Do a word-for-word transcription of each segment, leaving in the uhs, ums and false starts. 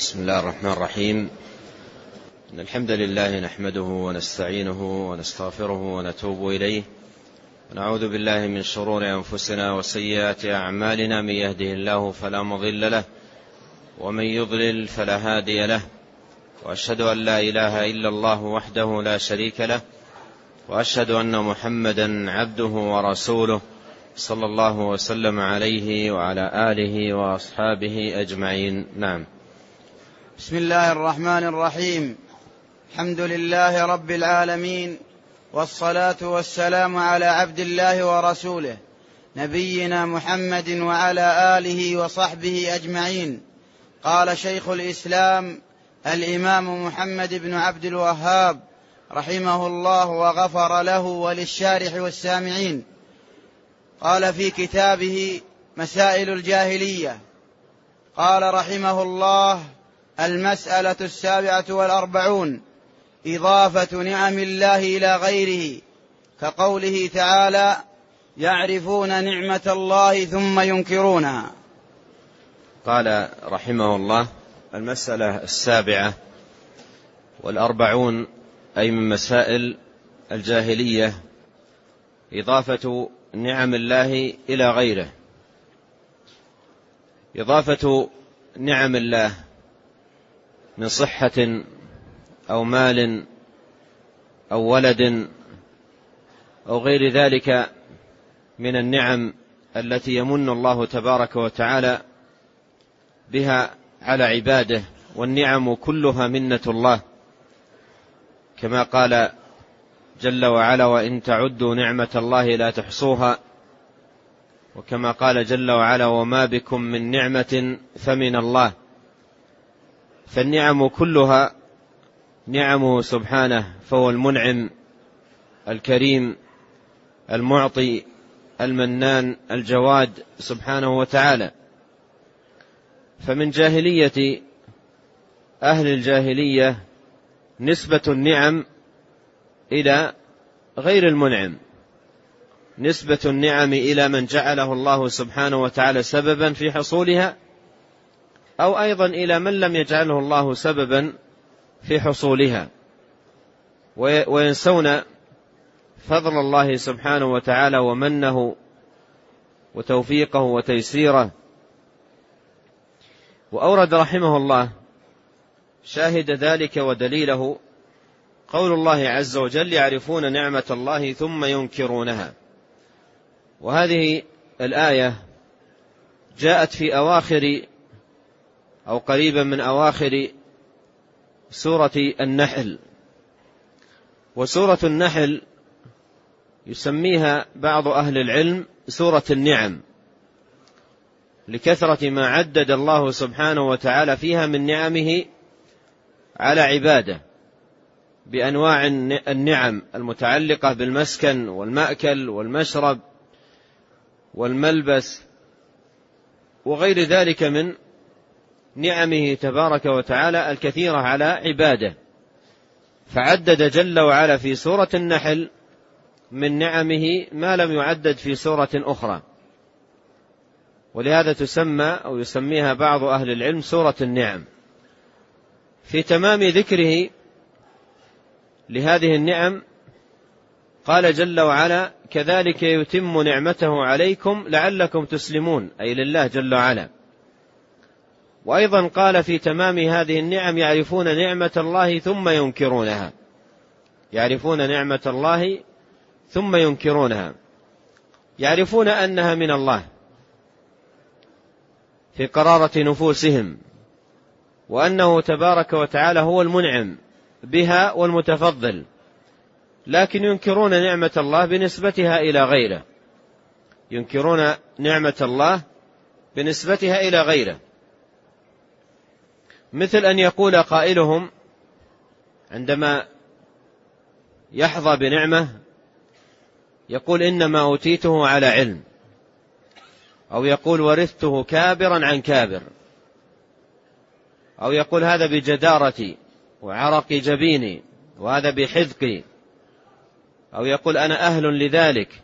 بسم الله الرحمن الرحيم. إن الحمد لله نحمده ونستعينه ونستغفره ونتوب إليه، ونعوذ بالله من شرور أنفسنا وسيئات أعمالنا. من يهده الله فلا مضل له، ومن يضلل فلا هادي له، وأشهد أن لا إله إلا الله وحده لا شريك له، وأشهد أن محمدا عبده ورسوله صلى الله وسلم عليه وعلى آله وأصحابه أجمعين. نعم. بسم الله الرحمن الرحيم. الحمد لله رب العالمين، والصلاة والسلام على عبد الله ورسوله نبينا محمد وعلى آله وصحبه أجمعين. قال شيخ الإسلام الإمام محمد بن عبد الوهاب رحمه الله وغفر له وللشارح والسامعين، قال في كتابه مسائل الجاهلية، قال رحمه الله: المسألة السابعة والأربعون: إضافة نعم الله إلى غيره، كقوله تعالى: يعرفون نعمة الله ثم ينكرونها. قال رحمه الله: المسألة السابعة والأربعون، أي من مسائل الجاهلية، إضافة نعم الله إلى غيره. إضافة نعم الله من صحة أو مال أو ولد أو غير ذلك من النعم التي يمن الله تبارك وتعالى بها على عباده، والنعم كلها منة الله، كما قال جل وعلا: وإن تعدوا نعمة الله لا تحصوها، وكما قال جل وعلا: وما بكم من نعمة فمن الله. فالنعم كلها نعمه سبحانه، فهو المنعم الكريم المعطي المنان الجواد سبحانه وتعالى. فمن جاهلية أهل الجاهلية نسبة النعم إلى غير المنعم، نسبة النعم إلى من جعله الله سبحانه وتعالى سببا في حصولها، أو أيضا إلى من لم يجعله الله سببا في حصولها، وينسون فضل الله سبحانه وتعالى ومنه وتوفيقه وتيسيره. وأورد رحمه الله شاهد ذلك ودليله قول الله عز وجل: يعرفون نعمة الله ثم ينكرونها. وهذه الآية جاءت في أواخر أو قريبا من أواخر سورة النحل. وسورة النحل يسميها بعض أهل العلم سورة النعم، لكثرة ما عدد الله سبحانه وتعالى فيها من نعمه على عباده، بأنواع النعم المتعلقة بالمسكن والمأكل والمشرب والملبس وغير ذلك من نعمه تبارك وتعالى الكثيرة على عباده. فعدد جل وعلا في سورة النحل من نعمه ما لم يعدد في سورة أخرى، ولهذا تسمى أو يسميها بعض أهل العلم سورة النعم. في تمام ذكره لهذه النعم قال جل وعلا: كذلك يتم نعمته عليكم لعلكم تسلمون، أي لله جل وعلا. وأيضا قال في تمام هذه النعم: يعرفون نعمة الله ثم ينكرونها، يعرفون نعمة الله ثم ينكرونها، يعرفون أنها من الله في قرارة نفوسهم، وأنه تبارك وتعالى هو المنعم بها والمتفضل، لكن ينكرون نعمة الله بنسبتها إلى غيره، ينكرون نعمة الله بنسبتها إلى غيره. مثل أن يقول قائلهم عندما يحظى بنعمة، يقول: إنما أوتيته على علم، أو يقول: ورثته كابرا عن كابر، أو يقول: هذا بجدارتي وعرق جبيني، وهذا بحذقي، أو يقول: أنا أهل لذلك،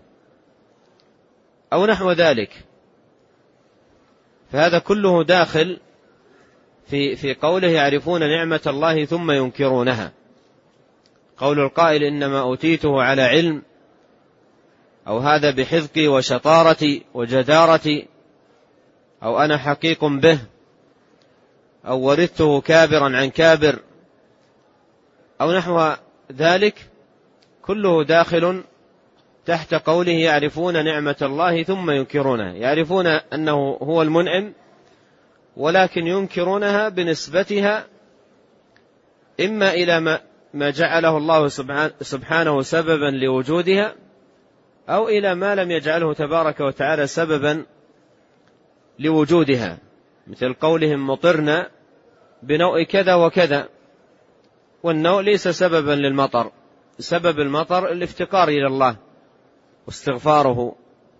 أو نحو ذلك. فهذا كله داخل في في قوله يعرفون نعمة الله ثم ينكرونها. قول القائل إنما أوتيته على علم، أو هذا بحذقي وشطارتي وجدارتي، أو أنا حقيق به، أو ورثته كابرا عن كابر، أو نحو ذلك، كله داخل تحت قوله يعرفون نعمة الله ثم ينكرونها. يعرفون أنه هو المنعم، ولكن ينكرونها بنسبتها إما إلى ما جعله الله سبحانه سببا لوجودها، أو إلى ما لم يجعله تبارك وتعالى سببا لوجودها، مثل قولهم مطرنا بنوء كذا وكذا، والنوء ليس سببا للمطر، سبب المطر الافتقار إلى الله واستغفاره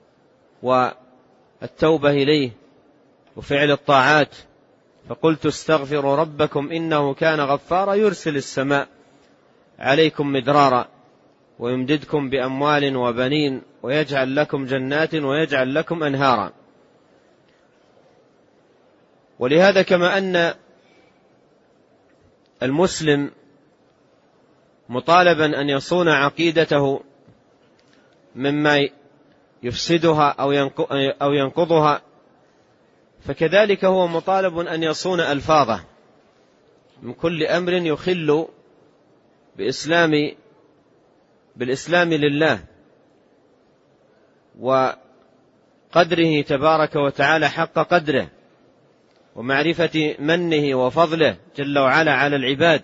والتوبة إليه وفعل الطاعات. فقلت استغفروا ربكم إنه كان غفارا يرسل السماء عليكم مدرارا ويمددكم بأموال وبنين ويجعل لكم جنات ويجعل لكم أنهارا. ولهذا كما أن المسلم مطالبا أن يصون عقيدته مما يفسدها أو ينقضها، فكذلك هو مطالب أن يصون ألفاظه من كل أمر يخل بإسلام بالإسلام لله وقدره تبارك وتعالى حق قدره، ومعرفة منه وفضله جل وعلا على العباد.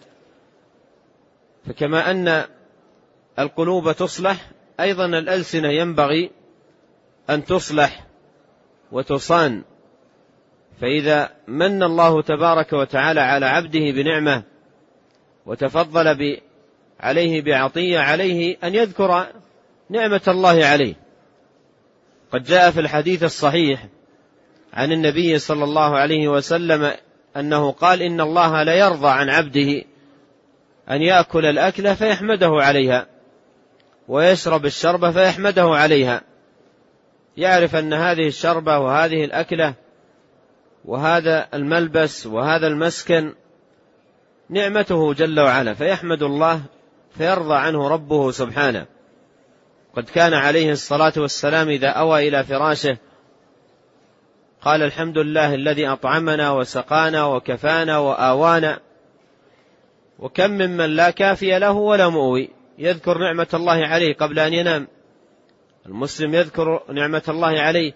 فكما أن القلوب تصلح، أيضا الألسنة ينبغي أن تصلح وتصان. فإذا من الله تبارك وتعالى على عبده بنعمة وتفضل عليه بعطية، عليه أن يذكر نعمة الله عليه. قد جاء في الحديث الصحيح عن النبي صلى الله عليه وسلم أنه قال إن الله لا يرضى عن عبده أن يأكل الأكلة فيحمده عليها ويشرب الشربة فيحمده عليها، يعرف أن هذه الشربة وهذه الأكلة وهذا الملبس وهذا المسكن نعمته جل وعلا، فيحمد الله فيرضى عنه ربه سبحانه. قد كان عليه الصلاة والسلام إذا أوى إلى فراشه قال الحمد لله الذي أطعمنا وسقانا وكفانا وآوانا. وكم ممن لا كافي له ولا مؤوي يذكر نعمة الله عليه قبل أن ينام. المسلم يذكر نعمة الله عليه.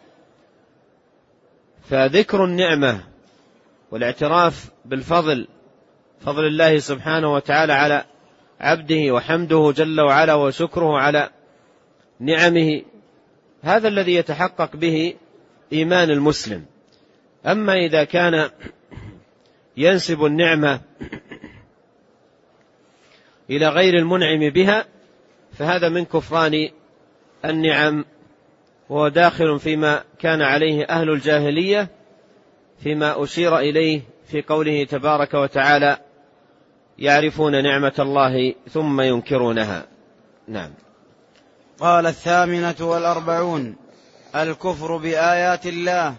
فذكر النعمة والاعتراف بالفضل، فضل الله سبحانه وتعالى على عبده، وحمده جل وعلا وشكره على نعمه، هذا الذي يتحقق به إيمان المسلم. أما إذا كان ينسب النعمة إلى غير المنعم بها فهذا من كفران النعم، وهو داخل فيما كان عليه أهل الجاهلية فيما أشير إليه في قوله تبارك وتعالى يعرفون نعمة الله ثم ينكرونها. نعم. قال الثامنة والأربعون الكفر بآيات الله.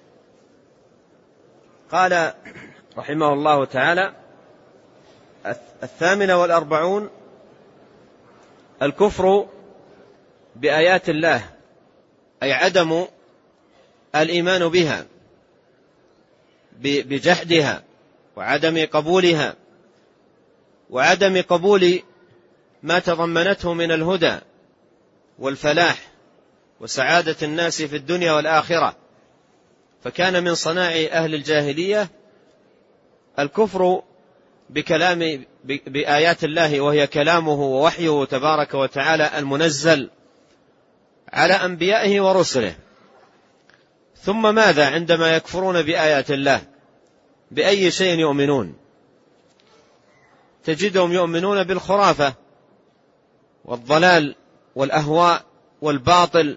قال رحمه الله تعالى الثامنة والأربعون الكفر بآيات الله، أي عدم الإيمان بها بجحدها وعدم قبولها وعدم قبول ما تضمنته من الهدى والفلاح وسعادة الناس في الدنيا والآخرة. فكان من صناع أهل الجاهلية الكفر بكلام بآيات الله، وهي كلامه ووحيه تبارك وتعالى المنزل على أنبيائه ورسله. ثم ماذا عندما يكفرون بآيات الله؟ بأي شيء يؤمنون؟ تجدهم يؤمنون بالخرافة والضلال والأهواء والباطل،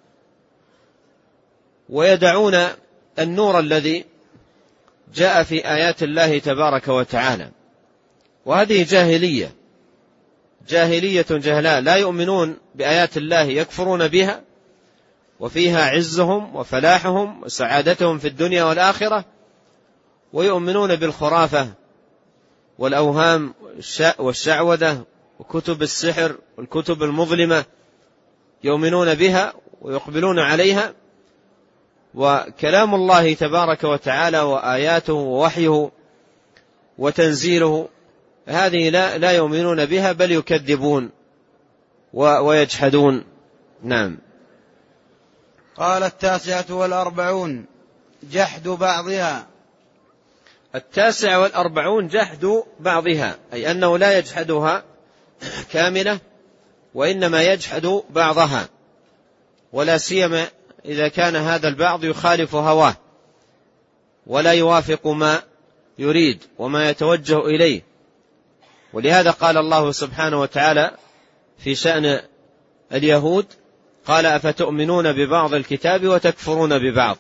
ويدعون النور الذي جاء في آيات الله تبارك وتعالى. وهذه جاهلية جاهلية جهلاء، لا يؤمنون بآيات الله، يكفرون بها وفيها عزهم وفلاحهم وسعادتهم في الدنيا والآخرة، ويؤمنون بالخرافة والأوهام والشعوذة وكتب السحر والكتب المظلمة، يؤمنون بها ويقبلون عليها. وكلام الله تبارك وتعالى وآياته ووحيه وتنزيله هذه لا, لا يؤمنون بها، بل يكذبون ويجحدون. نعم. قال التاسعة والأربعون جحد بعضها. التاسع والأربعون جحد بعضها، أي أنه لا يجحدها كاملة، وإنما يجحد بعضها، ولا سيما إذا كان هذا البعض يخالف هواه ولا يوافق ما يريد وما يتوجه إليه. ولهذا قال الله سبحانه وتعالى في شأن اليهود: قال أفتؤمنون ببعض الكتاب وتكفرون ببعض.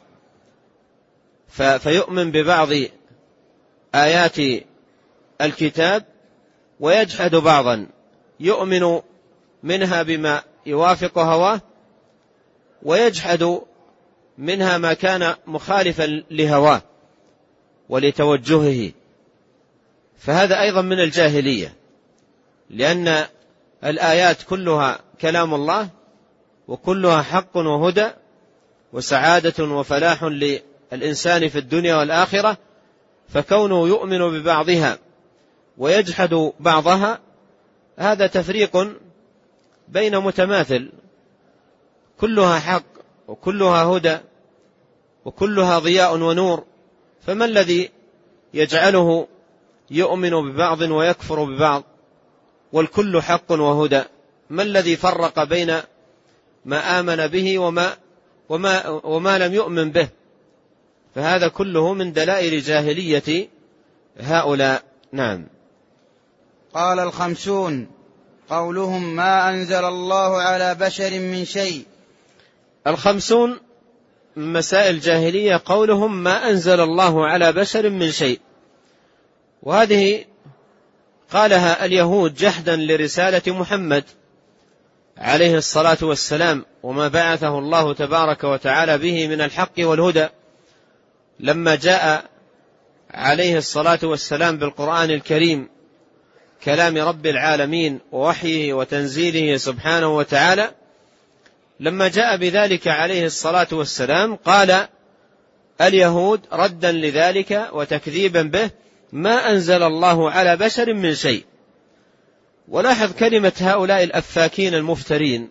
فيؤمن ببعض آيات الكتاب ويجحد بعضا، يؤمن منها بما يوافق هواه ويجحد منها ما كان مخالفا لهواه ولتوجهه. فهذا أيضا من الجاهلية، لأن الآيات كلها كلام الله وكلها حق وهدى وسعادة وفلاح للإنسان في الدنيا والآخرة، فكونه يؤمن ببعضها ويجحد بعضها هذا تفريق بين متماثل، كلها حق وكلها هدى وكلها ضياء ونور، فما الذي يجعله يؤمن ببعض ويكفر ببعض والكل حق وهدى؟ ما الذي فرق بين ما آمن به وما, وما, وما لم يؤمن به؟ فهذا كله من دلائل جاهلية هؤلاء. نعم. قال الخمسون قولهم ما أنزل الله على بشر من شيء. الخمسون من مسائل الجاهلية قولهم ما أنزل الله على بشر من شيء، وهذه قالها اليهود جحدا لرسالة محمد عليه الصلاة والسلام وما بعثه الله تبارك وتعالى به من الحق والهدى. لما جاء عليه الصلاة والسلام بالقرآن الكريم كلام رب العالمين ووحيه وتنزيله سبحانه وتعالى، لما جاء بذلك عليه الصلاة والسلام قال اليهود ردا لذلك وتكذيبا به: ما أنزل الله على بشر من شيء. ولاحظ كلمة هؤلاء الأفاكين المفترين،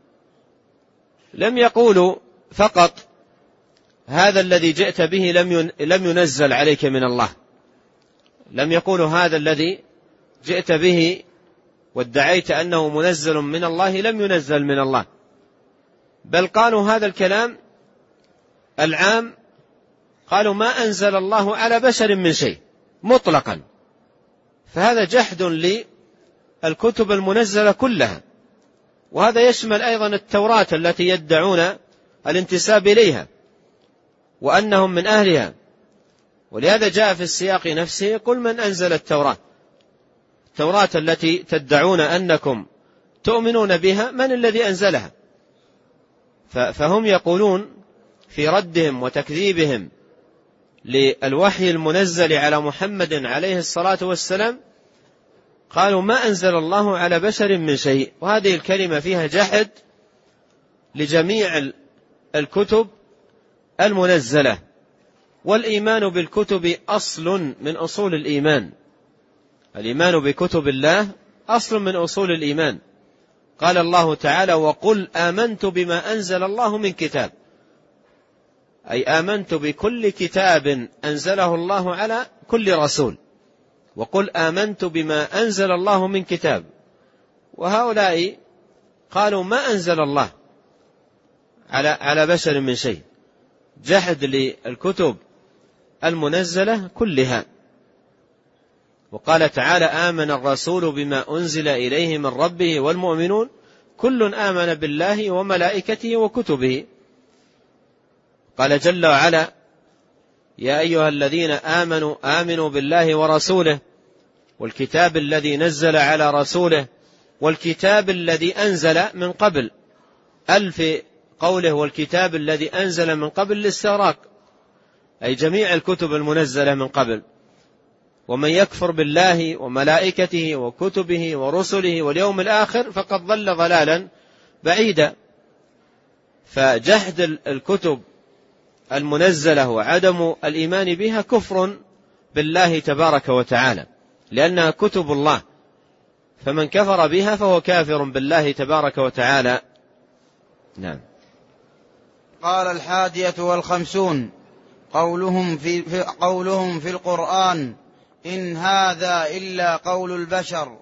لم يقولوا فقط هذا الذي جئت به لم ينزل عليك من الله، لم يقولوا هذا الذي جئت به وادعيت أنه منزل من الله لم ينزل من الله، بل قالوا هذا الكلام العام، قالوا ما أنزل الله على بشر من شيء مطلقا. فهذا جحد للكتب المنزلة كلها، وهذا يشمل أيضا التوراة التي يدعون الانتساب إليها وأنهم من أهلها. ولهذا جاء في السياق نفسه: قل من أنزل التوراة. التوراة التي تدعون أنكم تؤمنون بها من الذي أنزلها؟ فهم يقولون في ردهم وتكذيبهم للوحي المنزل على محمد عليه الصلاة والسلام قالوا ما أنزل الله على بشر من شيء، وهذه الكلمة فيها جحد لجميع الكتب المنزلة. والإيمان بالكتب أصل من أصول الإيمان، الإيمان بكتب الله أصل من أصول الإيمان. قال الله تعالى: وقل آمنت بما أنزل الله من كتاب، أي آمنت بكل كتاب أنزله الله على كل رسول. وقل آمنت بما أنزل الله من كتاب. وهؤلاء قالوا ما أنزل الله على على بشر من شيء، جحد للكتب المنزلة كلها. وقال تعالى: آمن الرسول بما أنزل إليه من ربه والمؤمنون كل آمن بالله وملائكته وكتبه. قال جل وعلا: يا أيها الذين آمنوا آمنوا بالله ورسوله والكتاب الذي نزل على رسوله والكتاب الذي أنزل من قبل. ألف قوله والكتاب الذي أنزل من قبل للاستغراق، أي جميع الكتب المنزلة من قبل. ومن يكفر بالله وملائكته وكتبه ورسله واليوم الآخر فقد ضل ضلالا بعيدا. فجحد الكتب المنزلة وعدم الإيمان بها كفر بالله تبارك وتعالى، لأنها كتب الله، فمن كفر بها فهو كافر بالله تبارك وتعالى. نعم. قال الحادية والخمسون قولهم في, في, قولهم في القرآن إن هذا إلا قول البشر.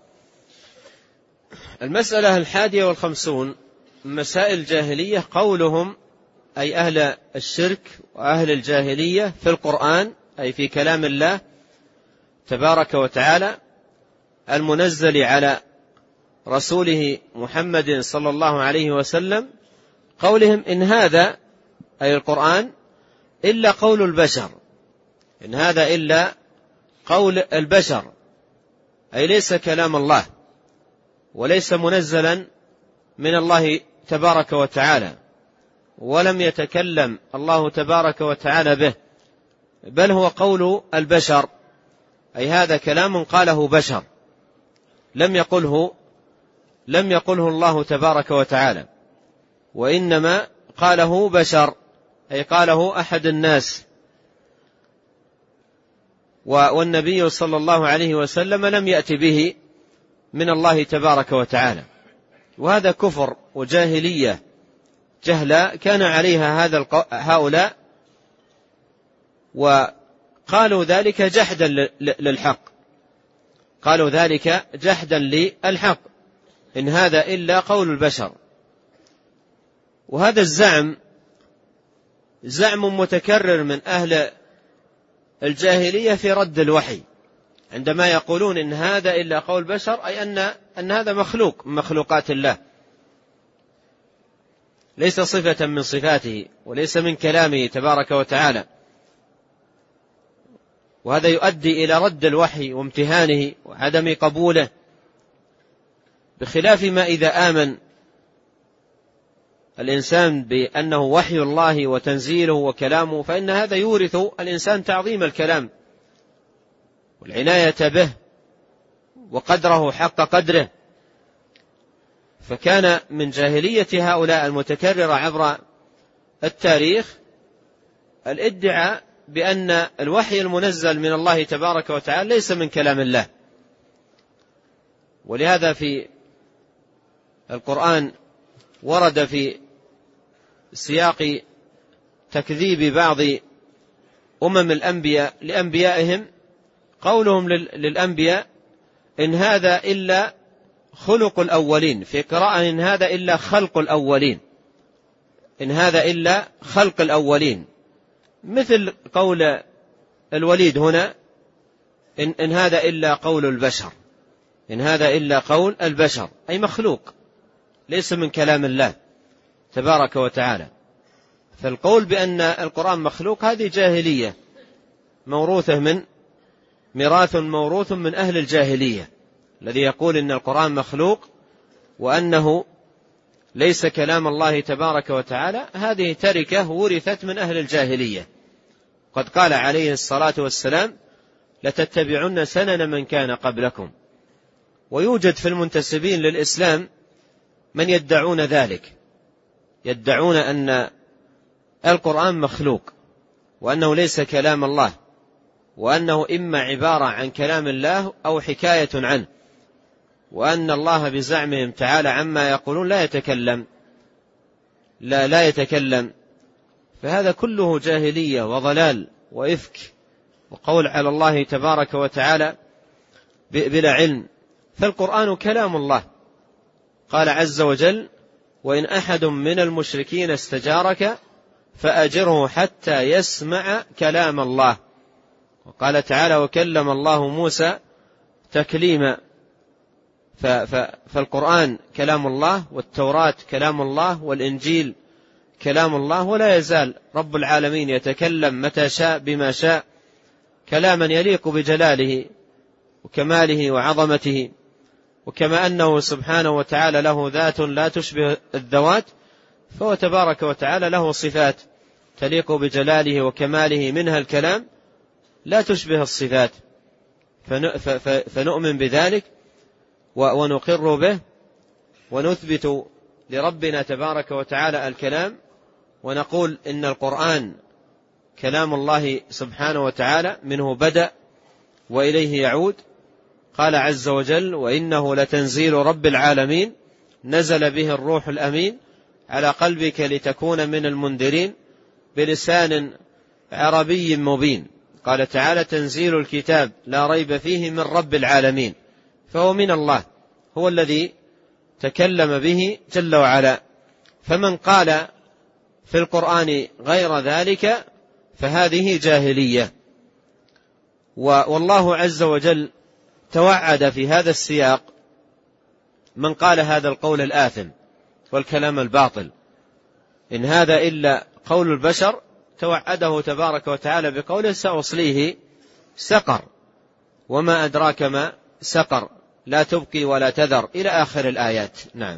المسألة الحادية والخمسون مسائل الجاهلية، قولهم أي أهل الشرك وأهل الجاهلية في القرآن أي في كلام الله تبارك وتعالى المنزل على رسوله محمد صلى الله عليه وسلم، قولهم إن هذا أي القرآن إلا قول البشر، إن هذا إلا قول البشر، أي ليس كلام الله وليس منزلا من الله تبارك وتعالى، ولم يتكلم الله تبارك وتعالى به، بل هو قول البشر، أي هذا كلام قاله بشر لم يقله لم يقله الله تبارك وتعالى، وإنما قاله بشر أي قاله أحد الناس، والنبي صلى الله عليه وسلم لم يأتي به من الله تبارك وتعالى. وهذا كفر وجاهلية جهلا كان عليها هذا هؤلاء، وقالوا ذلك جحدا للحق، قالوا ذلك جحدا للحق، إن هذا إلا قول البشر. وهذا الزعم زعم متكرر من أهل الجاهلية في رد الوحي، عندما يقولون إن هذا إلا قول بشر أي أن, أن هذا مخلوق من مخلوقات الله، ليس صفة من صفاته وليس من كلامه تبارك وتعالى. وهذا يؤدي إلى رد الوحي وامتهانه وعدم قبوله، بخلاف ما إذا آمن الإنسان بأنه وحي الله وتنزيله وكلامه، فإن هذا يورث الإنسان تعظيم الكلام والعناية به وقدره حق قدره. فكان من جاهلية هؤلاء المتكررة عبر التاريخ الادعاء بأن الوحي المنزل من الله تبارك وتعالى ليس من كلام الله. ولهذا في القرآن ورد في سياق تكذيب بعض أمم الأنبياء لأنبيائهم قولهم للأنبياء إن هذا إلا خلق الأولين، في قراءة إن هذا إلا خلق الأولين، إن هذا إلا خلق الأولين، مثل قول الوليد هنا إن, إن هذا إلا قول البشر، إن هذا إلا قول البشر، أي مخلوق ليس من كلام الله تبارك وتعالى. فالقول بأن القرآن مخلوق هذه جاهلية موروثة من ميراث موروث من أهل الجاهلية، الذي يقول إن القرآن مخلوق وأنه ليس كلام الله تبارك وتعالى، هذه تركة ورثت من أهل الجاهلية. قد قال عليه الصلاة والسلام لتتبعن سنن من كان قبلكم. ويوجد في المنتسبين للإسلام من يدعون ذلك، يدعون أن القرآن مخلوق وأنه ليس كلام الله، وأنه إما عبارة عن كلام الله أو حكاية عنه، وأن الله بزعمهم تعالى عما يقولون لا يتكلم لا لا يتكلم. فهذا كله جاهلية وضلال وإفك وقول على الله تبارك وتعالى بلا علم. فالقرآن كلام الله، قال عز وجل وإن أحد من المشركين استجارك فأجره حتى يسمع كلام الله. وقال تعالى وكلم الله موسى تكليما. فالقرآن كلام الله، والتوراة كلام الله، والإنجيل كلام الله، ولا يزال رب العالمين يتكلم متى شاء بما شاء كلاما يليق بجلاله وكماله وعظمته. وكما أنه سبحانه وتعالى له ذات لا تشبه الذوات، فهو تبارك وتعالى له صفات تليق بجلاله وكماله منها الكلام لا تشبه الصفات، فنؤمن بذلك ونقر به ونثبت لربنا تبارك وتعالى الكلام، ونقول إن القرآن كلام الله سبحانه وتعالى، منه بدأ وإليه يعود. قال عز وجل: وإنه لتنزيل رب العالمين نزل به الروح الأمين على قلبك لتكون من المنذرين بلسان عربي مبين. قال تعالى: تنزيل الكتاب لا ريب فيه من رب العالمين، فهو من الله، هو الذي تكلم به جل وعلا. فمن قال في القرآن غير ذلك فهذه جاهلية. والله عز وجل توعد في هذا السياق من قال هذا القول الآثم والكلام الباطل، إن هذا إلا قول البشر، توعده تبارك وتعالى بقوله: سأصليه سقر وما أدراك ما سقر لا تبقي ولا تذر، إلى آخر الآيات. نعم.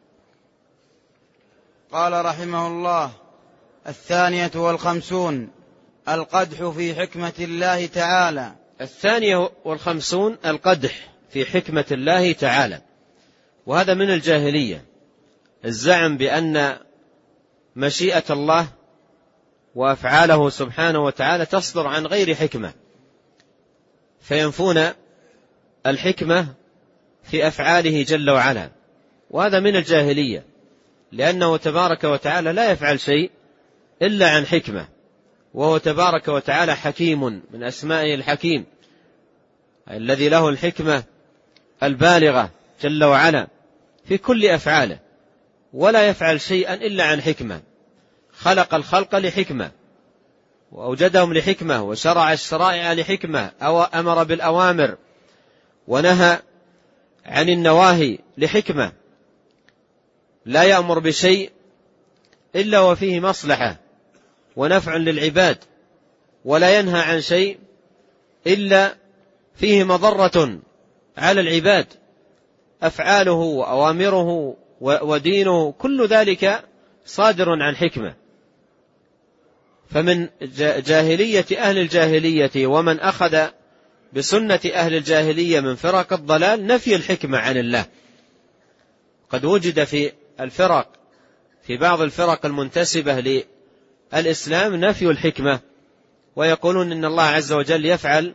قال رحمه الله: الثانية والخمسون القدح في حكمة الله تعالى. الثانية والخمسون القدح في حكمة الله تعالى، وهذا من الجاهلية، الزعم بأن مشيئة الله وأفعاله سبحانه وتعالى تصدر عن غير حكمة، فينفون الحكمة في أفعاله جل وعلا، وهذا من الجاهلية، لأنه تبارك وتعالى لا يفعل شيء إلا عن حكمة، وهو تبارك وتعالى حكيم، من أسمائه الحكيم الذي له الحكمة البالغة جل وعلا في كل أفعاله، ولا يفعل شيئا إلا عن حكمة. خلق الخلق لحكمة، وأوجدهم لحكمة، وشرع الشرائع لحكمة، أو أمر بالأوامر ونهى عن النواهي لحكمة. لا يأمر بشيء إلا وفيه مصلحة ونفع للعباد، ولا ينهى عن شيء إلا فيه مضرة على العباد. أفعاله وأوامره ودينه كل ذلك صادر عن حكمة. فمن جاهلية أهل الجاهلية ومن أخذ بسنة أهل الجاهلية من فرق الضلال نفي الحكمة عن الله. قد وجد في الفرق، في بعض الفرق المنتسبة للإسلام، نفي الحكمة، ويقولون إن الله عز وجل يفعل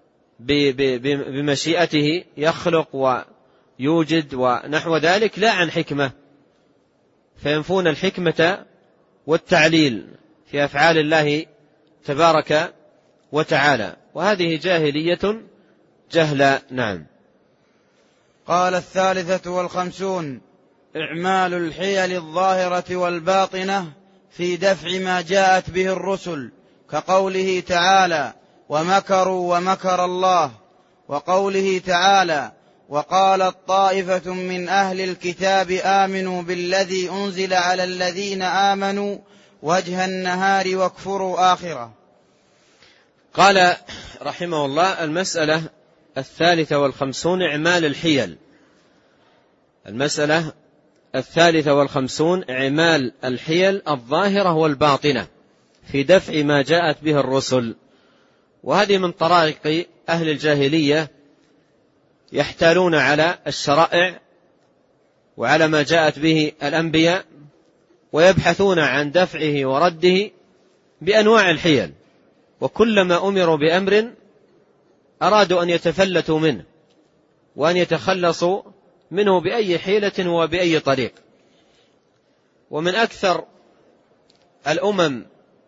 بمشيئته، يخلق ويوجد ونحو ذلك، لا عن حكمة، فينفون الحكمة والتعليل في أفعال الله تبارك وتعالى، وهذه جاهلية جهلا. نعم. قال: الثالثة والخمسون إعمال الحيل الظاهرة والباطنة في دفع ما جاءت به الرسل، كقوله تعالى: ومكروا ومكر الله، وقوله تعالى: وقالت طائفة من أهل الكتاب آمنوا بالذي أنزل على الذين آمنوا وجه النهار واكفروا آخره. قال رحمه الله: المسألة الثالثة والخمسون إعمال الحيل. المسألة الثالثة والخمسون إعمال الحيل الظاهرة والباطنة في دفع ما جاءت به الرسل، وهذه من طرائق أهل الجاهلية، يحتالون على الشرائع وعلى ما جاءت به الأنبياء، ويبحثون عن دفعه ورده بأنواع الحيل، وكلما أمروا بأمر أرادوا أن يتفلتوا منه وأن يتخلصوا منه بأي حيلة وبأي طريق. ومن أكثر الأمم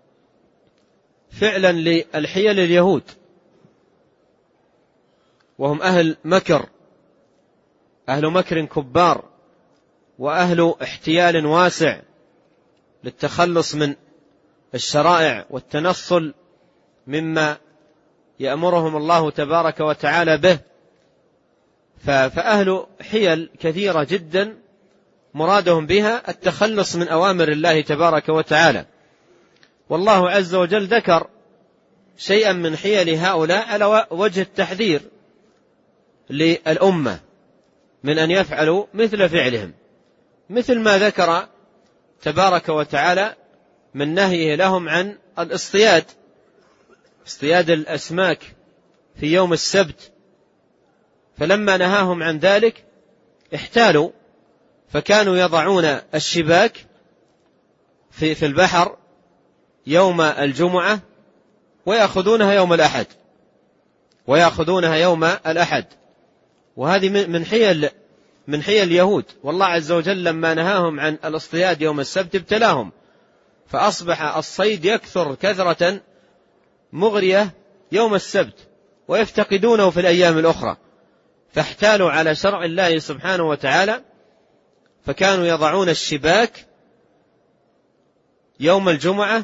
فعلا للحيل اليهود، وهم أهل مكر، أهل مكر كبار، وأهل احتيال واسع للتخلص من الشرائع والتنصل مما يأمرهم الله تبارك وتعالى به. فأهل حيل كثيرة جدا مرادهم بها التخلص من أوامر الله تبارك وتعالى. والله عز وجل ذكر شيئا من حيل هؤلاء على وجه التحذير للأمة من أن يفعلوا مثل فعلهم، مثل ما ذكر تبارك وتعالى من نهيه لهم عن الاصطياد، اصطياد الأسماك في يوم السبت، فلما نهاهم عن ذلك احتالوا، فكانوا يضعون الشباك في في البحر يوم الجمعة ويأخذونها يوم الأحد ويأخذونها يوم الأحد وهذه من حيل من حيل اليهود. والله عز وجل لما نهاهم عن الاصطياد يوم السبت ابتلاهم، فأصبح الصيد يكثر كثرة مغرية يوم السبت ويفتقدونه في الأيام الأخرى، فاحتالوا على شرع الله سبحانه وتعالى، فكانوا يضعون الشباك يوم الجمعة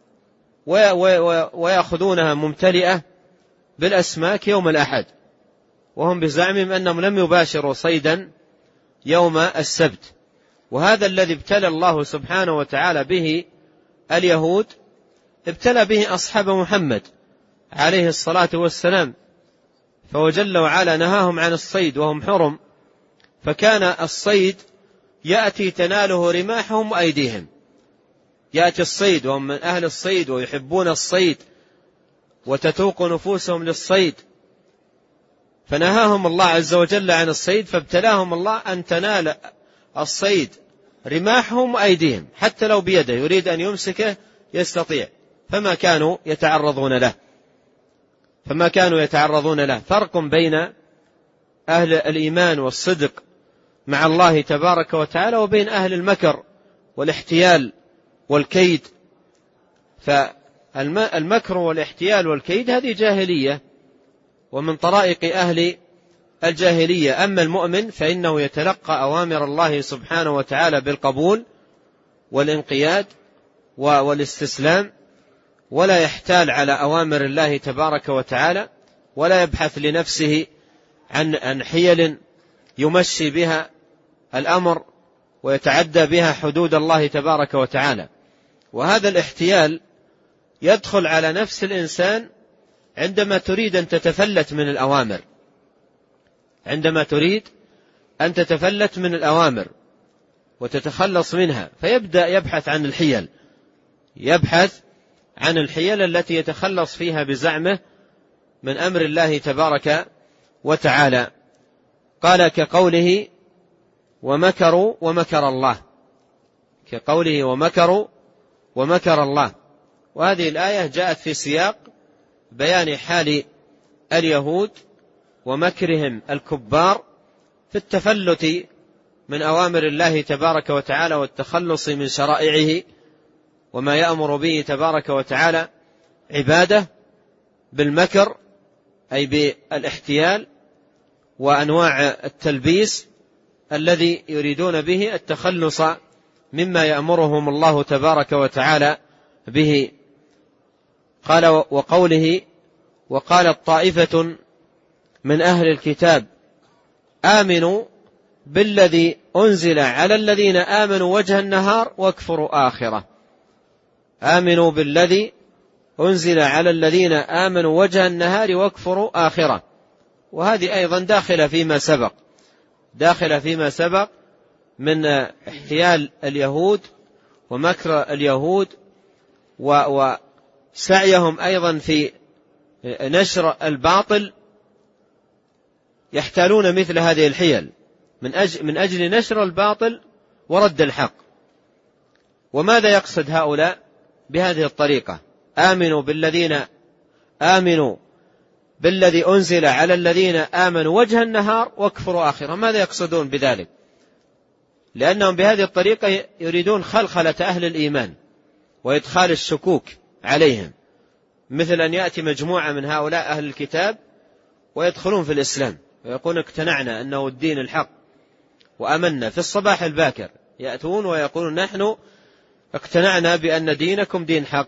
ويأخذونها ممتلئة بالأسماك يوم الأحد، وهم بزعمهم أنهم لم يباشروا صيدا يوم السبت. وهذا الذي ابتلى الله سبحانه وتعالى به اليهود ابتلى به أصحاب محمد عليه الصلاة والسلام، فوجل وعلا نهاهم عن الصيد وهم حرم، فكان الصيد يأتي تناله رماحهم وأيديهم، يأتي الصيد وهم من أهل الصيد ويحبون الصيد وتتوق نفوسهم للصيد، فنهاهم الله عز وجل عن الصيد، فابتلاهم الله أن تنال الصيد رماحهم وأيديهم، حتى لو بيده يريد أن يمسكه يستطيع، فما كانوا يتعرضون له فما كانوا يتعرضون له. فرق بين أهل الإيمان والصدق مع الله تبارك وتعالى وبين أهل المكر والاحتيال والكيد. فالمكر والاحتيال والكيد هذه جاهلية ومن طرائق أهل الجاهلية. أما المؤمن فإنه يتلقى أوامر الله سبحانه وتعالى بالقبول والانقياد والاستسلام، ولا يحتال على أوامر الله تبارك وتعالى، ولا يبحث لنفسه عن حيل يمشي بها الأمر ويتعدى بها حدود الله تبارك وتعالى. وهذا الاحتيال يدخل على نفس الإنسان عندما تريد أن تتفلت من الأوامر عندما تريد أن تتفلت من الأوامر وتتخلص منها، فيبدأ يبحث عن الحيل يبحث عن الحيل التي يتخلص فيها بزعمه من أمر الله تبارك وتعالى. قال كقوله ومكروا ومكر الله، كقوله ومكروا ومكر الله. وهذه الآية جاءت في سياق بيان حال اليهود ومكرهم الكبار في التفلت من أوامر الله تبارك وتعالى والتخلص من شرائعه وما يأمر به تبارك وتعالى عباده بالمكر، أي بالاحتيال وأنواع التلبيس الذي يريدون به التخلص مما يأمرهم الله تبارك وتعالى به. قال وقوله وقالت طائفة من أهل الكتاب آمنوا بالذي أنزل على الذين آمنوا وجه النهار واكفروا آخره. آمنوا بالذي أنزل على الذين آمنوا وجه النهار واكفروا آخره. وهذه أيضا داخلة فيما سبق داخلة فيما سبق من احتيال اليهود ومكر اليهود وسعيهم أيضا في نشر الباطل، يحتالون مثل هذه الحيل من أجل, من أجل نشر الباطل ورد الحق. وماذا يقصد هؤلاء بهذه الطريقة؟ آمنوا بالذين آمنوا بالذي أنزل على الذين آمنوا وجه النهار واكفروا آخره. ماذا يقصدون بذلك؟ لأنهم بهذه الطريقة يريدون خلخلة أهل الإيمان وإدخال الشكوك عليهم، مثل أن يأتي مجموعة من هؤلاء أهل الكتاب ويدخلون في الإسلام ويقولون اقتنعنا أنه الدين الحق وأمنا. في الصباح الباكر يأتون ويقولون نحن اقتنعنا بأن دينكم دين حق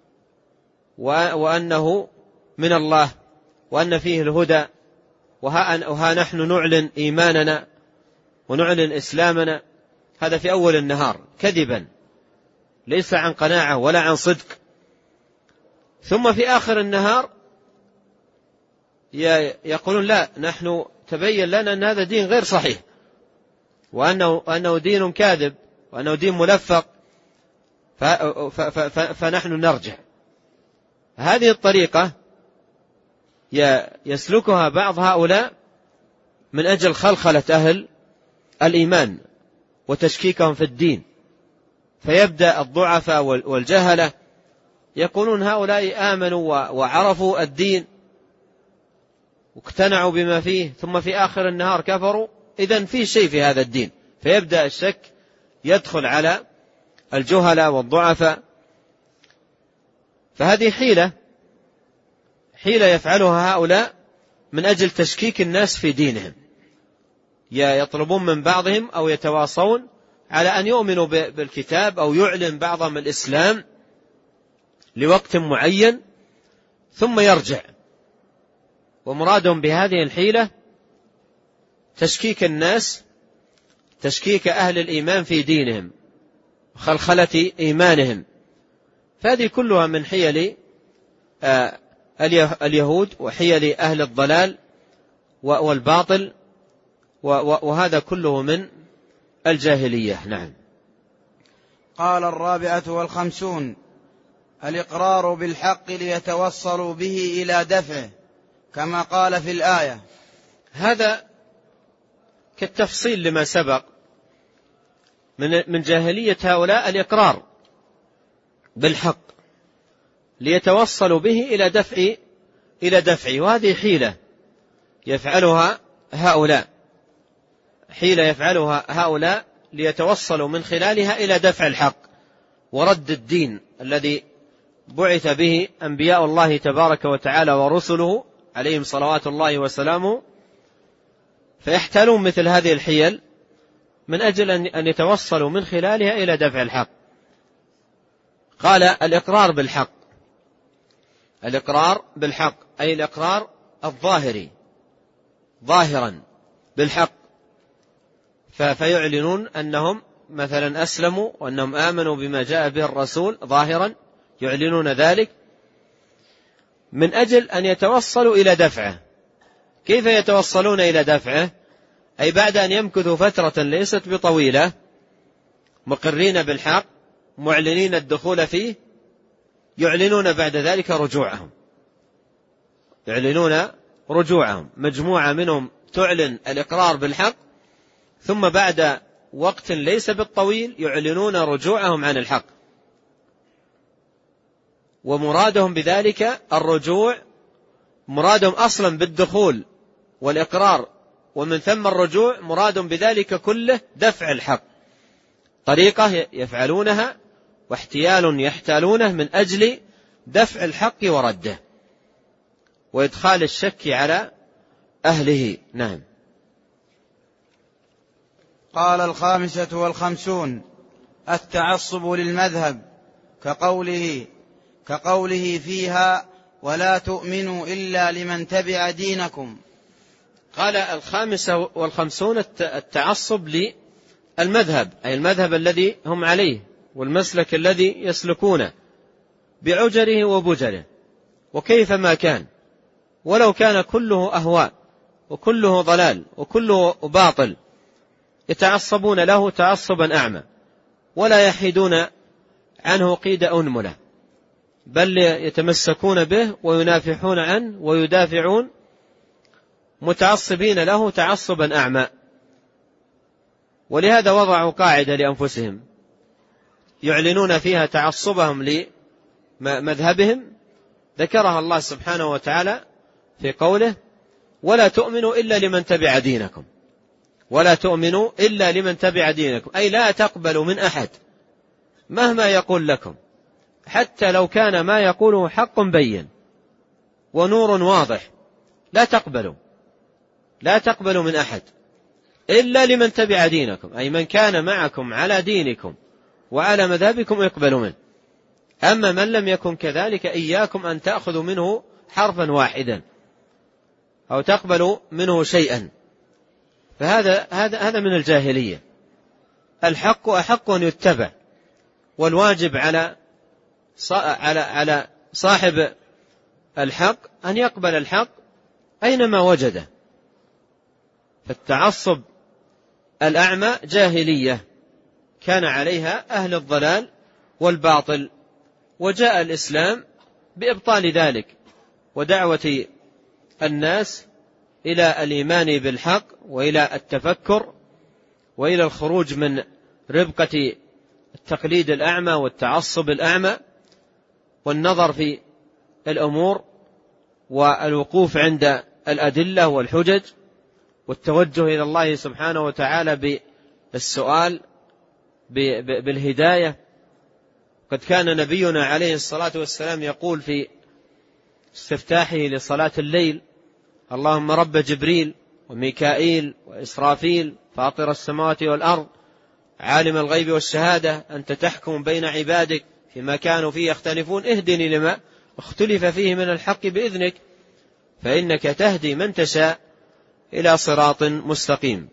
وأنه من الله وأن فيه الهدى، وها, وها نحن نعلن إيماننا ونعلن إسلامنا. هذا في أول النهار كذبا ليس عن قناعة ولا عن صدق. ثم في آخر النهار يقولون لا، نحن تبين لنا أن هذا دين غير صحيح وأنه أنه دين كاذب وأنه دين ملفق، فنحن نرجع. هذه الطريقة يسلكها بعض هؤلاء من أجل خلخلة أهل الإيمان وتشكيكهم في الدين، فيبدأ الضعفاء والجهلة يقولون هؤلاء آمنوا وعرفوا الدين واقتنعوا بما فيه، ثم في آخر النهار كفروا، إذن في شيء في هذا الدين، فيبدأ الشك يدخل على الجهلة والضعفاء. فهذه حيلة حيلة يفعلها هؤلاء من أجل تشكيك الناس في دينهم، يطلبون من بعضهم أو يتواصون على أن يؤمنوا بالكتاب أو يعلن بعضهم الإسلام لوقت معين ثم يرجع، ومرادهم بهذه الحيلة تشكيك الناس، تشكيك أهل الإيمان في دينهم، خلخلة إيمانهم. فهذه كلها من حيل اليهود وحيل أهل الضلال والباطل، وهذا كله من الجاهلية. نعم. قال الرابعة والخمسون: الإقرار بالحق ليتوصلوا به إلى دفعه، كما قال في الآية. هذا كالتفصيل لما سبق من جاهلية هؤلاء، الإقرار بالحق ليتوصلوا به إلى دفع إلى دفعه، وهذه حيلة يفعلها هؤلاء حيلة يفعلها هؤلاء ليتوصلوا من خلالها إلى دفع الحق ورد الدين الذي بعث به أنبياء الله تبارك وتعالى ورسله عليهم صلوات الله وسلامه، فيحتالون مثل هذه الحيل من أجل أن يتوصلوا من خلالها إلى دفع الحق. قال: الإقرار بالحق. الإقرار بالحق أي الإقرار الظاهري، ظاهرا بالحق، فيعلنون أنهم مثلا أسلموا وأنهم آمنوا بما جاء به الرسول ظاهرا، يعلنون ذلك من أجل أن يتوصلوا إلى دفعه. كيف يتوصلون إلى دفعه؟ أي بعد أن يمكثوا فترة ليست بطويلة مقرين بالحق معلنين الدخول فيه، يعلنون بعد ذلك رجوعهم يعلنون رجوعهم مجموعة منهم تعلن الإقرار بالحق، ثم بعد وقت ليس بالطويل يعلنون رجوعهم عن الحق، ومرادهم بذلك الرجوع، مرادهم أصلا بالدخول والإقرار ومن ثم الرجوع، مرادهم بذلك كله دفع الحق، طريقة يفعلونها واحتيال يحتالونه من أجل دفع الحق ورده وإدخال الشك على أهله. نعم. قال الخامسة والخمسون: التعصب للمذهب، كقوله كقوله فيها: ولا تؤمنوا إلا لمن تبع دينكم. قال الخامسة والخمسون: التعصب للمذهب، أي المذهب الذي هم عليه والمسلك الذي يسلكونه بعجره وبجره وكيفما كان، ولو كان كله أهواء وكله ضلال وكله باطل، يتعصبون له تعصبا أعمى ولا يحيدون عنه قيد أنملة، بل يتمسكون به وينافحون عنه ويدافعون متعصبين له تعصبا أعمى. ولهذا وضعوا قاعدة لأنفسهم يعلنون فيها تعصبهم لمذهبهم، ذكرها الله سبحانه وتعالى في قوله: ولا تؤمنوا إلا لمن تبع دينكم. ولا تؤمنوا إلا لمن تبع دينكم، أي لا تقبلوا من أحد مهما يقول لكم، حتى لو كان ما يقوله حق بين ونور واضح، لا تقبلوا لا تقبلوا من أحد إلا لمن تبع دينكم، أي من كان معكم على دينكم وعلى مذهبكم اقبلوا منه. أما من لم يكن كذلك إياكم أن تأخذوا منه حرفا واحدا أو تقبلوا منه شيئا. فهذا هذا هذا من الجاهلية. الحق أحق أن يتبع، والواجب على على على صاحب الحق أن يقبل الحق أينما وجده. فالتعصب الأعمى جاهلية كان عليها أهل الضلال والباطل، وجاء الإسلام بإبطال ذلك ودعوة الناس إلى الإيمان بالحق وإلى التفكر وإلى الخروج من ربقة التقليد الأعمى والتعصب الأعمى والنظر في الأمور والوقوف عند الأدلة والحجج والتوجه إلى الله سبحانه وتعالى بالسؤال بالهداية. قد كان نبينا عليه الصلاة والسلام يقول في استفتاحه لصلاة الليل: اللهم رب جبريل وميكائيل وإسرافيل فاطر السماوات والأرض عالم الغيب والشهادة أنت تحكم بين عبادك فيما كانوا فيه يختلفون اهدني لما اختلف فيه من الحق بإذنك فإنك تهدي من تشاء إلى صراط مستقيم.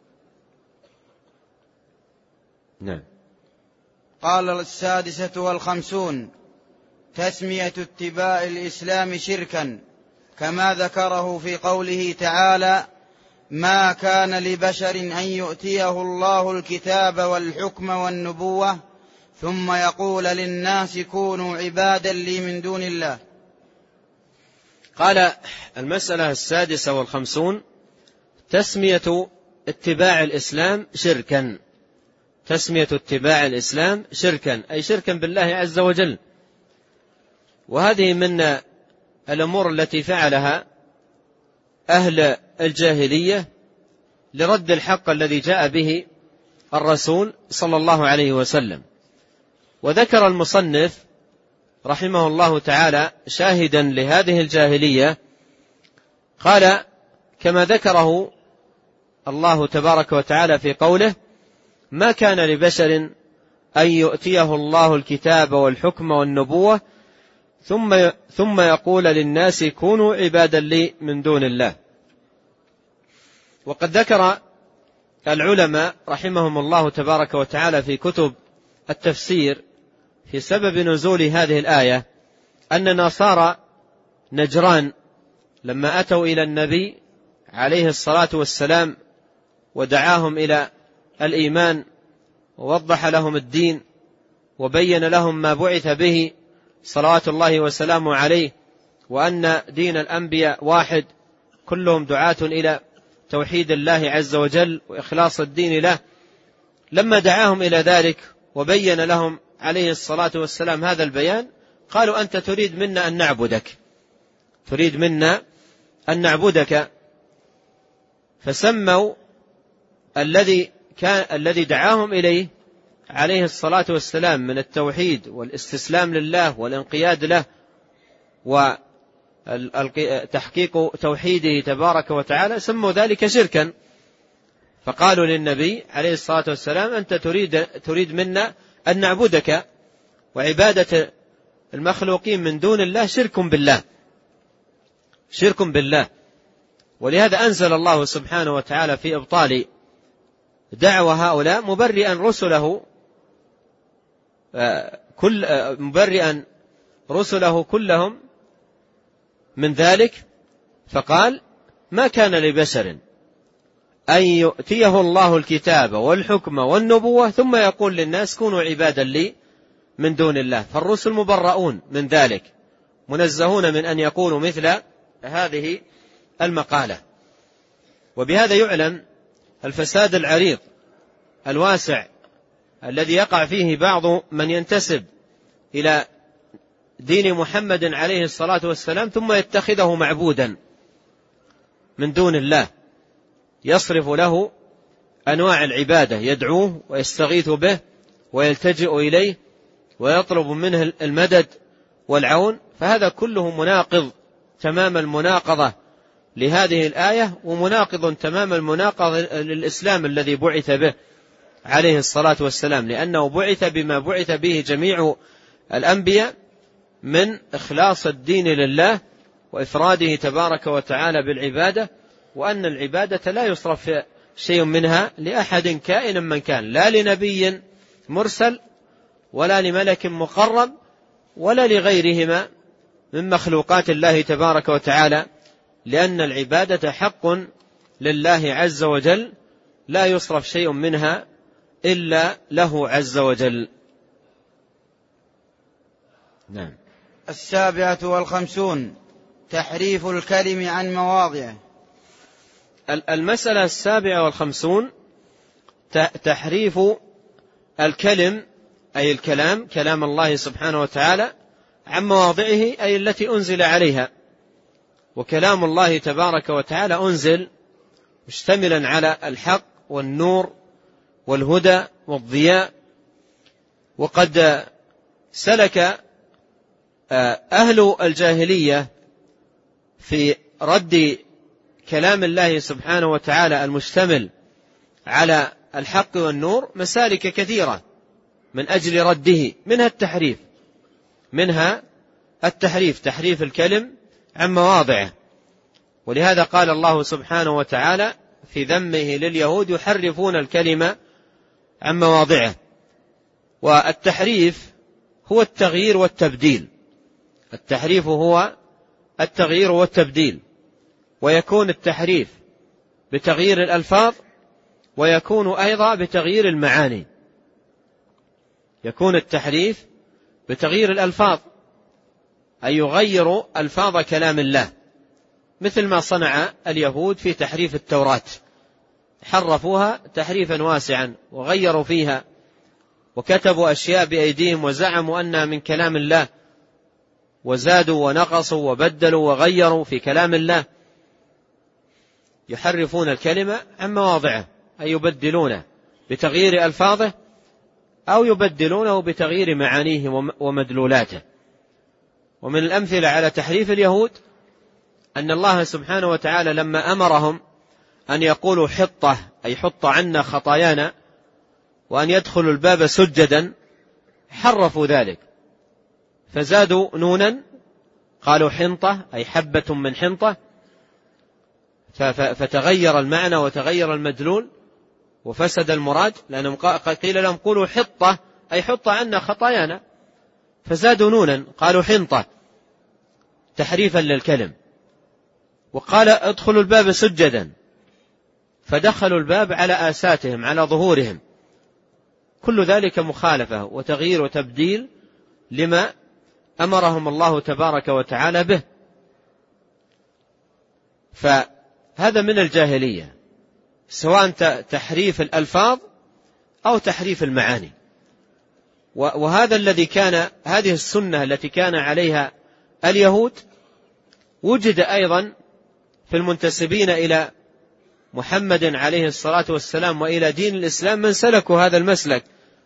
نعم. قال السادسة والخمسون: تسمية اتباع الإسلام شركا، كما ذكره في قوله تعالى: ما كان لبشر أن يؤتيه الله الكتاب والحكم والنبوة ثم يقول للناس كونوا عبادا لي من دون الله. قال المسألة السادسة والخمسون: تسمية اتباع الإسلام شركا. تسمية اتباع الإسلام شركا أي شركا بالله عز وجل، وهذه من الأمور التي فعلها أهل الجاهلية لرد الحق الذي جاء به الرسول صلى الله عليه وسلم. وذكر المصنف رحمه الله تعالى شاهدا لهذه الجاهلية، قال: كما ذكره الله تبارك وتعالى في قوله: ما كان لبشر أن يؤتيه الله الكتاب والحكم والنبوة ثم ثم يقول للناس كونوا عبادا لي من دون الله. وقد ذكر العلماء رحمهم الله تبارك وتعالى في كتب التفسير في سبب نزول هذه الآية أن نصارى نجران لما أتوا إلى النبي عليه الصلاة والسلام ودعاهم إلى الإيمان ووضح لهم الدين وبين لهم ما بعث به صلوات الله وسلامه عليه، وأن دين الأنبياء واحد كلهم دعاة إلى توحيد الله عز وجل وإخلاص الدين له. لما دعاهم إلى ذلك وبين لهم عليه الصلاة والسلام هذا البيان، قالوا: أنت تريد منا أن نعبدك تريد منا أن نعبدك فسموا الذي كان الذي دعاهم إليه عليه الصلاة والسلام من التوحيد والاستسلام لله والانقياد له وتحقيق توحيده تبارك وتعالى، سموا ذلك شركا. فقالوا للنبي عليه الصلاة والسلام: أنت تريد, تريد منا أن نعبدك، وعبادة المخلوقين من دون الله شرك بالله شرك بالله. ولهذا أنزل الله سبحانه وتعالى في إبطال دعوة هؤلاء مبرئا رسله كل مبرئا رسله كلهم من ذلك، فقال: ما كان لبشر أن يؤتيه الله الكتاب والحكم والنبوة ثم يقول للناس كونوا عبادا لي من دون الله. فالرسل مبرؤون من ذلك، منزهون من أن يقولوا مثل هذه المقالة. وبهذا يعلم الفساد العريض الواسع الذي يقع فيه بعض من ينتسب إلى دين محمد عليه الصلاة والسلام ثم يتخذه معبودا من دون الله، يصرف له أنواع العبادة، يدعوه ويستغيث به ويلتجئ إليه ويطلب منه المدد والعون. فهذا كله مناقض تمام المناقضة لهذه الآية، ومناقض تمام المناقضة للإسلام الذي بعث به عليه الصلاة والسلام، لأنه بعث بما بعث به جميع الأنبياء من إخلاص الدين لله وإفراده تبارك وتعالى بالعبادة، وأن العبادة لا يصرف شيء منها لأحد كائن من كان، لا لنبي مرسل ولا لملك مقرب ولا لغيرهما من مخلوقات الله تبارك وتعالى، لأن العبادة حق لله عز وجل لا يصرف شيء منها إلا له عز وجل. نعم. السابعة والخمسون تحريف الكلم عن مواضعه. المسألة السابعة والخمسون تحريف الكلم أي الكلام كلام الله سبحانه وتعالى عن مواضعه أي التي أنزل عليها. وكلام الله تبارك وتعالى أنزل مشتملا على الحق والنور والهدى والضياء. وقد سلك أهل الجاهلية في رد كلام الله سبحانه وتعالى المشتمل على الحق والنور مسالك كثيرة من أجل رده، منها التحريف منها التحريف تحريف الكلم عن مواضعه. ولهذا قال الله سبحانه وتعالى في ذمه لليهود يحرفون الكلمة عن مواضعه. والتحريف هو التغيير والتبديل، التحريف هو التغيير والتبديل، ويكون التحريف بتغيير الألفاظ ويكون أيضا بتغيير المعاني. يكون التحريف بتغيير الألفاظ أي يغير ألفاظ كلام الله، مثل ما صنع اليهود في تحريف التوراة، حرفوها تحريفا واسعا وغيروا فيها وكتبوا أشياء بأيديهم وزعموا أنها من كلام الله، وزادوا ونقصوا وبدلوا وغيروا في كلام الله. يحرفون الكلمة عن مواضعه أي يبدلونه بتغيير ألفاظه أو يبدلونه بتغيير معانيه ومدلولاته. ومن الأمثلة على تحريف اليهود أن الله سبحانه وتعالى لما أمرهم أن يقولوا حطة أي حط عنا خطايانا وأن يدخلوا الباب سجدا حرفوا ذلك، فزادوا نونا قالوا حنطة أي حبة من حنطة، فتغير المعنى وتغير المدلول وفسد المراد، لأنهم قيل لهم قولوا حطة أي حط عنا خطايانا، فزادوا نونا قالوا حنطة تحريفا للكلم. وقال ادخلوا الباب سجدا فدخلوا الباب على آساتهم على ظهورهم. كل ذلك مخالفة وتغيير وتبديل لما أمرهم الله تبارك وتعالى به. فهذا من الجاهلية، سواء تحريف الألفاظ أو تحريف المعاني. وهذا الذي كان هذه السنة التي كان عليها اليهود وجد أيضا في المنتسبين إلى محمد عليه الصلاة والسلام وإلى دين الإسلام من سلكوا هذا المسلك.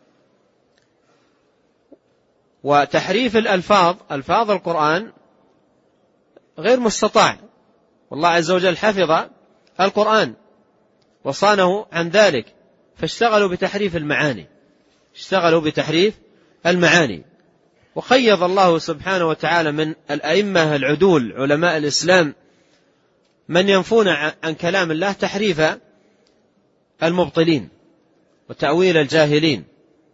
وتحريف الألفاظ ألفاظ القرآن غير مستطاع، والله عز وجل حفظ القرآن وصانه عن ذلك، فاشتغلوا بتحريف المعاني اشتغلوا بتحريف المعاني. وقيض الله سبحانه وتعالى من الأئمة العدول علماء الإسلام من ينفون عن كلام الله تحريف المبطلين وتأويل الجاهلين.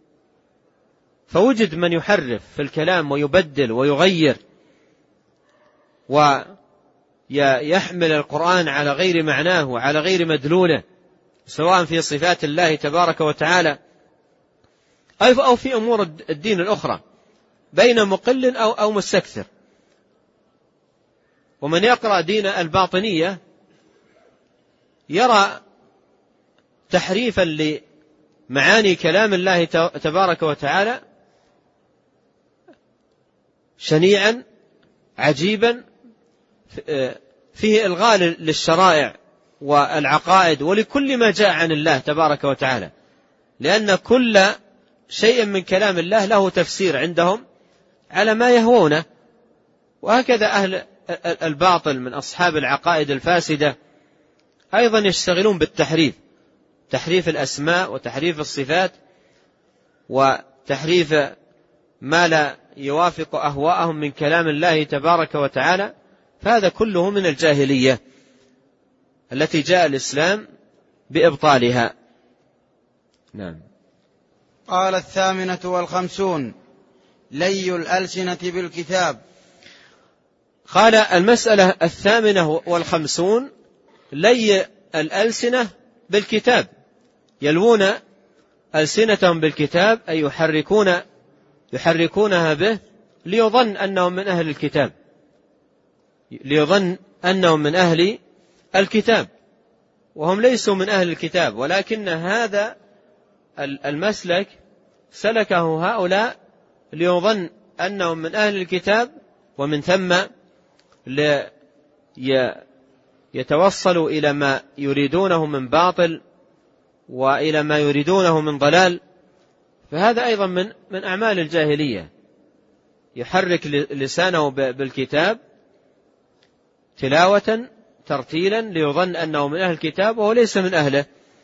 فوجد من يحرف في الكلام ويبدل ويغير ويحمل القرآن على غير معناه وعلى غير مدلوله، سواء في صفات الله تبارك وتعالى أو في أمور الدين الأخرى، بين مقل أو أو مستكثر. ومن يقرأ دين الباطنية يرى تحريفا لمعاني كلام الله تبارك وتعالى شنيعا عجيبا فيه إلغاء للشرائع والعقائد ولكل ما جاء عن الله تبارك وتعالى، لأن كل شيء من كلام الله له تفسير عندهم على ما يهوونه. وهكذا أهل الباطل من أصحاب العقائد الفاسدة أيضا يشتغلون بالتحريف، تحريف الأسماء وتحريف الصفات وتحريف ما لا يوافق أهواءهم من كلام الله تبارك وتعالى. فهذا كله من الجاهلية التي جاء الإسلام بإبطالها. نعم. قال الثامنة والخمسون لي الألسنة بالكتاب. قال المسألة الثامنة والخمسون لي الألسنة بالكتاب، يلوون ألسنتهم بالكتاب أي يحركون يحركونها به ليظن أنهم من أهل الكتاب، ليظن أنهم من أهل الكتاب، وهم ليسوا من أهل الكتاب، ولكن هذا المسلك سلكه هؤلاء ليظن أنهم من أهل الكتاب، ومن ثم يتوصلوا إلى ما يريدونه من باطل وإلى ما يريدونه من ضلال. فهذا أيضا من من أعمال الجاهلية، يحرك لسانه بالكتاب تلاوة ترتيلا ليظن أنه من أهل الكتاب وهو ليس من أهله.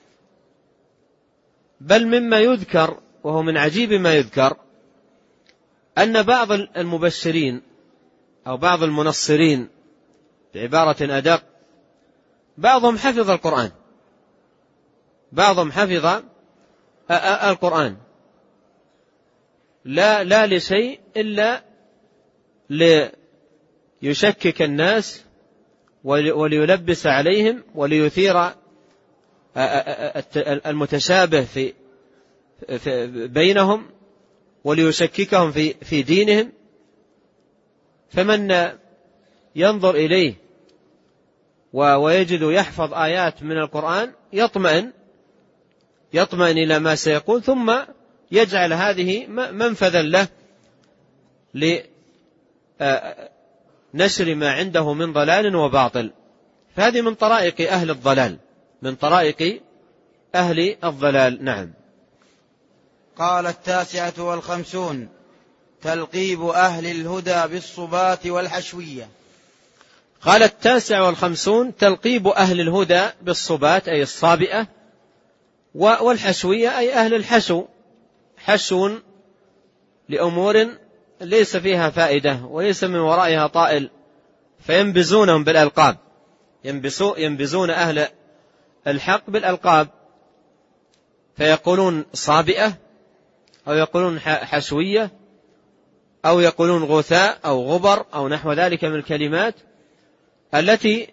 بل مما يذكر، وهو من عجيب ما يذكر، أن بعض المبشرين أو بعض المنصرين بعبارة أدق، بعضهم حفظ القرآن، بعضهم حفظ القرآن لا لا لشيء إلا ليشكك الناس وليلبس عليهم وليثير المتشابه في بينهم وليشككهم في في دينهم. فمن ينظر إليه ويجد يحفظ آيات من القرآن يطمئن يطمئن إلى ما سيقول، ثم يجعل هذه منفذا له لنشر ما عنده من ضلال وباطل. فهذه من طرائق أهل الضلال، من طرائق أهل الضلال. نعم. قال التاسعة والخمسون: تلقيب أهل الهدى بالصبات والحشوية. قال التاسع والخمسون: تلقيب أهل الهدى بالصبات أي الصابئة، والحشوية أي أهل الحشو، حشو لأمور ليس فيها فائدة وليس من ورائها طائل، فينبزونهم بالألقاب، ينبزون أهل الحق بالألقاب، فيقولون صابئة أو يقولون حشوية أو يقولون غثاء أو غبر أو نحو ذلك من الكلمات التي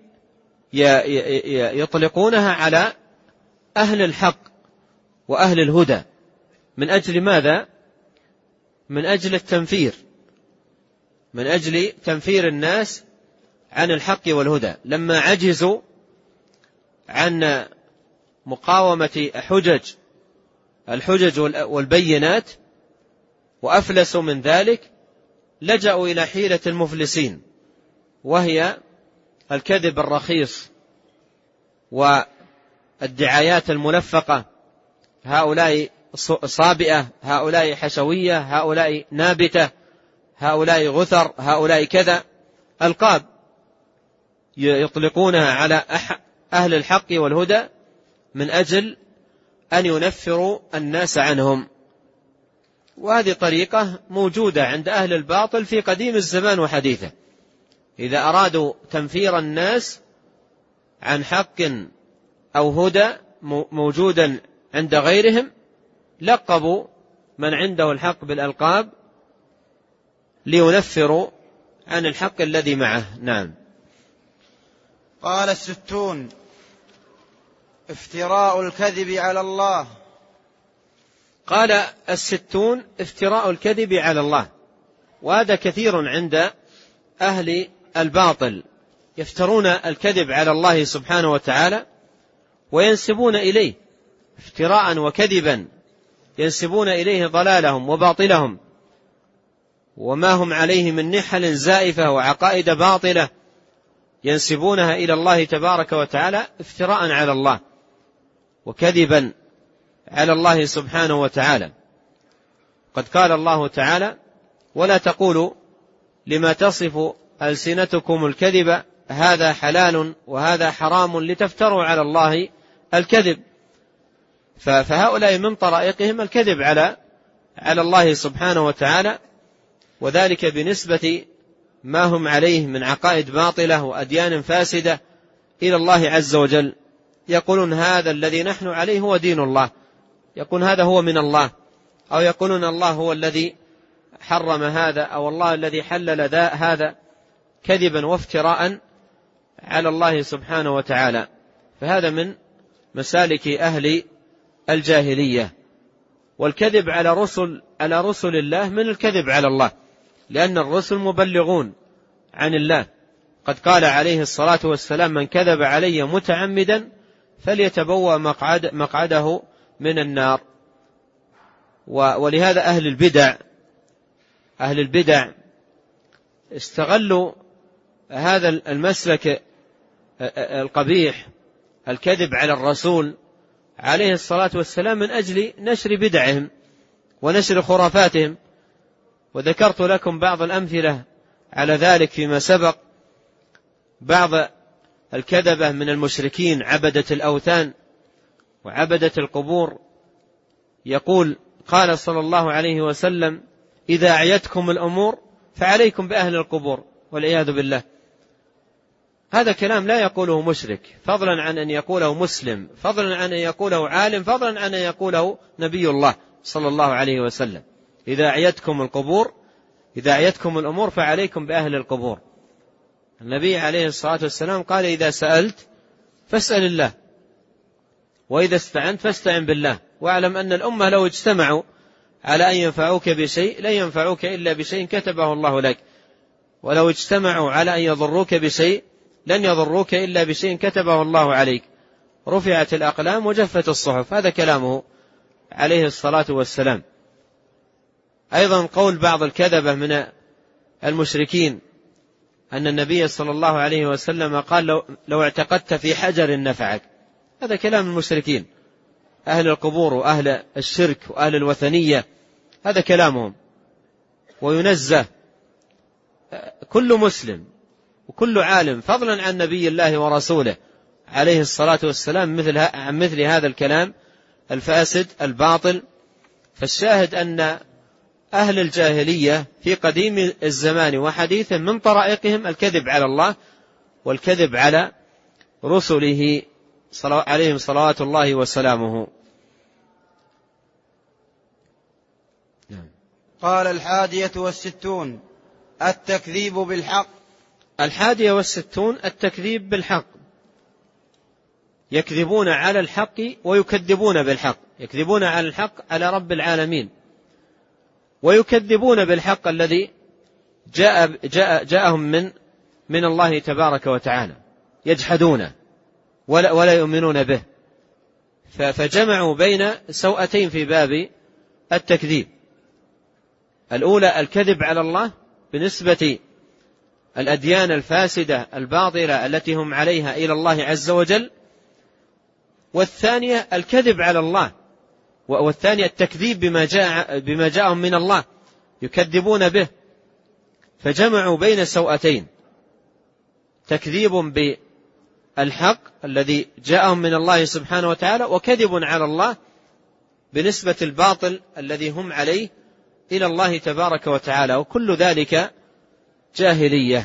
يطلقونها على أهل الحق وأهل الهدى. من أجل ماذا؟ من أجل التنفير، من أجل تنفير الناس عن الحق والهدى. لما عجزوا عن مقاومة حجج الحجج والبينات وأفلسوا من ذلك، لجأوا إلى حيلة المفلسين، وهي الكذب الرخيص والدعايات الملفقة. هؤلاء صابئة، هؤلاء حشوية، هؤلاء نابتة، هؤلاء غثر، هؤلاء كذا، ألقاب يطلقونها على أهل الحق والهدى من أجل أن ينفروا الناس عنهم. وهذه طريقة موجودة عند أهل الباطل في قديم الزمان وحديثه، إذا أرادوا تنفير الناس عن حق أو هدى موجودا عند غيرهم لقبوا من عنده الحق بالألقاب لينفروا عن الحق الذي معه. نعم. قال الستون: افتراء الكذب على الله. قال الستون: افتراء الكذب على الله. وهذا كثير عند أهل الباطل، يفترون الكذب على الله سبحانه وتعالى وينسبون إليه افتراء وكذبا، ينسبون إليه ضلالهم وباطلهم وما هم عليه من نحل زائفة وعقائد باطلة، ينسبونها إلى الله تبارك وتعالى افتراء على الله وكذبا على الله سبحانه وتعالى. قد قال الله تعالى: ولا تقولوا لما تصف ألسنتكم الكذب هذا حلال وهذا حرام لتفتروا على الله الكذب. فهؤلاء من طرائقهم الكذب على على الله سبحانه وتعالى، وذلك بنسبة ما هم عليه من عقائد باطلة وأديان فاسدة إلى الله عز وجل. يقولون هذا الذي نحن عليه هو دين الله، يقول هذا هو من الله، أو يقولون الله هو الذي حرم هذا، أو الله الذي حلل هذا، كذبا وافتراء على الله سبحانه وتعالى. فهذا من مسالك أهل الجاهلية. والكذب على رسل على رسل الله من الكذب على الله، لأن الرسل مبلغون عن الله. قد قال عليه الصلاة والسلام: من كذب علي متعمدا فليتبوأ مقعد مقعده من النار. ولهذا أهل البدع أهل البدع استغلوا هذا المسلك القبيح، الكذب على الرسول عليه الصلاة والسلام، من أجل نشر بدعهم ونشر خرافاتهم. وذكرت لكم بعض الأمثلة على ذلك فيما سبق. بعض الكذبة من المشركين عبدة الأوثان وعبدة القبور يقول: قال صلى الله عليه وسلم: إذا أعيتكم الأمور فعليكم بأهل القبور، والعياذ بالله. هذا كلام لا يقوله مشرك، فضلا عن أن يقوله مسلم، فضلا عن أن يقوله عالم، فضلا عن أن يقوله نبي الله صلى الله عليه وسلم: إذا أعيتكم القبور إذا أعيتكم الأمور فعليكم بأهل القبور. النبي عليه الصلاة والسلام قال: إذا سألت فاسأل الله، وإذا استعنت فاستعن بالله، واعلم أن الأمة لو اجتمعوا على أن ينفعوك بشيء لن ينفعوك إلا بشيء كتبه الله لك، ولو اجتمعوا على أن يضروك بشيء لن يضروك إلا بشيء كتبه الله عليك. رفعت الأقلام وجفت الصحف. هذا كلامه عليه الصلاة والسلام. أيضا قول بعض الكذبة من المشركين أن النبي صلى الله عليه وسلم قال: لو, لو اعتقدت في حجر نفعك. هذا كلام المشركين، أهل القبور وأهل الشرك وأهل الوثنية، هذا كلامهم. وينزه كل مسلم وكل عالم، فضلا عن نبي الله ورسوله عليه الصلاة والسلام، مثل عن مثل هذا الكلام الفاسد الباطل. فالشاهد أن أهل الجاهلية في قديم الزمان وحديثه من طرائقهم الكذب على الله والكذب على رسله عليهم صلوات الله وسلامه. قال: الحادية والستون التكذيب بالحق. الحادية والستون التكذيب بالحق. يكذبون على الحق ويكذبون بالحق. يكذبون على الحق على رب العالمين، ويكذبون بالحق الذي جاء جاء جاءهم من من الله تبارك وتعالى. يجحدونه ولا ولا يؤمنون به. فجمعوا بين سوءتين في باب التكذيب. الأولى الكذب على الله بنسبة الأديان الفاسدة الباطلة التي هم عليها إلى الله عز وجل، والثانية الكذب على الله، والثانية التكذيب بما جاء بما جاءهم من الله، يكذبون به. فجمعوا بين سوءتين: تكذيب بالحق الذي جاءهم من الله سبحانه وتعالى، وكذب على الله بنسبة الباطل الذي هم عليه إلى الله تبارك وتعالى، وكل ذلك جاهلية.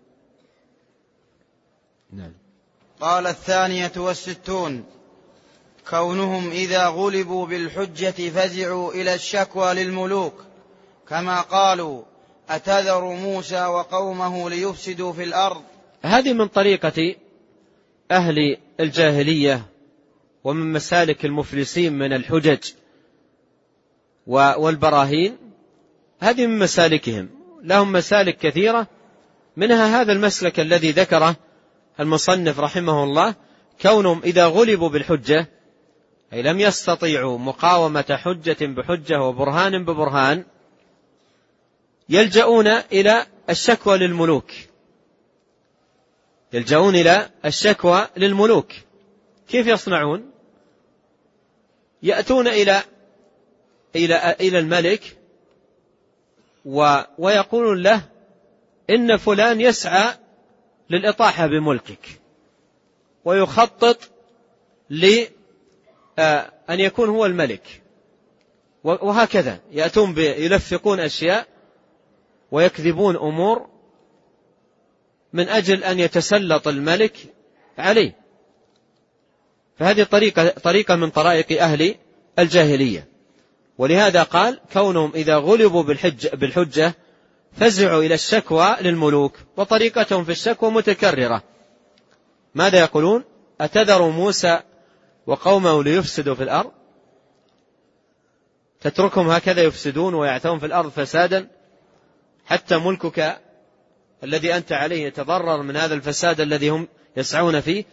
نعم. قال: الثانية والستون كونهم إذا غلبوا بالحجة فزعوا إلى الشكوى للملوك، كما قالوا: أتذر موسى وقومه ليفسدوا في الأرض. هذه من طريقة أهل الجاهلية ومن مسالك المفلسين من الحجج والبراهين. هذه من مسالكهم، لهم مسالك كثيرة، منها هذا المسلك الذي ذكره المصنف رحمه الله: كونهم إذا غلبوا بالحجة، أي لم يستطيعوا مقاومة حجة بحجة وبرهان ببرهان، يلجؤون إلى الشكوى للملوك. يلجؤون إلى الشكوى للملوك. كيف يصنعون؟ يأتون إلى إلى إلى الملك ويقولون له: إن فلان يسعى للإطاحة بملكك، ويخطط لأن يكون هو الملك. وهكذا يأتون يلفقون أشياء ويكذبون أمور من أجل أن يتسلط الملك عليه. فهذه طريقة, طريقة من طرائق أهل الجاهلية. ولهذا قال: كونهم إذا غلبوا بالحجة, بالحجة فزعوا إلى الشكوى للملوك. وطريقتهم في الشكوى متكررة. ماذا يقولون؟ أتذر موسى وقومه ليفسدوا في الأرض؟ تتركهم هكذا يفسدون ويعثون في الأرض فسادا؟ حتى ملكك الذي أنت عليه يتضرر من هذا الفساد الذي هم يسعون فيه.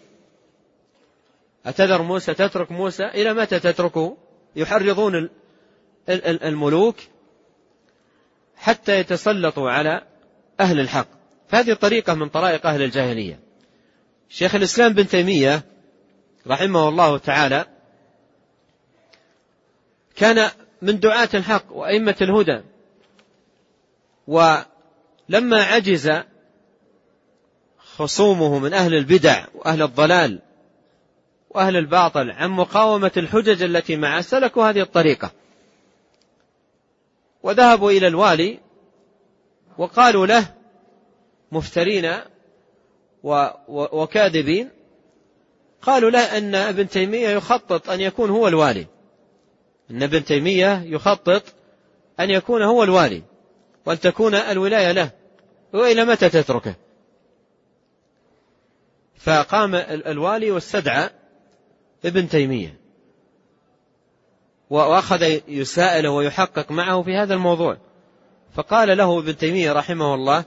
أتذر موسى تترك موسى إلى متى تتركه؟ يحرضون الملوك حتى يتسلطوا على أهل الحق. فهذه طريقة من طرائق أهل الجاهلية. شيخ الإسلام بن تيمية رحمه الله تعالى كان من دعاة الحق وأئمة الهدى، ولما عجز خصومه من أهل البدع وأهل الضلال وأهل الباطل عن مقاومة الحجج التي معه سلكوا هذه الطريقة، وذهبوا إلى الوالي وقالوا له مفترين وكاذبين، قالوا له أن ابن تيمية يخطط أن يكون هو الوالي، أن ابن تيمية يخطط أن يكون هو الوالي وأن تكون الولاية له، وإلى متى تتركه؟ فقام الوالي واستدعى ابن تيمية وأخذ يسائله ويحقق معه في هذا الموضوع. فقال له ابن تيمية رحمه الله: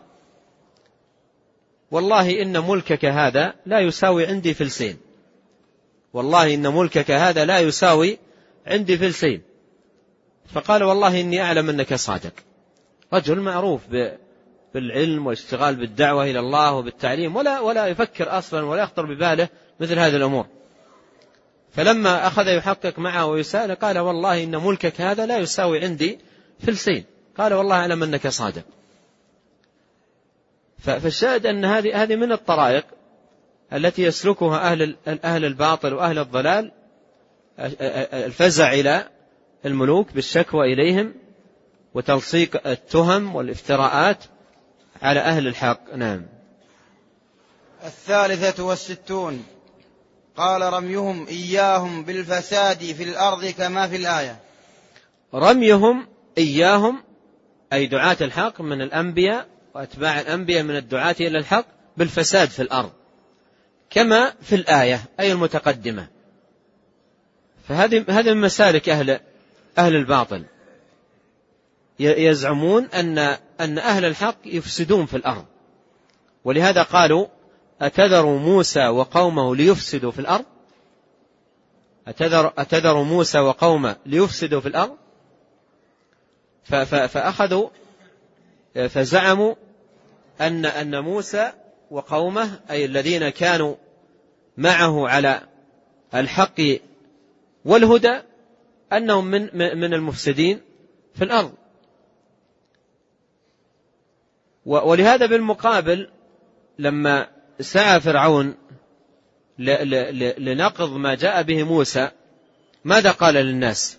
والله إن ملكك هذا لا يساوي عندي فلسين، والله إن ملكك هذا لا يساوي عندي فلسين. فقال: والله إني أعلم أنك صادق. رجل معروف بالعلم والاشتغال بالدعوة إلى الله وبالتعليم، ولا ولا يفكر أصلا ولا يخطر بباله مثل هذه الأمور. فلما أخذ يحقق معه ويسأل قال: والله إن ملكك هذا لا يساوي عندي فلسين. قال: والله أعلم أنك صادق. فالشاهد أن هذه هذه من الطرائق التي يسلكها أهل أهل الباطل وأهل الضلال، الفزع إلى الملوك بالشكوى إليهم وتلصيق التهم والافتراءات على أهل الحق. نعم. الثالثة والستون قال: رميهم إياهم بالفساد في الأرض كما في الآية. رميهم إياهم أي دعاة الحق من الأنبياء وأتباع الأنبياء من الدعاة إلى الحق بالفساد في الأرض كما في الآية أي المتقدمة. فهذه هذه من مسالك أهل أهل الباطل، يزعمون أن أن أهل الحق يفسدون في الأرض، ولهذا قالوا: أتذر موسى وقومه ليفسدوا في الأرض؟ أتذر, أتذر موسى وقومه ليفسدوا في الأرض؟ فأخذوا فزعموا أن أن موسى وقومه أي الذين كانوا معه على الحق والهدى أنهم من من المفسدين في الأرض. ولهذا بالمقابل لما سعى فرعون لنقض ما جاء به موسى ماذا قال للناس؟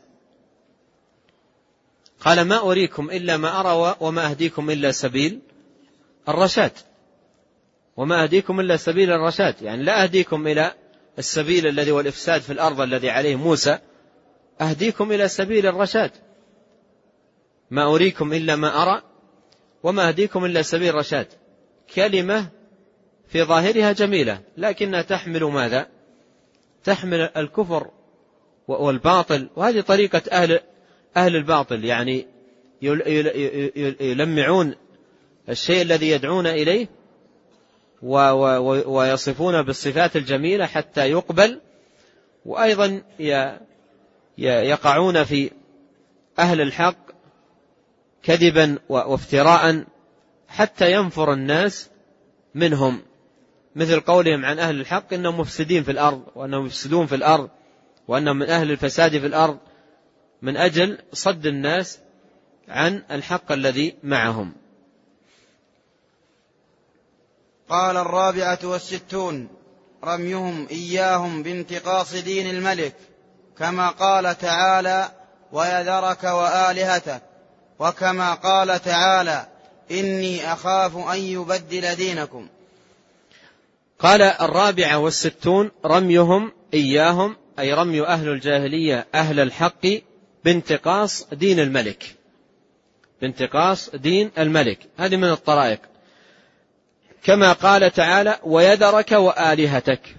قال: ما أريكم إلا ما أرى وما أهديكم إلا سبيل الرشاد، وما أهديكم إلا سبيل الرشاد، يعني لا أهديكم إلى السبيل الذي هو الإفساد في الأرض الذي عليه موسى، أهديكم إلى سبيل الرشاد. ما أريكم إلا ما أرى وما أهديكم إلا سبيل الرشاد، كلمة في ظاهرها جميلة لكنها تحمل ماذا؟ تحمل الكفر والباطل. وهذه طريقة أهل أهل الباطل، يعني يلمعون الشيء الذي يدعون إليه ويصفون بالصفات الجميلة حتى يقبل، وأيضا يقعون في أهل الحق كذبا وافتراء حتى ينفر الناس منهم، مثل قولهم عن أهل الحق إنهم مفسدين في الأرض وأنهم يفسدون في الأرض وأنهم من أهل الفساد في الأرض، من أجل صد الناس عن الحق الذي معهم. قال: الرابعة والستون رميهم إياهم بانتقاص دين الملك، كما قال تعالى: ويذرك وآلهتك، وكما قال تعالى: إني أخاف أن يبدل دينكم. قال: الرابعة والستون رميهم إياهم أي رمي أهل الجاهلية أهل الحق بانتقاص دين الملك، بانتقاص دين الملك، هذه من الطرائق. كما قال تعالى: ويذرك وآلهتك.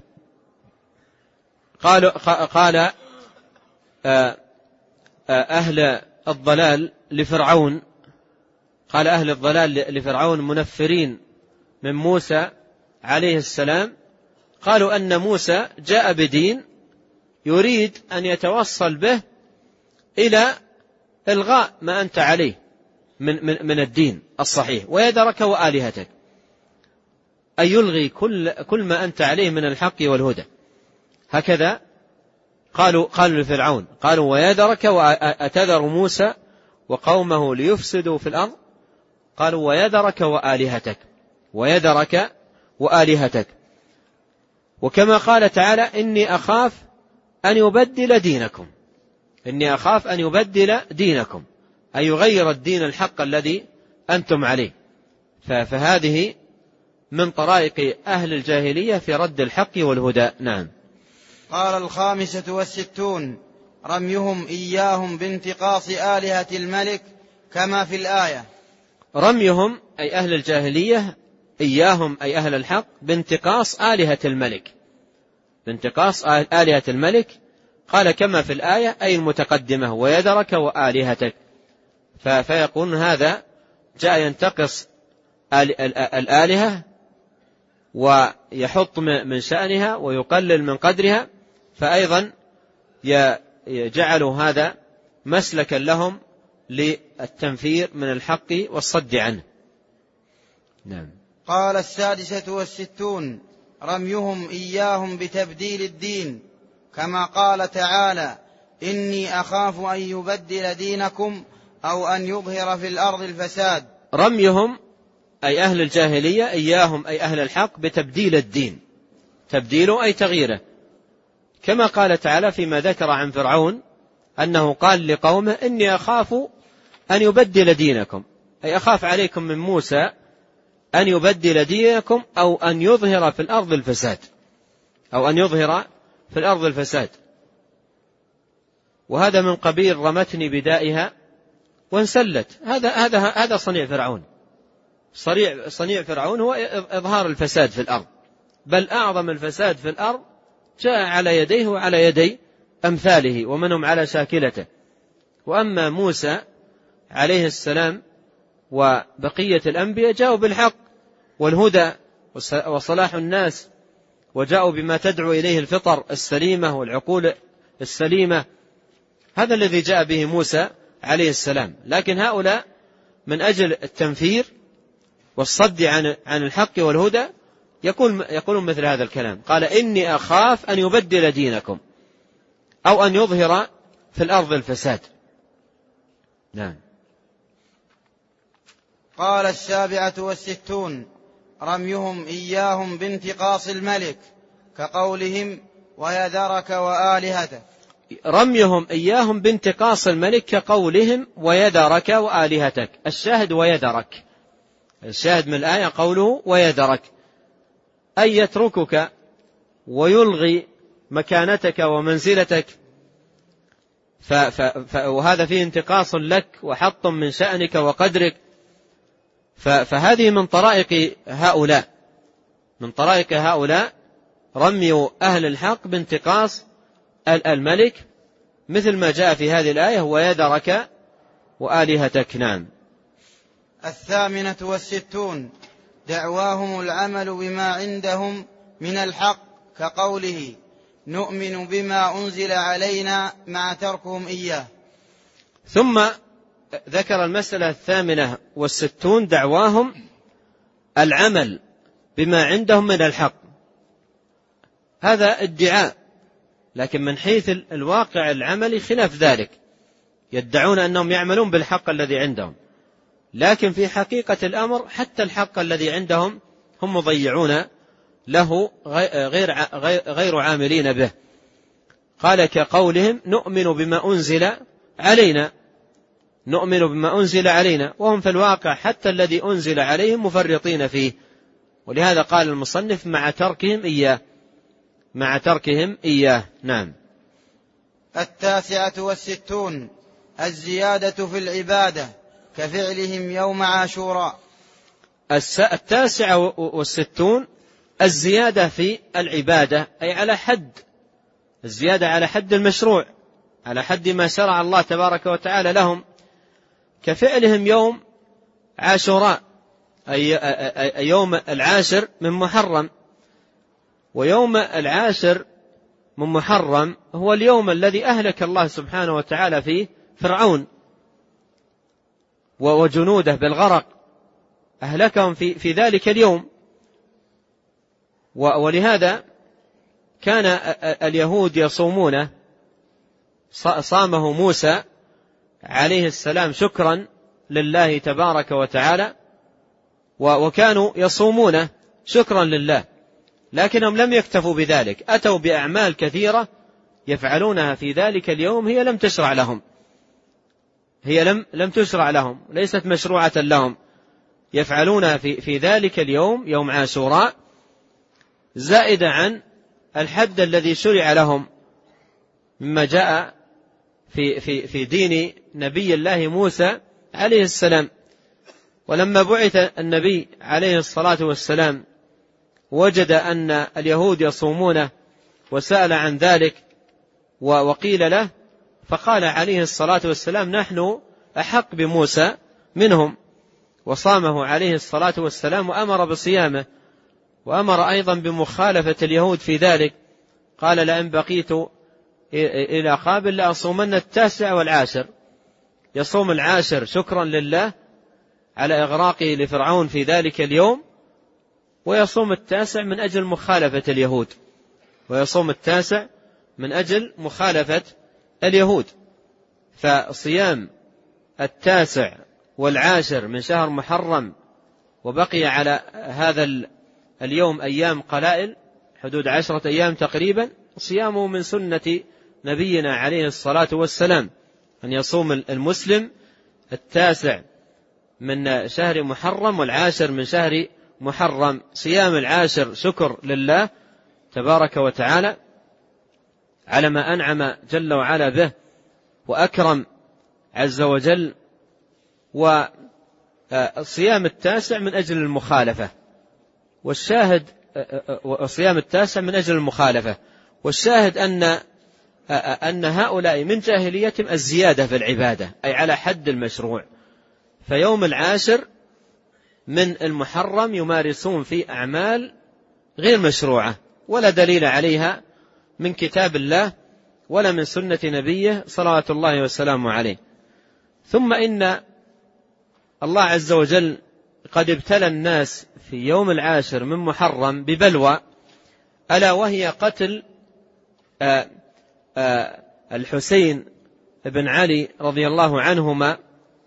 قال, قال أهل الضلال لفرعون، قال أهل الضلال لفرعون منفرين من موسى عليه السلام، قالوا أن موسى جاء بدين يريد أن يتوصل به إلى إلغاء ما أنت عليه من, من, من الدين الصحيح ويذرك وآلهتك، أي يلغي كل, كل ما أنت عليه من الحق والهدى. هكذا قالوا, قالوا لفرعون، قالوا ويذرك وأتذر موسى وقومه ليفسدوا في الأرض، قالوا ويذرك وآلهتك، ويذرك وآلهتك. وكما قال تعالى إني أخاف أن يبدل دينكم، إني أخاف أن يبدل دينكم، أي يغير الدين الحق الذي أنتم عليه. فهذه من طرائق أهل الجاهلية في رد الحق والهدى. نعم. قال الخامسة والستون رميهم إياهم بانتقاص آلهة الملك كما في الآية. رميهم أي أهل الجاهلية إياهم أي أهل الحق بانتقاص آلهة الملك، بانتقاص آلهة الملك، قال كما في الآية أي المتقدمة ويذرك وآلهتك. فيقول هذا جاء ينتقص الآلهة ويحط من شأنها ويقلل من قدرها، فأيضا يجعل هذا مسلكا لهم للتنفير من الحق والصد عنه. نعم. قال السادسة والستون رميهم إياهم بتبديل الدين كما قال تعالى إني أخاف أن يبدل دينكم أو أن يظهر في الأرض الفساد. رميهم أي أهل الجاهلية إياهم أي أهل الحق بتبديل الدين، تبديله أي تغييره، كما قال تعالى فيما ذكر عن فرعون أنه قال لقومه إني أخاف أن يبدل دينكم، أي أخاف عليكم من موسى أن يبدل دينكم أو أن يظهر في الأرض الفساد، أو أن يظهر في الأرض الفساد. وهذا من قبيل رمتني بدائها وانسلت، هذا هذا هذا صنيع فرعون. صنيع صنيع فرعون هو إظهار الفساد في الأرض، بل أعظم الفساد في الأرض جاء على يديه وعلى يدي أمثاله ومنهم على شاكلته. وأما موسى عليه السلام وبقية الأنبياء جاءوا بالحق والهدى وصلاح الناس، وجاءوا بما تدعو إليه الفطر السليمة والعقول السليمة، هذا الذي جاء به موسى عليه السلام. لكن هؤلاء من أجل التنفير والصد عن عن الحق والهدى يقول يقولون مثل هذا الكلام، قال إني أخاف أن يبدل دينكم أو أن يظهر في الأرض الفساد. نعم. قال السابعة والستون رميهم إياهم بانتقاص الملك كقولهم ويذرك وآلهتك. رميهم إياهم بانتقاص الملك كقولهم ويذرك وآلهتك. الشاهد ويذرك، الشاهد من الآية قوله ويذرك، أي يتركك ويلغي مكانتك ومنزلتك، ف ف ف وهذا فيه انتقاص لك وحط من شأنك وقدرك. فهذه من طرائق هؤلاء، من طرائق هؤلاء رمي أهل الحق بانتقاص الملك، مثل ما جاء في هذه الآية ويذرك وآلهتك. نعم. الثامنة والستون دعواهم العمل بما عندهم من الحق كقوله نؤمن بما أنزل علينا مع تركهم إياه. ثم ذكر المسألة الثامنة والستون دعواهم العمل بما عندهم من الحق. هذا ادعاء، لكن من حيث الواقع العملي خلاف ذلك، يدعون أنهم يعملون بالحق الذي عندهم، لكن في حقيقة الأمر حتى الحق الذي عندهم هم مضيعون له غير غير عاملين به. قال كقولهم نؤمن بما أنزل علينا، نؤمن بما أنزل علينا، وهم في الواقع حتى الذي أنزل عليهم مفرطين فيه. ولهذا قال المصنف مع تركهم إياه، مع تركهم إياه. نعم. التاسعة والستون الزيادة في العبادة كفعلهم يوم عاشوراء. التاسعة والستون الزيادة في العبادة، أي على حد، الزيادة على حد المشروع، على حد ما شرع الله تبارك وتعالى لهم، كفعلهم يوم عاشوراء أي يوم العاشر من محرم. ويوم العاشر من محرم هو اليوم الذي أهلك الله سبحانه وتعالى فيه فرعون وجنوده بالغرق، أهلكهم في, في ذلك اليوم. ولهذا كان اليهود يصومونه، صامه موسى عليه السلام شكرا لله تبارك وتعالى، وكانوا يصومونه شكرا لله، لكنهم لم يكتفوا بذلك، أتوا بأعمال كثيرة يفعلونها في ذلك اليوم هي لم تشرع لهم، هي لم لم تشرع لهم، ليست مشروعة لهم، يفعلونها في في ذلك اليوم يوم عاشوراء زائدة عن الحد الذي شرع لهم مما جاء في في في دين نبي الله موسى عليه السلام. ولما بعث النبي عليه الصلاة والسلام وجد أن اليهود يصومونه وسأل عن ذلك وقيل له، فقال عليه الصلاة والسلام نحن أحق بموسى منهم، وصامه عليه الصلاة والسلام وأمر بصيامه، وأمر أيضا بمخالفة اليهود في ذلك، قال لئن بقيت إلى قابل لأصومن التاسع والعاشر، يصوم العاشر شكرا لله على إغراقه لفرعون في ذلك اليوم، ويصوم التاسع من أجل مخالفة اليهود، ويصوم التاسع من أجل مخالفة اليهود. فصيام التاسع والعاشر من شهر محرم وبقي على هذا اليوم أيام قلائل حدود عشرة أيام تقريبا، صيامه من سنة نبينا عليه الصلاة والسلام، أن يصوم المسلم التاسع من شهر محرم والعاشر من شهر محرم. صيام العاشر شكر لله تبارك وتعالى على ما أنعم جل وعلا به وأكرم عز وجل، وصيام التاسع من أجل المخالفة، والشاهد صيام التاسع من أجل المخالفة، والشاهد أن أن هؤلاء من جاهليتهم الزيادة في العبادة أي على حد المشروع. فيوم العاشر من المحرم يمارسون في أعمال غير مشروعة ولا دليل عليها من كتاب الله ولا من سنة نبيه صلوات الله وسلامه عليه. ثم إن الله عز وجل قد ابتلى الناس في يوم العاشر من محرم ببلوى، ألا وهي قتل آآ آآ الحسين بن علي رضي الله عنهما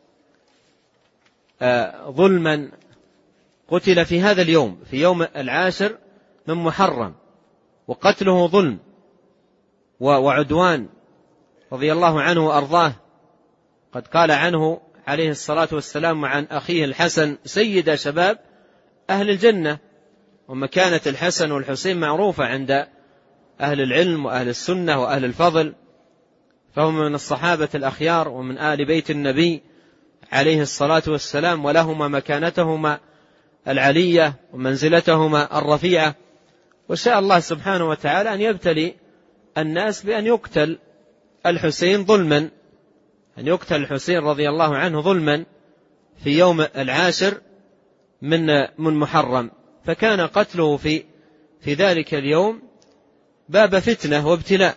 ظلما، قتل في هذا اليوم في يوم العاشر من محرم، وقتله ظلم وعدوان رضي الله عنه وأرضاه. قد قال عنه عليه الصلاة والسلام عن أخيه الحسن سيد شباب أهل الجنة، ومكانة الحسن والحسين معروفة عند أهل العلم وأهل السنة وأهل الفضل، فهم من الصحابة الأخيار ومن آل بيت النبي عليه الصلاة والسلام، ولهما مكانتهما العلية ومنزلتهما الرفيعة. وشاء الله سبحانه وتعالى أن يبتلي الناس بأن يقتل الحسين ظلما، أن يقتل الحسين رضي الله عنه ظلما في يوم العاشر من من محرم، فكان قتله في في ذلك اليوم باب فتنة وابتلاء.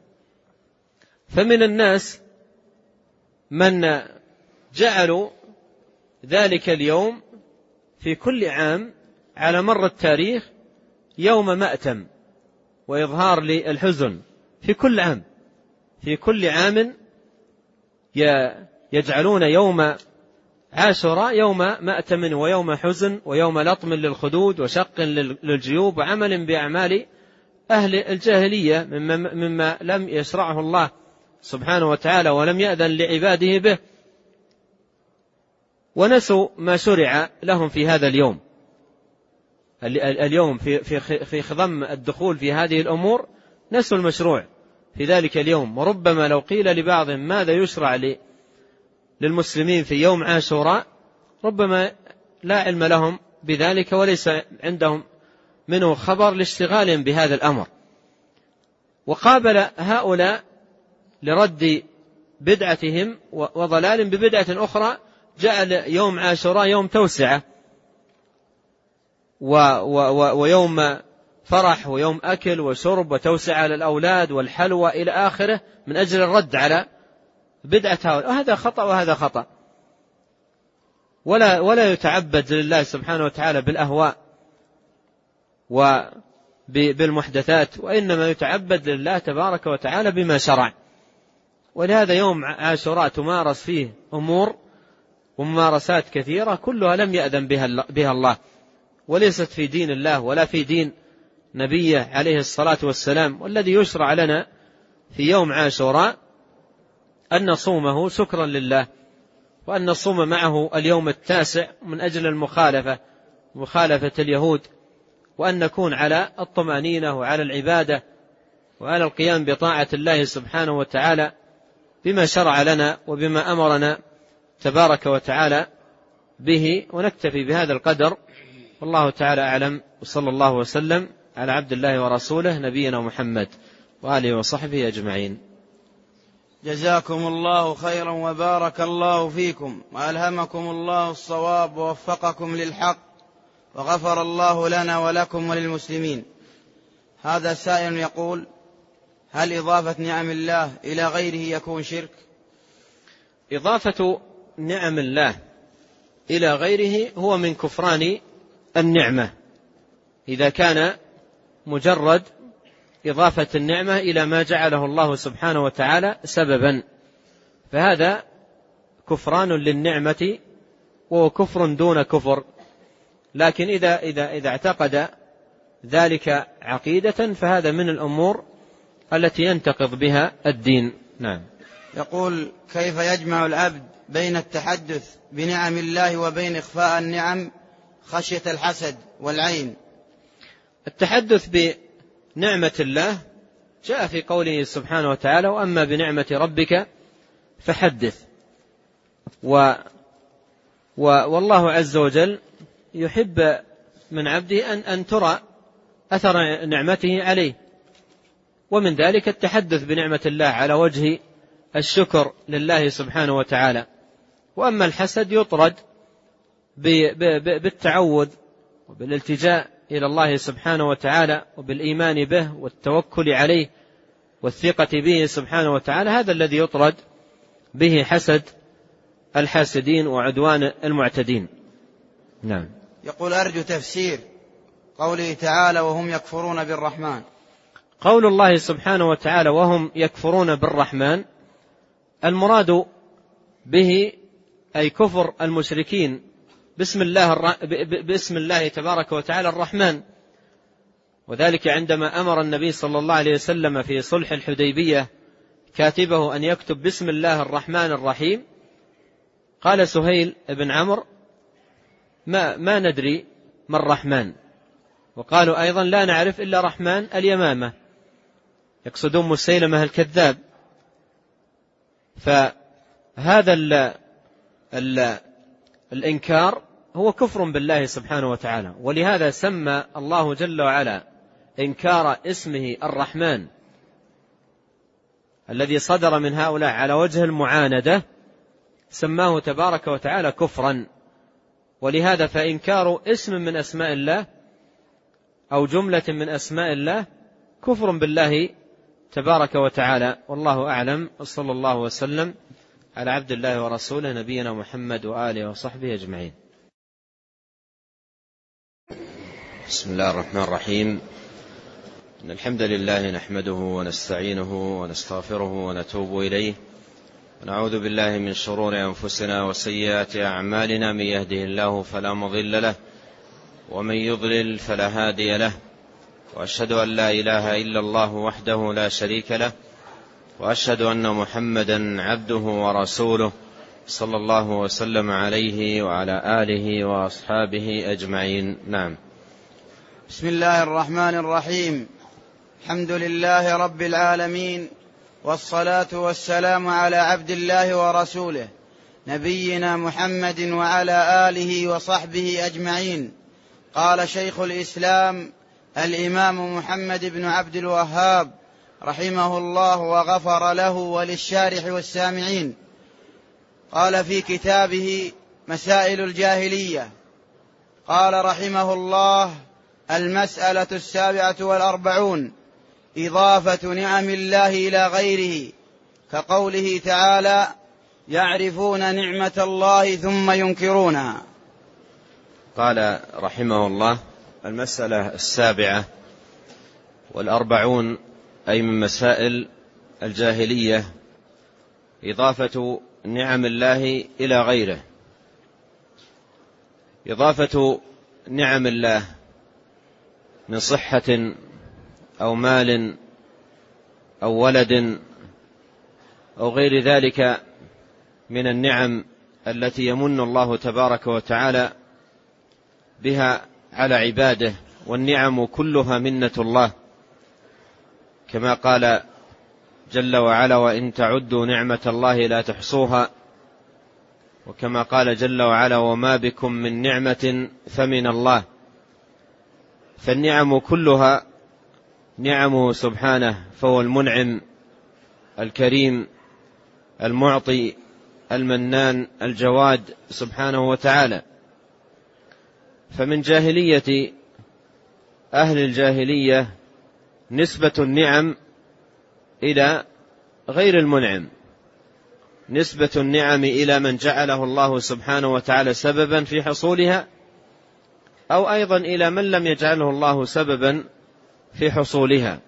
فمن الناس من جعلوا ذلك اليوم في كل عام على مر التاريخ يوم مأتم وإظهار للحزن، في كل عام في كل عام يجعلون يوم عاشوراء يوم مأتم ويوم حزن ويوم لطم للخدود وشق للجيوب وعمل بأعمال أهل الجاهلية مما لم يشرعه الله سبحانه وتعالى ولم يأذن لعباده به، ونسوا ما شرع لهم في هذا اليوم. اليوم في في في خضم الدخول في هذه الأمور نسوا المشروع في ذلك اليوم. وربما لو قيل لبعضهم ماذا يشرع للمسلمين في يوم عاشوراء ربما لا علم لهم بذلك وليس عندهم منه خبر لاشتغالهم بهذا الأمر. وقابل هؤلاء لرد بدعتهم وضلال ببدعة أخرى جعل يوم عاشوراء يوم توسعة و و و ويوم فرح ويوم أكل وشرب وتوسعة للأولاد والحلوى إلى آخره من أجل الرد على بدعة هؤلاء، وهذا خطأ وهذا خطأ. ولا ولا يتعبد لله سبحانه وتعالى بالأهواء وبالمحدثات، وإنما يتعبد لله تبارك وتعالى بما شرع. ولهذا يوم عاشوراء تمارس فيه أمور وممارسات كثيرة كلها لم يأذن بها الله، وليست في دين الله ولا في دين نبيه عليه الصلاة والسلام. والذي يشرع لنا في يوم عاشوراء أن نصومه شكرا لله، وأن نصوم معه اليوم التاسع من أجل المخالفة مخالفة اليهود، وأن نكون على الطمأنينة وعلى العبادة وعلى القيام بطاعة الله سبحانه وتعالى بما شرع لنا وبما أمرنا تبارك وتعالى به. ونكتفي بهذا القدر، والله تعالى أعلم، وصلى الله وسلم على عبد الله ورسوله نبينا محمد وآله وصحبه أجمعين. جزاكم الله خيرا وبارك الله فيكم، وألهمكم الله الصواب ووفقكم للحق، وغفر الله لنا ولكم وللمسلمين. هذا سائل يقول: هل إضافة نعم الله إلى غيره يكون شرك؟ إضافة نعم الله إلى غيره هو من كفران النعمة، إذا كان مجرد إضافة النعمة إلى ما جعله الله سبحانه وتعالى سببا، فهذا كفران للنعمة وهو كفر دون كفر. لكن إذا, إذا, إذا اعتقد ذلك عقيدة فهذا من الأمور التي ينتقض بها الدين. نعم. يقول: كيف يجمع العبد بين التحدث بنعم الله وبين إخفاء النعم خشية الحسد والعين؟ التحدث بنعمة الله جاء في قوله سبحانه وتعالى: وأما بنعمة ربك فحدث. و والله عز وجل يحب من عبده أن, أن ترى أثر نعمته عليه، ومن ذلك التحدث بنعمة الله على وجه الشكر لله سبحانه وتعالى. وأما الحسد يطرد بالتعوذ وبالالتجاء إلى الله سبحانه وتعالى وبالإيمان به والتوكل عليه والثقة به سبحانه وتعالى، هذا الذي يطرد به حسد الحاسدين وعدوان المعتدين. نعم. يقول: أرجو تفسير قوله تعالى: وهم يكفرون بالرحمن. قول الله سبحانه وتعالى: وهم يكفرون بالرحمن، المراد به أي كفر المشركين باسم الله, الر... باسم الله تبارك وتعالى الرحمن. وذلك عندما أمر النبي صلى الله عليه وسلم في صلح الحديبية كاتبه أن يكتب بسم الله الرحمن الرحيم، قال سهيل بن عمرو: ما, ما ندري ما الرحمن. وقالوا أيضا: لا نعرف إلا رحمن اليمامة، يقصدون مسيلمة الكذاب. فهذا ال ال الإنكار هو كفر بالله سبحانه وتعالى، ولهذا سمى الله جل وعلا إنكار اسمه الرحمن الذي صدر من هؤلاء على وجه المعاندة، سماه تبارك وتعالى كفرا. ولهذا فإنكار اسم من أسماء الله أو جملة من أسماء الله كفر بالله تبارك وتعالى. والله أعلم، وصلى الله وسلم على عبد الله ورسوله نبينا محمد وآله وصحبه أجمعين. بسم الله الرحمن الرحيم. إن الحمد لله نحمده ونستعينه ونستغفره ونتوب إليه، ونعوذ بالله من شرور أنفسنا وسيئات أعمالنا، من يهده الله فلا مضل له ومن يضلل فلا هادي له، وأشهد أن لا إله إلا الله وحده لا شريك له، وأشهد أن محمدا عبده ورسوله صلى الله وسلم عليه وعلى آله وأصحابه أجمعين. نعم. بسم الله الرحمن الرحيم. الحمد لله رب العالمين، والصلاة والسلام على عبد الله ورسوله نبينا محمد وعلى آله وصحبه أجمعين. قال شيخ الإسلام الإمام محمد بن عبد الوهاب رحمه الله وغفر له وللشارح والسامعين، قال في كتابه مسائل الجاهلية. قال رحمه الله: المسألة السابعة والأربعون: إضافة نعم الله إلى غيره، كقوله تعالى: يعرفون نعمة الله ثم ينكرونها. قال رحمه الله: المسألة السابعة والأربعون، أي من مسائل الجاهلية، إضافة نعم الله إلى غيره. إضافة نعم الله من صحة أو مال أو ولد أو غير ذلك من النعم التي يمن الله تبارك وتعالى بها على عباده، والنعم كلها منة الله، كما قال جل وعلا: وإن تعدوا نعمة الله لا تحصوها، وكما قال جل وعلا: وما بكم من نعمة فمن الله. فالنعم كلها نعمه سبحانه، فهو المنعم الكريم المعطي المنان الجواد سبحانه وتعالى. فمن جاهلية أهل الجاهلية نسبة النعم إلى غير المنعم، نسبة النعم إلى من جعله الله سبحانه وتعالى سببا في حصولها، أو أيضا إلى من لم يجعله الله سببا في حصولها،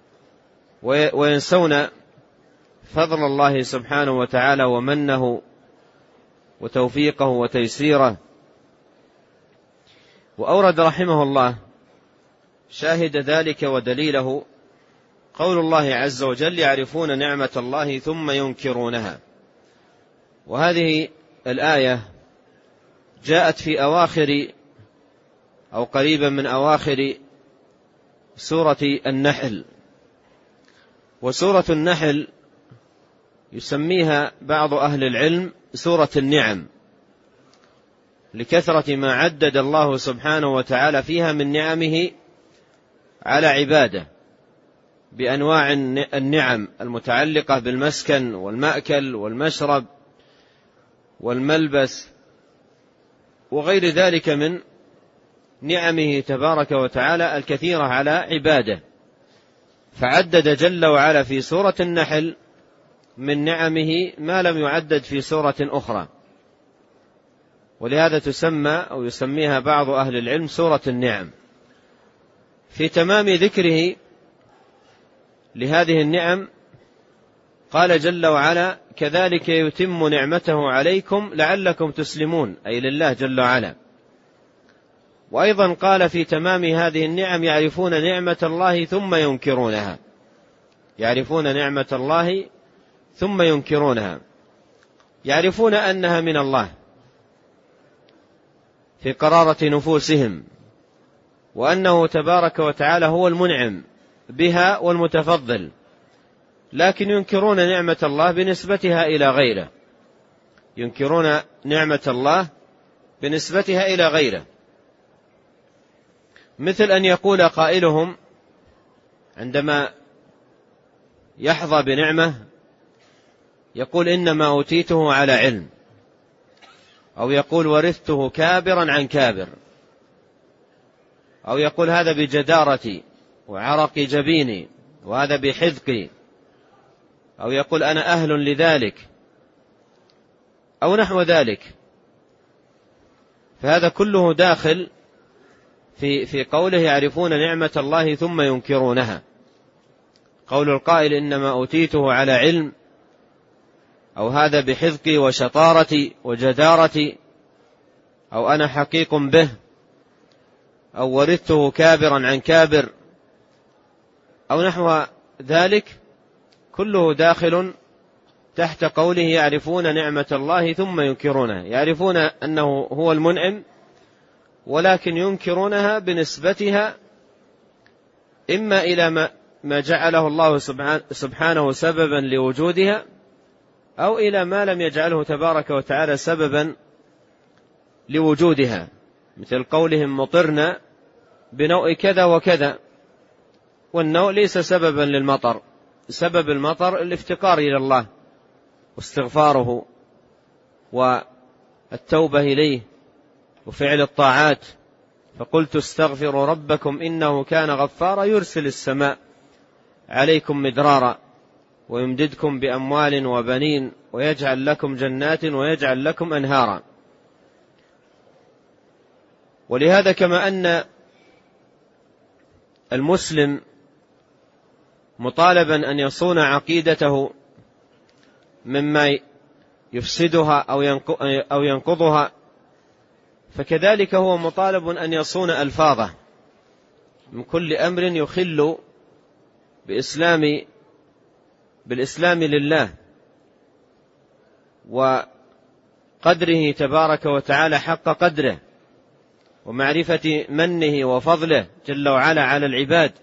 وينسون فضل الله سبحانه وتعالى ومنه وتوفيقه وتيسيره. وأورد رحمه الله شاهد ذلك ودليله قول الله عز وجل: يعرفون نعمة الله ثم ينكرونها. وهذه الآية جاءت في أواخر أو قريبا من أواخر سورة النحل. وسورة النحل يسميها بعض أهل العلم سورة النعم، لكثرة ما عدد الله سبحانه وتعالى فيها من نعمه على عباده، بأنواع النعم المتعلقة بالمسكن والمأكل والمشرب والملبس وغير ذلك من نعمه تبارك وتعالى الكثيرة على عباده. فعدد جل وعلا في سورة النحل من نعمه ما لم يعدد في سورة أخرى، ولهذا تسمى أو يسميها بعض أهل العلم سورة النعم. في تمام ذكره لهذه النعم قال جل وعلا: كذلك يتم نعمته عليكم لعلكم تسلمون، أي لله جل وعلا. وأيضا قال في تمام هذه النعم: يعرفون نعمة الله ثم ينكرونها، يعرفون نعمة الله ثم ينكرونها، يعرفون أنها من الله في قرارة نفوسهم، وأنه تبارك وتعالى هو المنعم بها والمتفضل، لكن ينكرون نعمة الله بنسبتها إلى غيره، ينكرون نعمة الله بنسبتها إلى غيره. مثل أن يقول قائلهم عندما يحظى بنعمة يقول: إنما أوتيته على علم، أو يقول: ورثته كابرا عن كابر، أو يقول: هذا بجدارتي وعرق جبيني، وهذا بحذقي، أو يقول: أنا أهل لذلك، أو نحو ذلك. فهذا كله داخل في في قوله: يعرفون نعمة الله ثم ينكرونها. قول القائل: إنما أوتيته على علم، أو هذا بحذقي وشطارتي وجدارتي، أو أنا حقيق به، أو ورثته كابرا عن كابر، أو نحو ذلك، كله داخل تحت قوله: يعرفون نعمة الله ثم ينكرونها، يعرفون أنه هو المنعم، ولكن ينكرونها بنسبتها إما إلى ما جعله الله سبحانه سببا لوجودها، أو إلى ما لم يجعله تبارك وتعالى سببا لوجودها، مثل قولهم: مطرنا بنوء كذا وكذا، والنوء ليس سببا للمطر، سبب المطر الافتقار إلى الله واستغفاره التوبة إليه وفعل الطاعات. فقلت استغفروا ربكم إنه كان غفارا يرسل السماء عليكم مدرارا ويمددكم بأموال وبنين ويجعل لكم جنات ويجعل لكم أنهارا. ولهذا كما أن المسلم مطالبا أن يصون عقيدته مما يفسدها أو ينقضها، فكذلك هو مطالب أن يصون ألفاظه من كل أمر يخل بإسلام بالإسلام لله وقدره تبارك وتعالى حق قدره ومعرفة منه وفضله جل وعلا على العباد.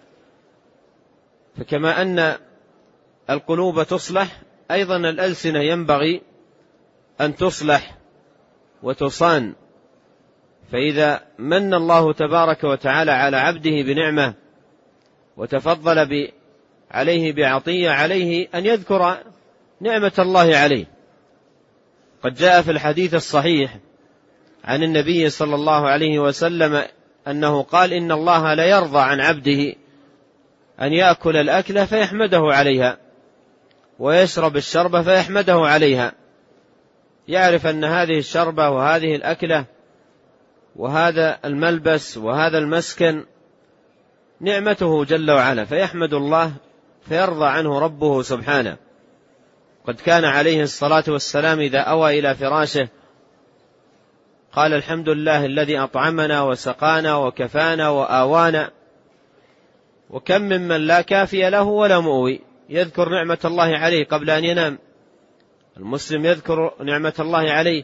فكما أن القلوب تصلح أيضا الألسنة ينبغي أن تصلح وتصان. فإذا من الله تبارك وتعالى على عبده بنعمة وتفضل عليه بعطية، عليه أن يذكر نعمة الله عليه. قد جاء في الحديث الصحيح عن النبي صلى الله عليه وسلم أنه قال إن الله لا يرضى عن عبده أن يأكل الأكلة فيحمده عليها ويشرب الشربة فيحمده عليها، يعرف أن هذه الشربة وهذه الأكلة وهذا الملبس وهذا المسكن نعمته جل وعلا، فيحمد الله فيرضى عنه ربه سبحانه. قد كان عليه الصلاة والسلام إذا أوى إلى فراشه قال الحمد لله الذي أطعمنا وسقانا وكفانا وآوانا. وكم ممن لا كافي له ولا مؤوي يذكر نعمة الله عليه قبل أن ينام. المسلم يذكر نعمة الله عليه.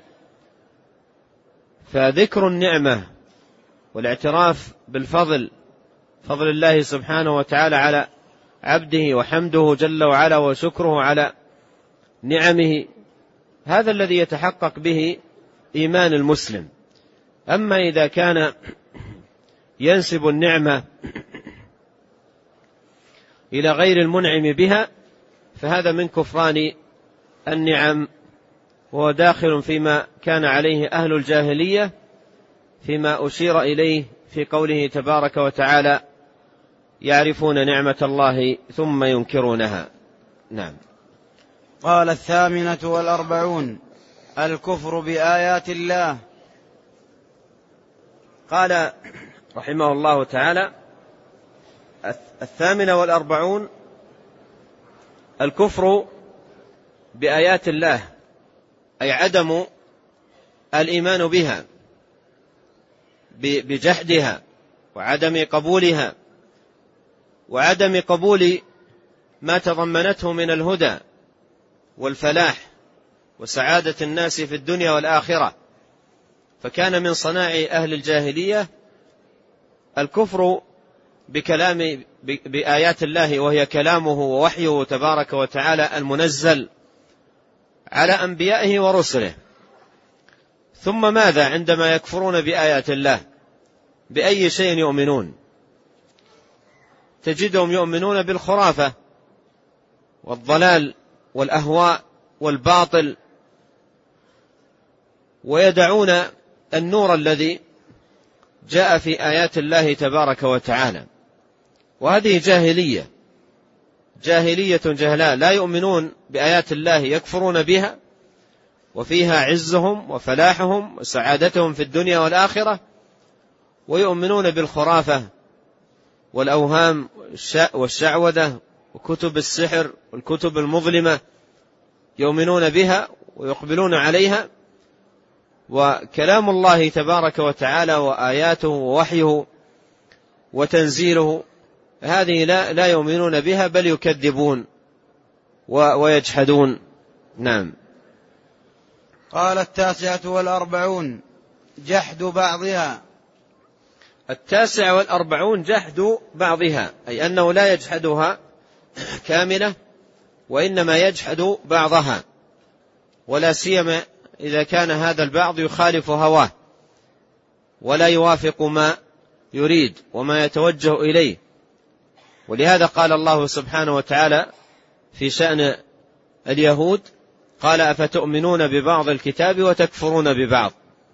فذكر النعمة والاعتراف بالفضل، فضل الله سبحانه وتعالى على عبده وحمده جل وعلا وشكره على نعمه، هذا الذي يتحقق به إيمان المسلم. أما إذا كان ينسب النعمة إلى غير المنعم بها فهذا من كفران النعم، وهو داخل فيما كان عليه أهل الجاهلية فيما أشير إليه في قوله تبارك وتعالى يعرفون نعمة الله ثم ينكرونها. نعم. قال الثامنة والأربعون الكفر بآيات الله. قال رحمه الله تعالى الثامنة والأربعون الكفر بآيات الله، أي عدم الإيمان بها بجحدها وعدم قبولها وعدم قبول ما تضمنته من الهدى والفلاح وسعادة الناس في الدنيا والآخرة. فكان من صناع أهل الجاهلية الكفر بكلام بآيات الله، وهي كلامه ووحيه تبارك وتعالى المنزل على أنبيائه ورسله. ثم ماذا عندما يكفرون بآيات الله؟ بأي شيء يؤمنون؟ تجدهم يؤمنون بالخرافة والضلال والأهواء والباطل، ويدعون النور الذي جاء في آيات الله تبارك وتعالى. وهذه جاهلية جاهلية جهلاء، لا يؤمنون بآيات الله، يكفرون بها وفيها عزهم وفلاحهم وسعادتهم في الدنيا والآخرة، ويؤمنون بالخرافة والأوهام والشعوذة وكتب السحر والكتب المظلمة، يؤمنون بها ويقبلون عليها. وكلام الله تبارك وتعالى وآياته ووحيه وتنزيله هذه لا, لا يؤمنون بها، بل يكذبون ويجحدون. نعم. قال التاسعة والأربعون جحد بعضها. التاسع والأربعون جحد بعضها، أي أنه لا يجحدها كاملة وإنما يجحد بعضها، ولا سيما إذا كان هذا البعض يخالف هواه ولا يوافق ما يريد وما يتوجه إليه. ولهذا قال الله سبحانه وتعالى في شأن اليهود قال أفتؤمنون ببعض الكتاب وتكفرون ببعض،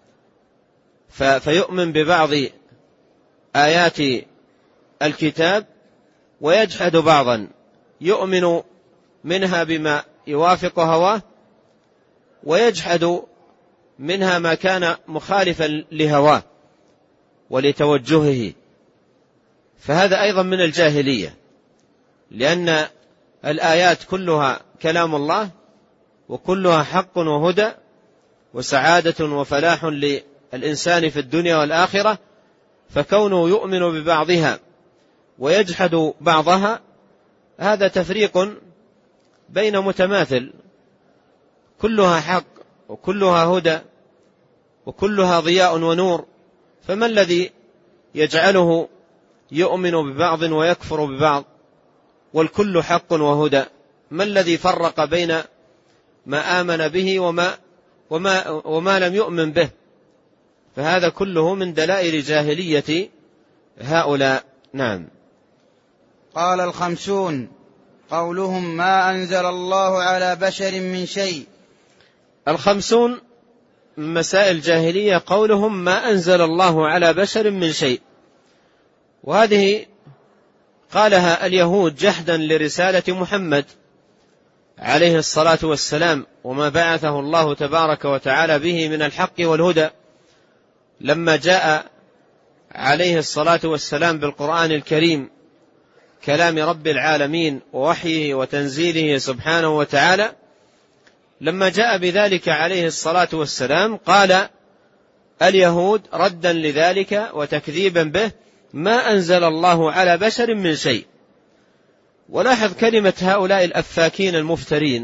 فيؤمن ببعض آيات الكتاب ويجحد بعضا، يؤمن منها بما يوافق هواه ويجحد منها ما كان مخالفا لهواه ولتوجهه، فهذا أيضا من الجاهلية، لأن الآيات كلها كلام الله وكلها حق وهدى وسعادة وفلاح للإنسان في الدنيا والآخرة، فكونه يؤمن ببعضها ويجحد بعضها هذا تفريق بين متماثل، كلها حق وكلها هدى وكلها ضياء ونور، فما الذي يجعله يؤمن ببعض ويكفر ببعض والكل حق وهدى؟ ما الذي فرق بين ما آمن به وما, وما, وما لم يؤمن به؟ فهذا كله من دلائل جاهلية هؤلاء. نعم. قال الخمسون: قولهم ما أنزل الله على بشر من شيء. الخمسون من مسائل جاهلية قولهم ما أنزل الله على بشر من شيء، وهذه قالها اليهود جحدا لرسالة محمد عليه الصلاة والسلام وما بعثه الله تبارك وتعالى به من الحق والهدى، لما جاء عليه الصلاة والسلام بالقرآن الكريم كلام رب العالمين ووحيه وتنزيله سبحانه وتعالى، لما جاء بذلك عليه الصلاة والسلام قال اليهود ردا لذلك وتكذيبا به: ما أنزل الله على بشر من شيء. ولاحظ كلمة هؤلاء الأفاكين المفترين،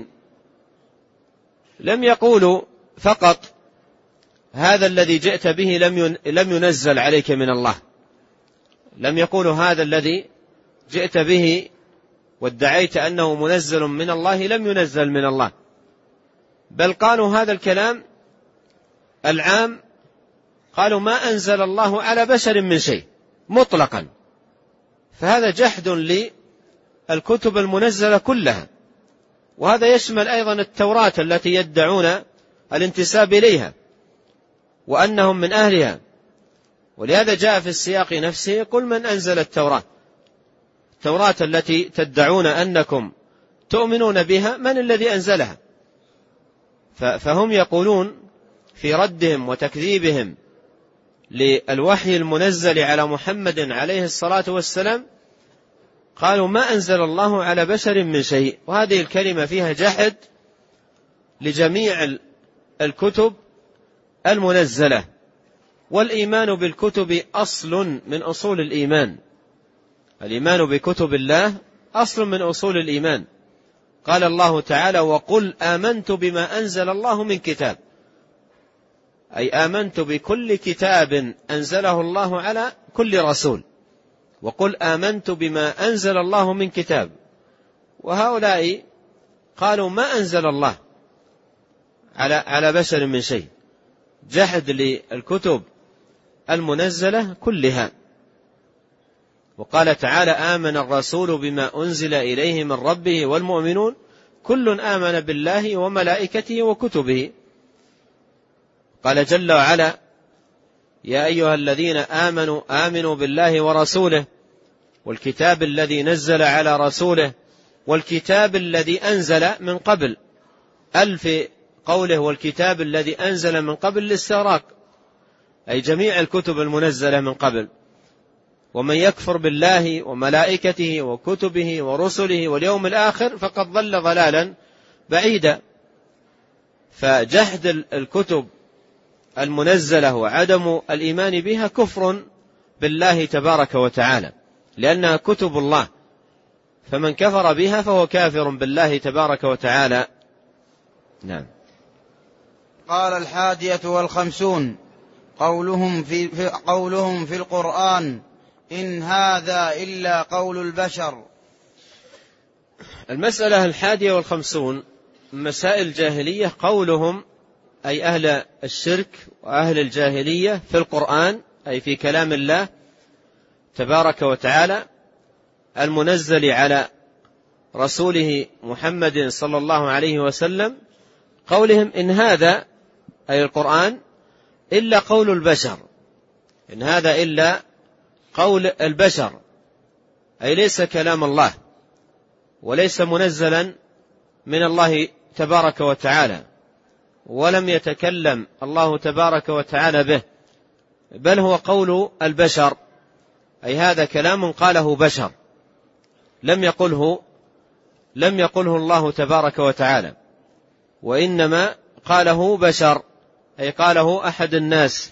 لم يقولوا فقط هذا الذي جئت به لم ينزل عليك من الله، لم يقولوا هذا الذي جئت به وادعيت أنه منزل من الله لم ينزل من الله، بل قالوا هذا الكلام العام، قالوا ما أنزل الله على بشر من شيء مطلقا، فهذا جحد للكتب المنزلة كلها، وهذا يشمل أيضا التوراة التي يدعون الانتساب إليها وأنهم من أهلها، ولهذا جاء في السياق نفسه: قل من أنزل التوراة، التوراة التي تدعون أنكم تؤمنون بها من الذي أنزلها؟ فهم يقولون في ردهم وتكذيبهم للوحي المنزل على محمد عليه الصلاة والسلام، قالوا ما أنزل الله على بشر من شيء، وهذه الكلمة فيها جحد لجميع الكتب المنزلة، والإيمان بالكتب أصل من أصول الإيمان، الإيمان بكتب الله أصل من أصول الإيمان. قال الله تعالى: وقل آمنت بما أنزل الله من كتاب، أي آمنت بكل كتاب أنزله الله على كل رسول، وقل آمنت بما أنزل الله من كتاب. وهؤلاء قالوا ما أنزل الله على على بشر من شيء، جحد للكتب المنزلة كلها. وقال تعالى: آمن الرسول بما أنزل إليه من ربه والمؤمنون كل آمن بالله وملائكته وكتبه. قال جل وعلا: يا أيها الذين آمنوا آمنوا بالله ورسوله والكتاب الذي نزل على رسوله والكتاب الذي أنزل من قبل. ألف قوله والكتاب الذي أنزل من قبل للاستغراق، أي جميع الكتب المنزلة من قبل. ومن يكفر بالله وملائكته وكتبه ورسله واليوم الآخر فقد ضل ضلالا بعيدا. فجحد الكتب المنزلة وعدم الإيمان بها كفر بالله تبارك وتعالى، لأنها كتب الله، فمن كفر بها فهو كافر بالله تبارك وتعالى. نعم. قال الحادية والخمسون: قولهم في, في قولهم في القرآن إن هذا إلا قول البشر. المسألة الحادية والخمسون مسائل جاهلية، قولهم أي أهل الشرك وأهل الجاهلية في القرآن، أي في كلام الله تبارك وتعالى المنزل على رسوله محمد صلى الله عليه وسلم، قولهم إن هذا أي القرآن إلا قول البشر، إن هذا إلا قول البشر، أي ليس كلام الله وليس منزلا من الله تبارك وتعالى، ولم يتكلم الله تبارك وتعالى به، بل هو قول البشر، أي هذا كلام قاله بشر لم يقله لم يقله الله تبارك وتعالى، وإنما قاله بشر، أي قاله أحد الناس،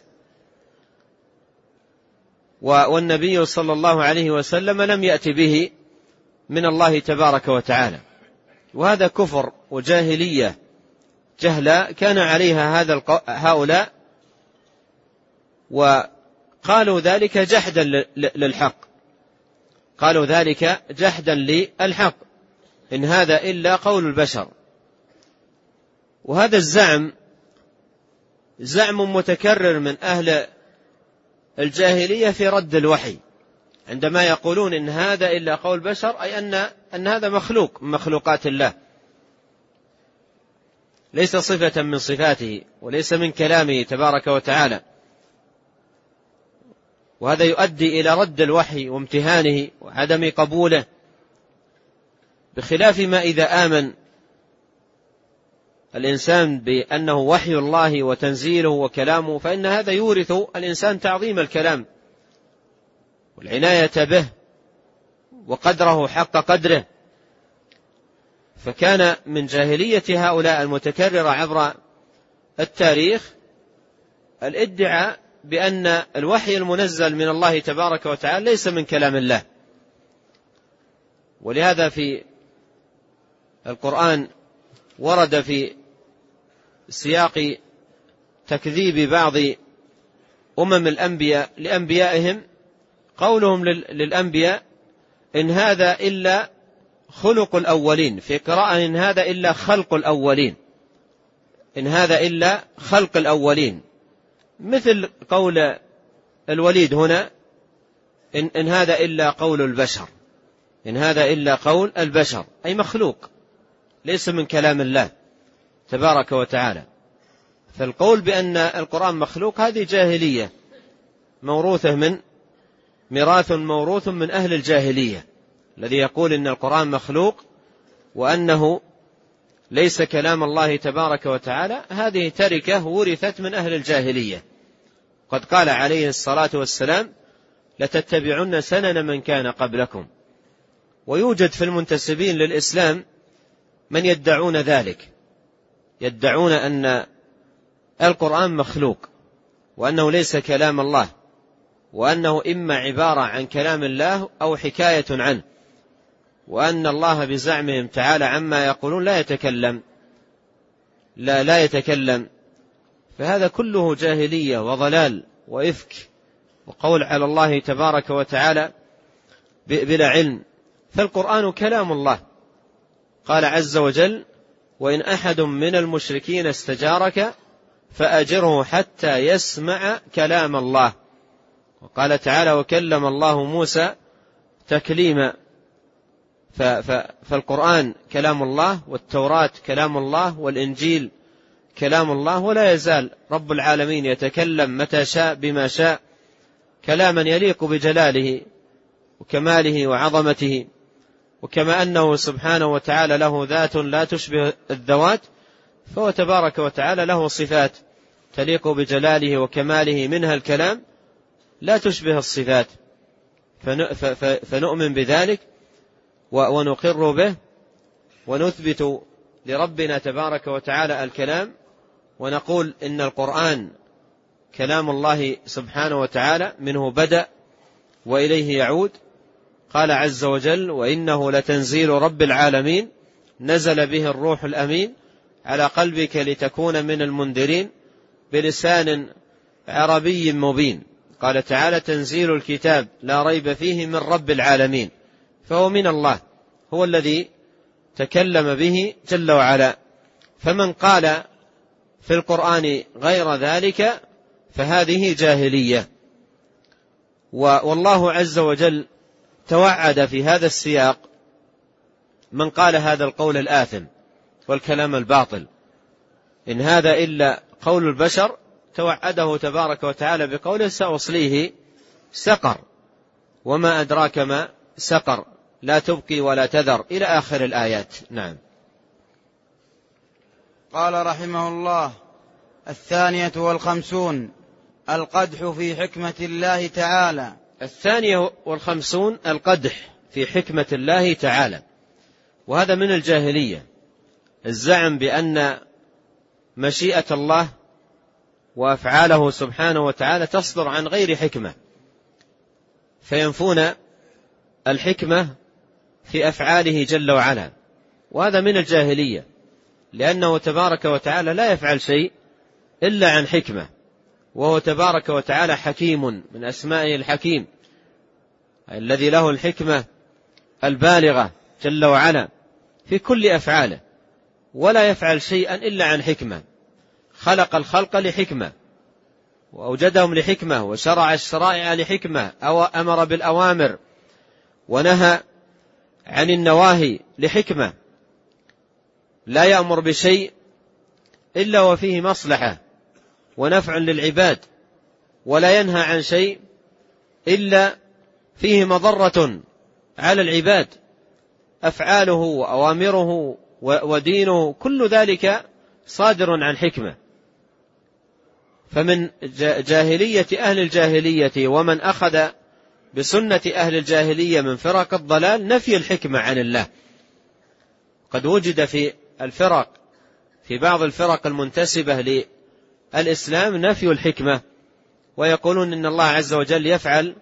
والنبي صلى الله عليه وسلم لم يأتي به من الله تبارك وتعالى. وهذا كفر وجاهلية جهلا كان عليها هذا هؤلاء، وقالوا ذلك جحدا للحق، قالوا ذلك جحدا للحق، إن هذا إلا قول البشر. وهذا الزعم زعم متكرر من أهل الجاهلية في رد الوحي، عندما يقولون إن هذا إلا قول بشر، أي أن, أن هذا مخلوق من مخلوقات الله، ليس صفة من صفاته وليس من كلامه تبارك وتعالى. وهذا يؤدي إلى رد الوحي وامتهانه وعدم قبوله، بخلاف ما إذا آمن الإنسان بأنه وحي الله وتنزيله وكلامه، فإن هذا يورث الإنسان تعظيم الكلام والعناية به وقدره حق قدره. فكان من جاهلية هؤلاء المتكررة عبر التاريخ الادعاء بأن الوحي المنزل من الله تبارك وتعالى ليس من كلام الله. ولهذا في القرآن ورد في سياق تكذيب بعض أمم الأنبياء لأنبيائهم قولهم للأنبياء إن هذا إلا خلق الأولين، في قراءة إن هذا إلا خلق الأولين، إن هذا إلا خلق الأولين، مثل قول الوليد هنا إن, إن هذا إلا قول البشر، إن هذا إلا قول البشر، أي مخلوق ليس من كلام الله تبارك وتعالى. فالقول بأن القرآن مخلوق هذه جاهلية موروثة من ميراث موروث من أهل الجاهلية، الذي يقول إن القرآن مخلوق وأنه ليس كلام الله تبارك وتعالى، هذه تركة ورثت من أهل الجاهلية. قد قال عليه الصلاة والسلام لتتبعن سنن من كان قبلكم. ويوجد في المنتسبين للإسلام من يدعون ذلك، يدعون أن القرآن مخلوق وأنه ليس كلام الله، وأنه إما عبارة عن كلام الله أو حكاية عنه، وأن الله بزعمهم تعالى عما يقولون لا يتكلم لا لا يتكلم. فهذا كله جاهلية وضلال وإفك وقول على الله تبارك وتعالى بلا علم. فالقرآن كلام الله، قال عز وجل وإن أحد من المشركين استجارك فأجره حتى يسمع كلام الله. وقال تعالى وكلم الله موسى تكليما. فالقرآن كلام الله، والتوراة كلام الله، والإنجيل كلام الله، ولا يزال رب العالمين يتكلم متى شاء بما شاء كلاما يليق بجلاله وكماله وعظمته. وكما أنه سبحانه وتعالى له ذات لا تشبه الذوات، فهو تبارك وتعالى له صفات تليق بجلاله وكماله، منها الكلام لا تشبه الصفات، فنؤمن بذلك ونقر به ونثبت لربنا تبارك وتعالى الكلام، ونقول إن القرآن كلام الله سبحانه وتعالى، منه بدأ وإليه يعود. قال عز وجل وإنه لتنزيل رب العالمين نزل به الروح الأمين على قلبك لتكون من المنذرين بلسان عربي مبين. قال تعالى تنزيل الكتاب لا ريب فيه من رب العالمين، فهو من الله، هو الذي تكلم به جل وعلا. فمن قال في القرآن غير ذلك فهذه جاهلية. والله عز وجل توعد في هذا السياق من قال هذا القول الآثم والكلام الباطل، إن هذا إلا قول البشر، توعده تبارك وتعالى بقوله سأصليه سقر وما أدراك ما سقر لا تبقي ولا تذر إلى آخر الآيات. نعم. قال رحمه الله: الثانية والخمسون القدح في حكمة الله تعالى. الثانية والخمسون القدح في حكمة الله تعالى، وهذا من الجاهلية، الزعم بأن مشيئة الله وأفعاله سبحانه وتعالى تصدر عن غير حكمة، فينفون الحكمة في أفعاله جل وعلا، وهذا من الجاهلية، لأنه تبارك وتعالى لا يفعل شيء إلا عن حكمة، وهو تبارك وتعالى حكيم، من أسمائه الحكيم الذي له الحكمة البالغة جل وعلا في كل أفعاله، ولا يفعل شيئا إلا عن حكمة. خلق الخلق لحكمة، وأوجدهم لحكمة، وشرع الشرائع لحكمة، أو أمر بالأوامر ونهى عن النواهي لحكمة. لا يأمر بشيء إلا وفيه مصلحة ونفع للعباد، ولا ينهى عن شيء إلا فيه مضرة على العباد. أفعاله وأوامره ودينه كل ذلك صادر عن حكمة. فمن جاهلية أهل الجاهلية ومن أخذ بسنة أهل الجاهلية من فرق الضلال نفي الحكمة عن الله. قد وجد في الفرق في بعض الفرق المنتسبة للإسلام نفي الحكمة، ويقولون إن الله عز وجل يفعل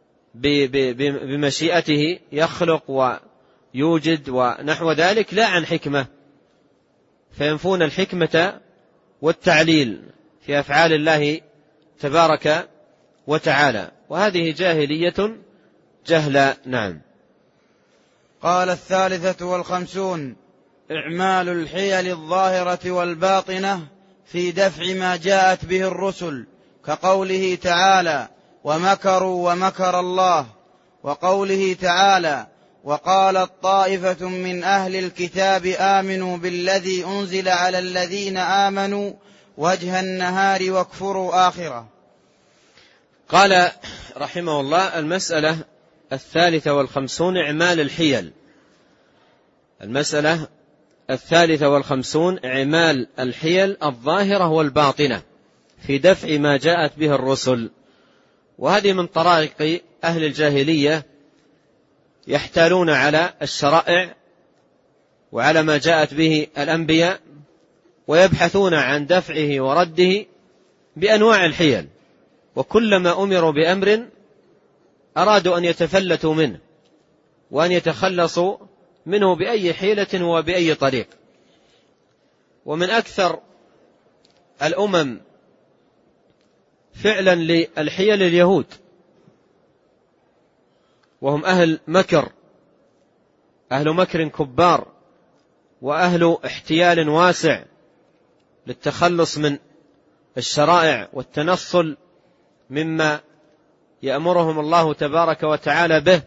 بمشيئته، يخلق ويوجد ونحو ذلك، لا عن حكمة، فينفون الحكمة والتعليل في أفعال الله تبارك وتعالى، وهذه جاهلية جهلا. نعم. قال: الثالثة والخمسون إعمال الحيل الظاهرة والباطنة في دفع ما جاءت به الرسل، كقوله تعالى: ومكروا ومكر الله، وقوله تعالى: وقالت طائفة من أهل الكتاب آمنوا بالذي أنزل على الذين آمنوا وجه النهار واكفروا آخره. قال رحمه الله: المسألة الثالثة والخمسون إعمال الحيل. المسألة الثالثة والخمسون إعمال الحيل الظاهرة والباطنة في دفع ما جاءت به الرسل، وهذه من طرائق أهل الجاهلية، يحتالون على الشرائع وعلى ما جاءت به الأنبياء، ويبحثون عن دفعه ورده بأنواع الحيل، وكلما أمروا بأمر أرادوا أن يتفلتوا منه وأن يتخلصوا منه بأي حيلة وبأي طريق. ومن أكثر الأمم فعلا للحيل اليهود، وهم أهل مكر، أهل مكر كبار، وأهل احتيال واسع للتخلص من الشرائع والتنصل مما يأمرهم الله تبارك وتعالى به.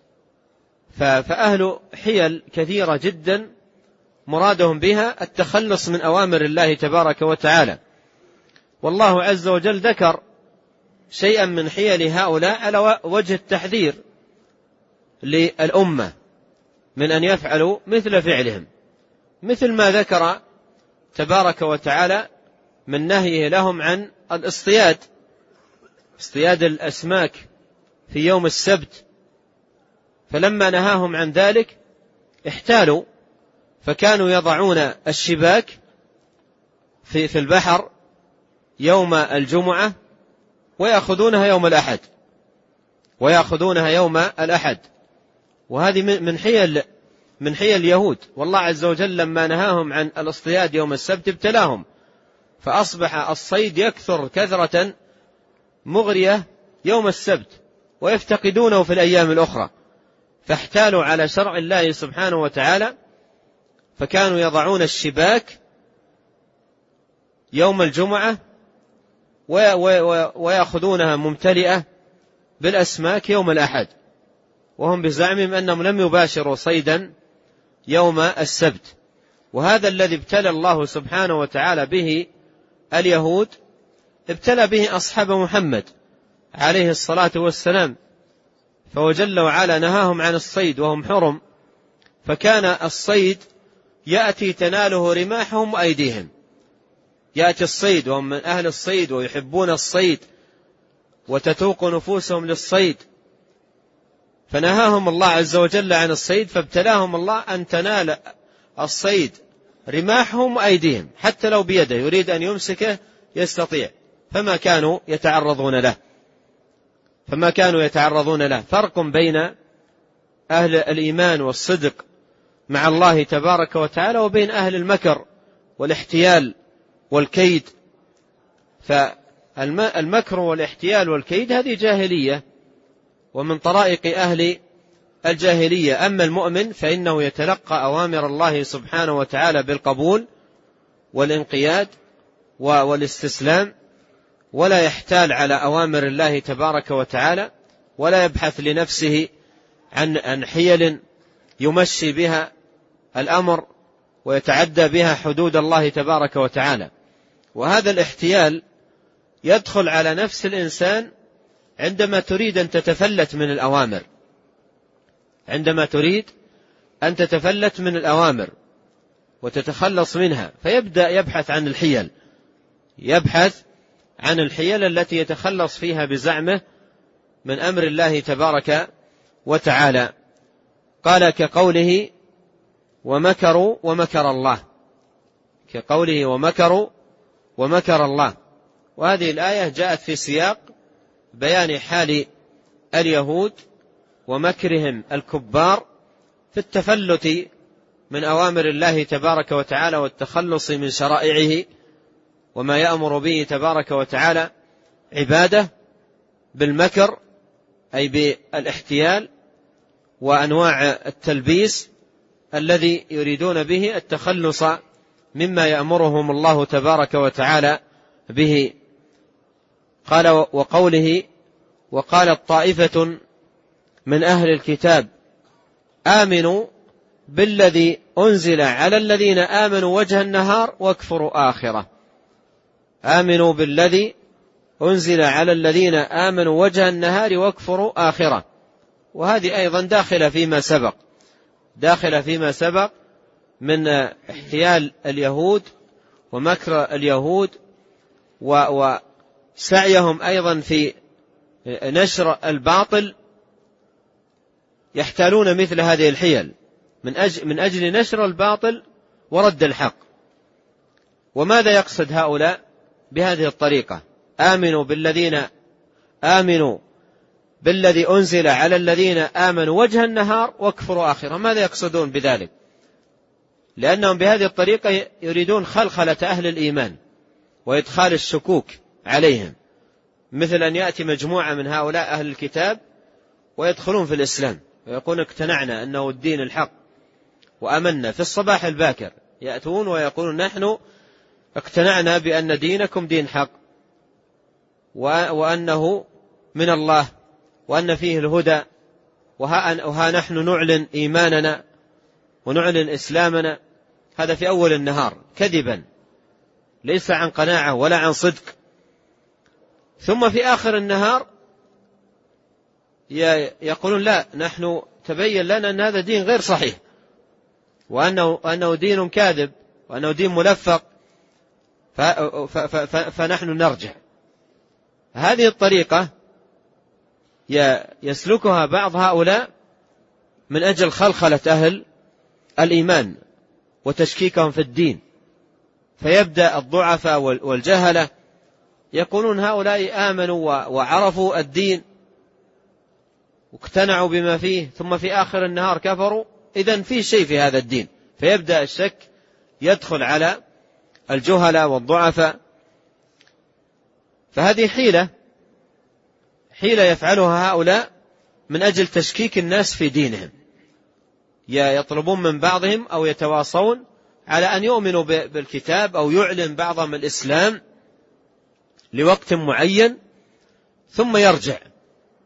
فأهل حيل كثيرة جدا مرادهم بها التخلص من أوامر الله تبارك وتعالى، والله عز وجل ذكر شيئا من حيل هؤلاء على وجه التحذير للأمة من أن يفعلوا مثل فعلهم، مثل ما ذكر تبارك وتعالى من نهيه لهم عن الاصطياد، اصطياد الأسماك في يوم السبت، فلما نهاهم عن ذلك احتالوا، فكانوا يضعون الشباك في في البحر يوم الجمعة ويأخذونها يوم الأحد ويأخذونها يوم الأحد وهذه من حيل من حيل اليهود. والله عز وجل لما نهاهم عن الاصطياد يوم السبت ابتلاهم، فأصبح الصيد يكثر كثرة مغرية يوم السبت ويفتقدونه في الأيام الأخرى، فاحتالوا على شرع الله سبحانه وتعالى، فكانوا يضعون الشباك يوم الجمعة ويأخذونها ممتلئة بالأسماك يوم الأحد، وهم بزعمهم أنهم لم يباشروا صيدا يوم السبت. وهذا الذي ابتلى الله سبحانه وتعالى به اليهود ابتلى به أصحاب محمد عليه الصلاة والسلام، فهو جل وعلا نهاهم عن الصيد وهم حرم، فكان الصيد يأتي تناله رماحهم وأيديهم، يأتي الصيد وهم من أهل الصيد ويحبون الصيد وتتوق نفوسهم للصيد، فنهاهم الله عز وجل عن الصيد، فابتلاهم الله أن تنال الصيد رماحهم وأيديهم، حتى لو بيده يريد أن يمسكه يستطيع، فما كانوا يتعرضون له فما كانوا يتعرضون له. فرق بين أهل الإيمان والصدق مع الله تبارك وتعالى وبين أهل المكر والاحتيال والكيد. فالمكر والاحتيال والكيد هذه جاهلية ومن طرائق أهل الجاهلية. أما المؤمن فإنه يتلقى أوامر الله سبحانه وتعالى بالقبول والانقياد والاستسلام، ولا يحتال على أوامر الله تبارك وتعالى، ولا يبحث لنفسه عن حيل يمشي بها الأمر ويتعدى بها حدود الله تبارك وتعالى. وهذا الاحتيال يدخل على نفس الإنسان عندما تريد أن تتفلت من الأوامر عندما تريد أن تتفلت من الأوامر وتتخلص منها، فيبدأ يبحث عن الحيل يبحث عن الحيل التي يتخلص فيها بزعمه من أمر الله تبارك وتعالى. قال كقوله ومكروا ومكر الله، كقوله ومكروا ومكر الله. وهذه الآية جاءت في سياق بيان حال اليهود ومكرهم الكبار في التفلت من أوامر الله تبارك وتعالى والتخلص من شرائعه وما يأمر به تبارك وتعالى عباده بالمكر، أي بالاحتيال وأنواع التلبيس الذي يريدون به التخلص مما يأمرهم الله تبارك وتعالى به. قال وقوله وقالت طائفة من أهل الكتاب آمنوا بالذي أنزل على الذين آمنوا وجه النهار واكفروا آخره. آمنوا بالذي أنزل على الذين آمنوا وجه النهار واكفروا آخره. وهذه أيضا داخلة فيما سبق داخلة فيما سبق من احتيال اليهود ومكر اليهود وسعيهم أيضا في نشر الباطل، يحتالون مثل هذه الحيل من أجل, من أجل نشر الباطل ورد الحق. وماذا يقصد هؤلاء بهذه الطريقة؟ آمنوا بالذين آمنوا بالذي أنزل على الذين آمنوا وجه النهار واكفروا آخره. ماذا يقصدون بذلك؟ لأنهم بهذه الطريقة يريدون خلخلة أهل الإيمان وإدخال الشكوك عليهم، مثل أن يأتي مجموعة من هؤلاء أهل الكتاب ويدخلون في الإسلام ويقولون اقتنعنا أنه الدين الحق وأمنا. في الصباح الباكر يأتون ويقولون نحن اقتنعنا بأن دينكم دين حق وأنه من الله وأن فيه الهدى، وها, وها نحن نعلن إيماننا ونعلن إسلامنا. هذا في أول النهار كذبا، ليس عن قناعة ولا عن صدق. ثم في آخر النهار يقولون لا، نحن تبين لنا أن هذا دين غير صحيح وأنه أنه دين كاذب وأنه دين ملفق، فنحن نرجع. هذه الطريقة يسلكها بعض هؤلاء من أجل خلخلة أهل الإيمان وتشكيكهم في الدين، فيبدأ الضعفاء والجهلة يقولون هؤلاء آمنوا وعرفوا الدين واقتنعوا بما فيه، ثم في آخر النهار كفروا، إذن في شيء في هذا الدين، فيبدأ الشك يدخل على الجهلة والضعفاء. فهذه حيلة حيلة يفعلها هؤلاء من أجل تشكيك الناس في دينهم، يطلبون من بعضهم أو يتواصون على أن يؤمنوا بالكتاب أو يعلن بعضهم الإسلام لوقت معين ثم يرجع.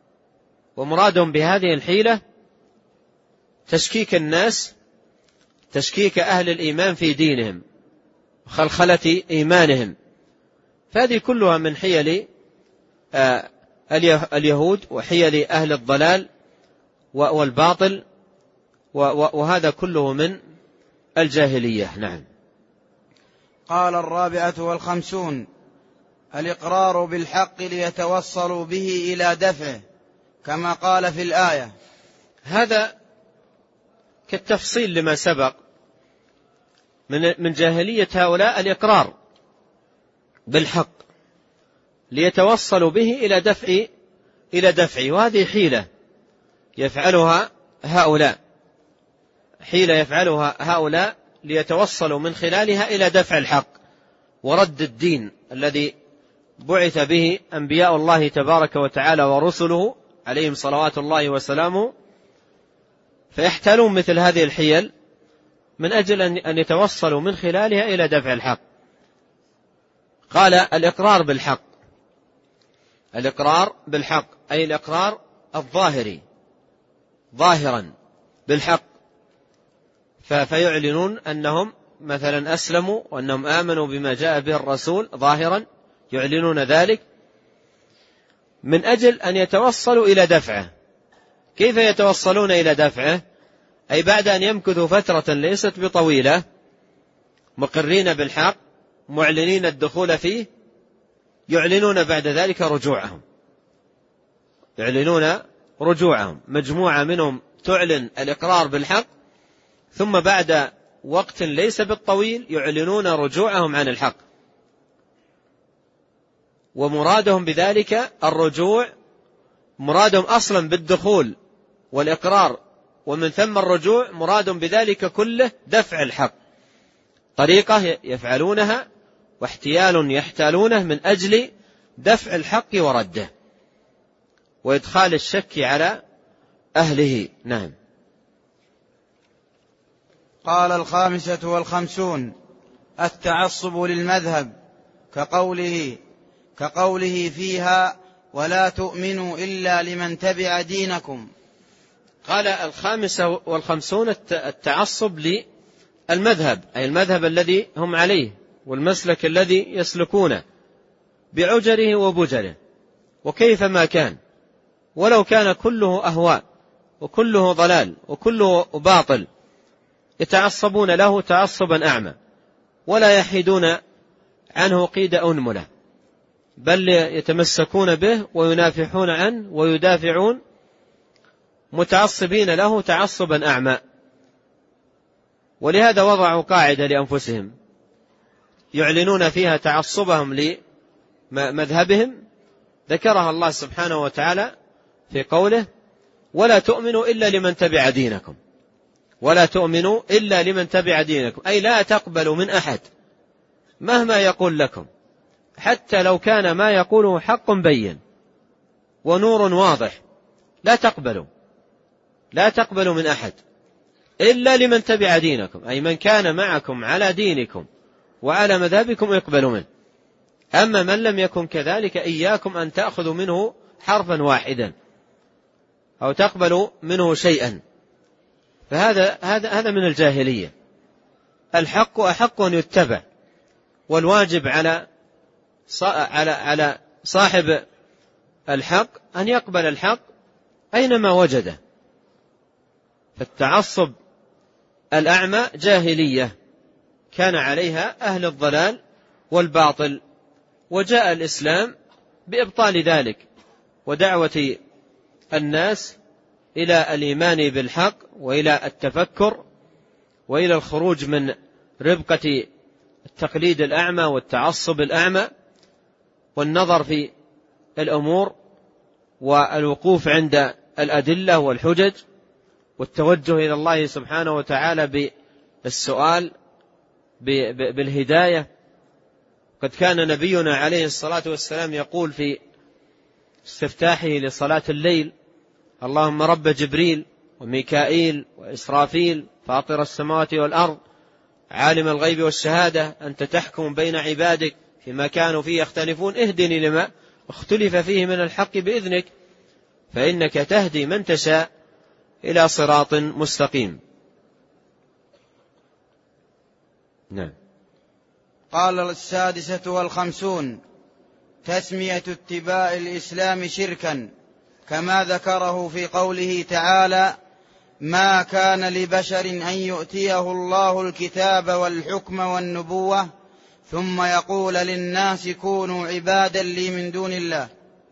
ومرادهم بهذه الحيلة تشكيك الناس، تشكيك أهل الإيمان في دينهم وخلخلة إيمانهم. فهذه كلها من حيل اليهود وحيل أهل الضلال والباطل، وهذا كله من الجاهلية. نعم. قال الرابعة والخمسون: الإقرار بالحق ليتوصلوا به إلى دفعه، كما قال في الآية. هذا كالتفصيل لما سبق من من جاهلية هؤلاء، الإقرار بالحق ليتوصلوا به إلى دفع إلى دفعه، وهذه حيلة يفعلها هؤلاء حيلة يفعلها هؤلاء ليتوصلوا من خلالها إلى دفع الحق ورد الدين الذي بعث به أنبياء الله تبارك وتعالى ورسله عليهم صلوات الله وسلامه، فيحتالون مثل هذه الحيل من أجل أن يتوصلوا من خلالها إلى دفع الحق. قال: الإقرار بالحق. الإقرار بالحق أي الإقرار الظاهري، ظاهرا بالحق، فيعلنون أنهم مثلا أسلموا وأنهم آمنوا بما جاء به الرسول ظاهرا، يعلنون ذلك من أجل أن يتوصلوا إلى دفعه. كيف يتوصلون إلى دفعه؟ أي بعد أن يمكثوا فترة ليست بطويلة مقرين بالحق معلنين الدخول فيه، يعلنون بعد ذلك رجوعهم يعلنون رجوعهم مجموعة منهم تعلن الإقرار بالحق، ثم بعد وقت ليس بالطويل يعلنون رجوعهم عن الحق. ومرادهم بذلك الرجوع، مرادهم أصلا بالدخول والإقرار ومن ثم الرجوع، مرادهم بذلك كله دفع الحق، طريقة يفعلونها واحتيال يحتالونه من أجل دفع الحق ورده وإدخال الشك على أهله. نعم. قال الخامسة والخمسون: التعصب للمذهب، كقوله كقوله فيها: ولا تؤمنوا إلا لمن تبع دينكم. قال الخامسة والخمسون: التعصب للمذهب، أي المذهب الذي هم عليه والمسلك الذي يسلكونه بعجره وبجره وكيفما كان، ولو كان كله أهواء وكله ضلال وكله باطل، يتعصبون له تعصبا أعمى ولا يحيدون عنه قيد أنملة، بل يتمسكون به وينافحون عنه ويدافعون متعصبين له تعصبا أعمى. ولهذا وضعوا قاعدة لأنفسهم يعلنون فيها تعصبهم لمذهبهم، ذكرها الله سبحانه وتعالى في قوله: ولا تؤمنوا إلا لمن تبع دينكم. ولا تؤمنوا إلا لمن تبع دينكم، أي لا تقبلوا من أحد مهما يقول لكم، حتى لو كان ما يقوله حق بين ونور واضح، لا تقبلوا لا تقبلوا من أحد إلا لمن تبع دينكم، أي من كان معكم على دينكم وعلى مذهبكم اقبلوا منه. أما من لم يكن كذلك إياكم أن تأخذوا منه حرفا واحدا أو تقبلوا منه شيئا. فهذا هذا هذا من الجاهلية. الحق أحق أن يتبع، والواجب على على على صاحب الحق أن يقبل الحق أينما وجده. فالتعصب الأعمى جاهلية كان عليها أهل الضلال والباطل، وجاء الإسلام بإبطال ذلك ودعوة الناس إلى الإيمان بالحق وإلى التفكر وإلى الخروج من ربقة التقليد الأعمى والتعصب الأعمى والنظر في الأمور والوقوف عند الأدلة والحجج والتوجه إلى الله سبحانه وتعالى بالسؤال بالهداية. قد كان نبينا عليه الصلاة والسلام يقول في استفتاحه لصلاة الليل: اللهم رب جبريل وميكائيل وإسرافيل فاطر السماوات والأرض عالم الغيب والشهادة أنت تحكم بين عبادك فيما كانوا فيه يختلفون اهدني لما اختلف فيه من الحق بإذنك فإنك تهدي من تشاء إلى صراط مستقيم. نعم. قال السادسة والخمسون: تسمية اتباع الإسلام شركا، كما ذكره في قوله تعالى: ما كان لبشر أن يؤتيه الله الكتاب والحكم والنبوة ثم يقول للناس كونوا عبادا لي من دون الله.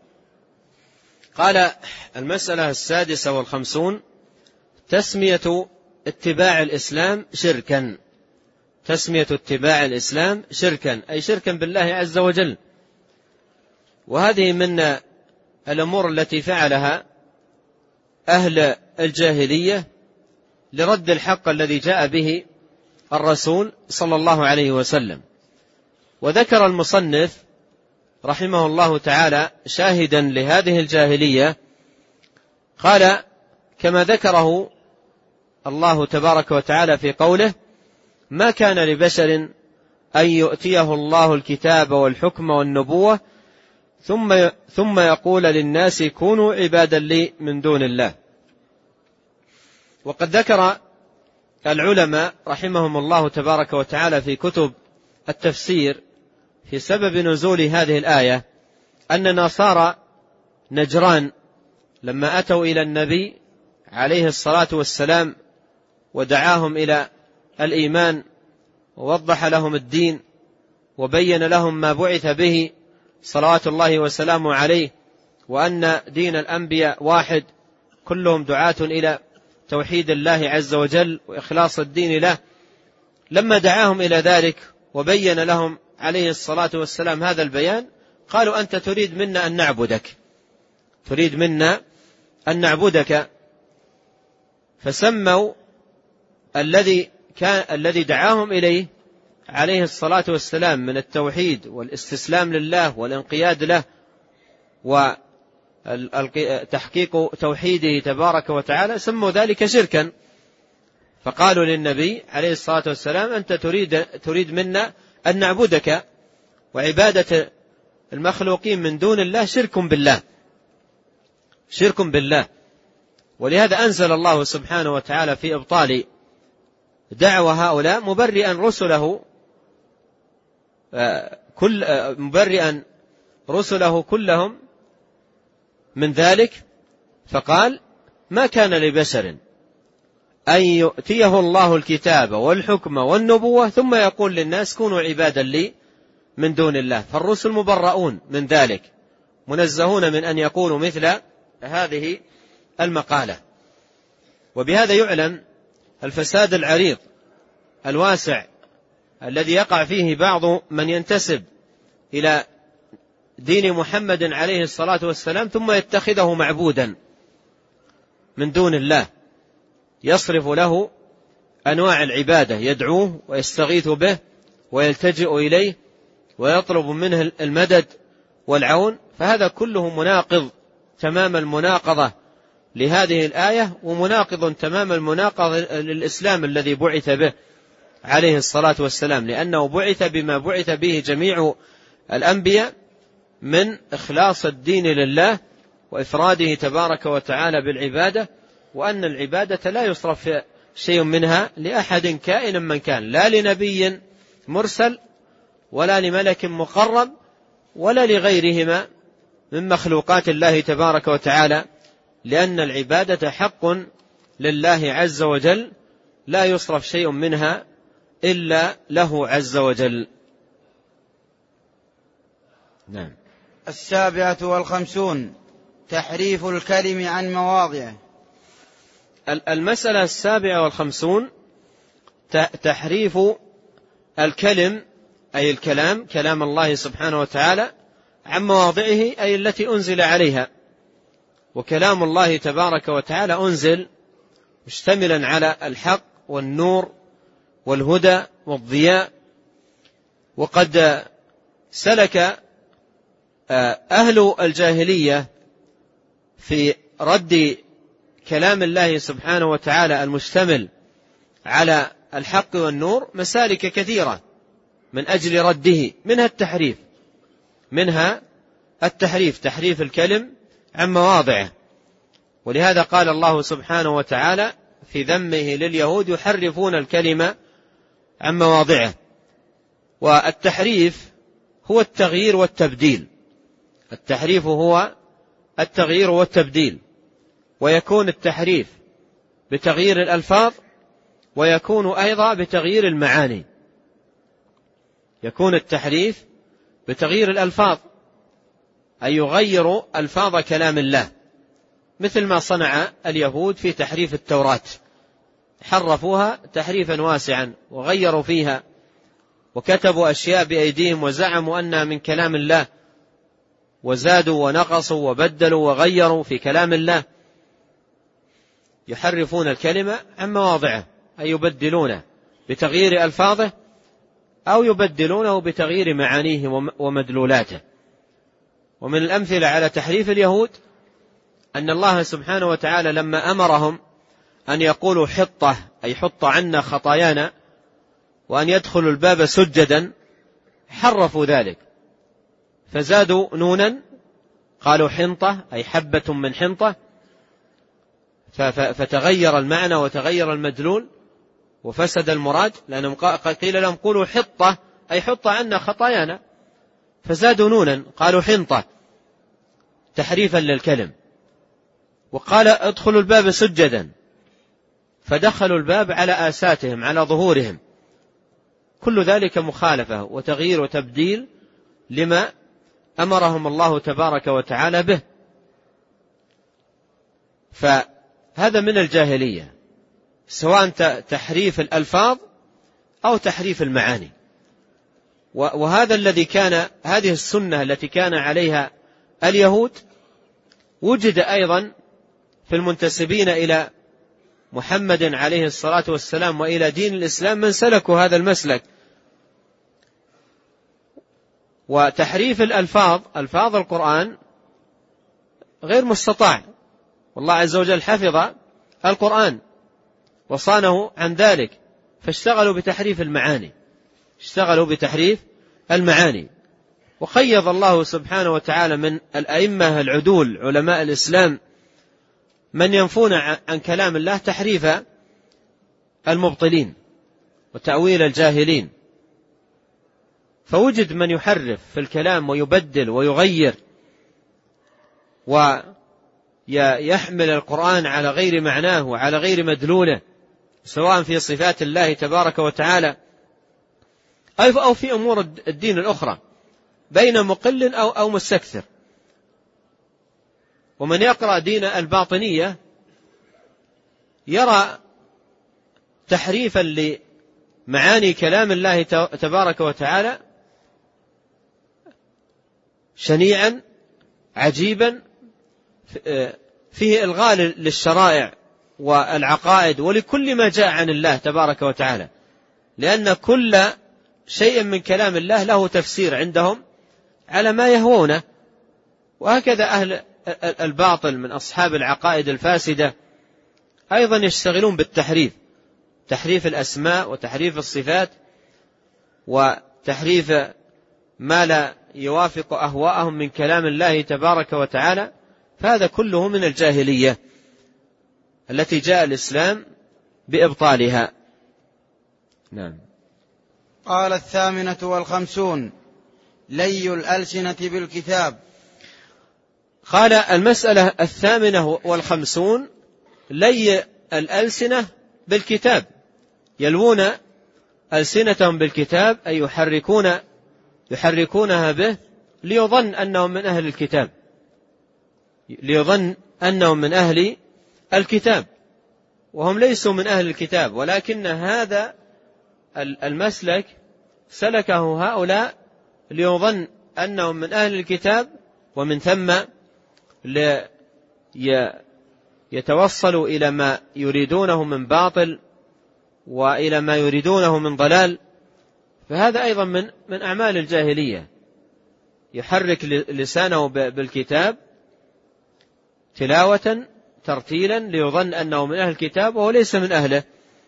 قال: المسألة السادسة والخمسون: تسمية اتباع الإسلام شركا. تسمية اتباع الإسلام شركا أي شركا بالله عز وجل. وهذه من الأمور التي فعلها أهل الجاهلية لرد الحق الذي جاء به الرسول صلى الله عليه وسلم. وذكر المصنف رحمه الله تعالى شاهدا لهذه الجاهلية، قال: كما ذكره الله تبارك وتعالى في قوله: ما كان لبشر أن يؤتيه الله الكتاب والحكم والنبوة ثم ثم يقول للناس كونوا عبادا لي من دون الله. وقد ذكر العلماء رحمهم الله تبارك وتعالى في كتب التفسير في سبب نزول هذه الآية أن نصارى نجران لما أتوا إلى النبي عليه الصلاة والسلام ودعاهم إلى الإيمان ووضح لهم الدين وبين لهم ما بعث به صلوات الله وسلامه عليه، وأن دين الأنبياء واحد كلهم دعاة إلى توحيد الله عز وجل وإخلاص الدين له. لما دعاهم إلى ذلك وبين لهم عليه الصلاة والسلام هذا البيان، قالوا: أنت تريد منا أن نعبدك، تريد منا أن نعبدك. فسموا الذي كان الذي دعاهم إليه عليه الصلاة والسلام من التوحيد والاستسلام لله والانقياد له وتحقيق توحيده تبارك وتعالى، سموا ذلك شركا. فقالوا للنبي عليه الصلاة والسلام: أنت تريد, تريد منا أن نعبدك، وعبادة المخلوقين من دون الله شرك بالله، شرك بالله. ولهذا أنزل الله سبحانه وتعالى في إبطال دعوى هؤلاء مبرئا رسله كل مبرئا رسله كلهم من ذلك، فقال: ما كان لبشر أن يؤتيه الله الكتاب والحكم والنبوة ثم يقول للناس كونوا عبادا لي من دون الله. فالرسل مبرؤون من ذلك، منزهون من أن يقولوا مثل هذه المقالة. وبهذا يعلم الفساد العريض الواسع الذي يقع فيه بعض من ينتسب إلى دين محمد عليه الصلاة والسلام ثم يتخذه معبودا من دون الله، يصرف له أنواع العبادة، يدعوه ويستغيث به ويلتجئ إليه ويطلب منه المدد والعون. فهذا كله مناقض تمام المناقضة لهذه الآية، ومناقض تمام المناقضة للإسلام الذي بعث به عليه الصلاة والسلام، لأنه بعث بما بعث به جميع الأنبياء من إخلاص الدين لله وإفراده تبارك وتعالى بالعبادة، وأن العبادة لا يصرف شيء منها لأحد كائن من كان، لا لنبي مرسل ولا لملك مقرب ولا لغيرهما من مخلوقات الله تبارك وتعالى، لأن العبادة حق لله عز وجل لا يصرف شيء منها إلا له عز وجل. نعم. السابعة والخمسون: تحريف الكلم عن مواضعه. المسألة السابعة والخمسون: تحريف الكلم أي الكلام، كلام الله سبحانه وتعالى، عن مواضعه أي التي أنزل عليها. وكلام الله تبارك وتعالى أنزل مشتملا على الحق والنور والهدى والضياء. وقد سلك أهل الجاهلية في رد كلام الله سبحانه وتعالى المشتمل على الحق والنور مسالك كثيرة من أجل رده، منها التحريف منها التحريف تحريف الكلم عن مواضعه. ولهذا قال الله سبحانه وتعالى في ذمه لليهود: يحرفون الكلمة عن مواضعه. والتحريف هو التغيير والتبديل. التحريف هو التغيير والتبديل، ويكون التحريف بتغيير الألفاظ، ويكون أيضا بتغيير المعاني. يكون التحريف بتغيير الألفاظ، أي يغير ألفاظ كلام الله، مثل ما صنع اليهود في تحريف التوراة، حرفوها تحريفا واسعا وغيروا فيها وكتبوا أشياء بأيديهم وزعموا أنها من كلام الله، وزادوا ونقصوا وبدلوا وغيروا في كلام الله. يحرفون الكلمة عن مواضعه، أي يبدلونه بتغيير ألفاظه أو يبدلونه بتغيير معانيه ومدلولاته. ومن الأمثلة على تحريف اليهود أن الله سبحانه وتعالى لما أمرهم أن يقولوا حطة، أي حط عنا خطايانا، وأن يدخلوا الباب سجدا، حرفوا ذلك فزادوا نونا، قالوا حنطة، أي حبة من حنطة، فتغير المعنى وتغير المدلول وفسد المراد، لأنهم قيل لهم قولوا حطة، أي حط عنا خطايانا، فزادوا نونا قالوا حنطة تحريفا للكلم. وقال ادخلوا الباب سجدا، فدخلوا الباب على آساتهم على ظهورهم. كل ذلك مخالفة وتغيير وتبديل لما أمرهم الله تبارك وتعالى به. فهذا من الجاهلية، سواء تحريف الألفاظ أو تحريف المعاني. وهذا الذي كان، هذه السنة التي كان عليها اليهود وجد أيضا في المنتسبين إلى محمد عليه الصلاة والسلام وإلى دين الإسلام من سلكوا هذا المسلك. وتحريف الألفاظ، ألفاظ القرآن غير مستطاع، والله عز وجل حفظ القرآن وصانه عن ذلك، فاشتغلوا بتحريف المعاني، اشتغلوا بتحريف المعاني. وقيض الله سبحانه وتعالى من الأئمة العدول علماء الإسلام من ينفون عن كلام الله تحريف المبطلين وتأويل الجاهلين. فوجد من يحرف في الكلام ويبدل ويغير ويحمل القرآن على غير معناه وعلى غير مدلوله، سواء في صفات الله تبارك وتعالى أو في أمور الدين الأخرى، بين مقل أو أو مستكثر. ومن يقرأ دين الباطنية يرى تحريفا لمعاني كلام الله تبارك وتعالى شنيعا عجيبا، فيه إلغاء للشرائع والعقائد ولكل ما جاء عن الله تبارك وتعالى، لأن كل شيء من كلام الله له تفسير عندهم على ما يهوونه. وهكذا أهل الباطل من أصحاب العقائد الفاسدة أيضا يشتغلون بالتحريف، تحريف الأسماء وتحريف الصفات وتحريف ما لا يوافق أهواءهم من كلام الله تبارك وتعالى. فهذا كله من الجاهلية التي جاء الإسلام بإبطالها. نعم. قال الثامنة والخمسون: لي الألسنة بالكتاب. قال المسألة الثامنة والخمسون: لي الألسنة بالكتاب، يلوون ألسنتهم بالكتاب، أي يحركون يحركونها به ليظن أنهم من أهل الكتاب، ليظن أنهم من أهل الكتاب، وهم ليسوا من أهل الكتاب، ولكن هذا المسلك سلكه هؤلاء ليظن أنهم من أهل الكتاب، ومن ثم يتوصلوا إلى ما يريدونه من باطل وإلى ما يريدونه من ضلال. فهذا أيضا من من أعمال الجاهلية، يحرك لسانه بالكتاب تلاوة ترتيلا ليظن أنه من أهل الكتاب وهو ليس من أهله.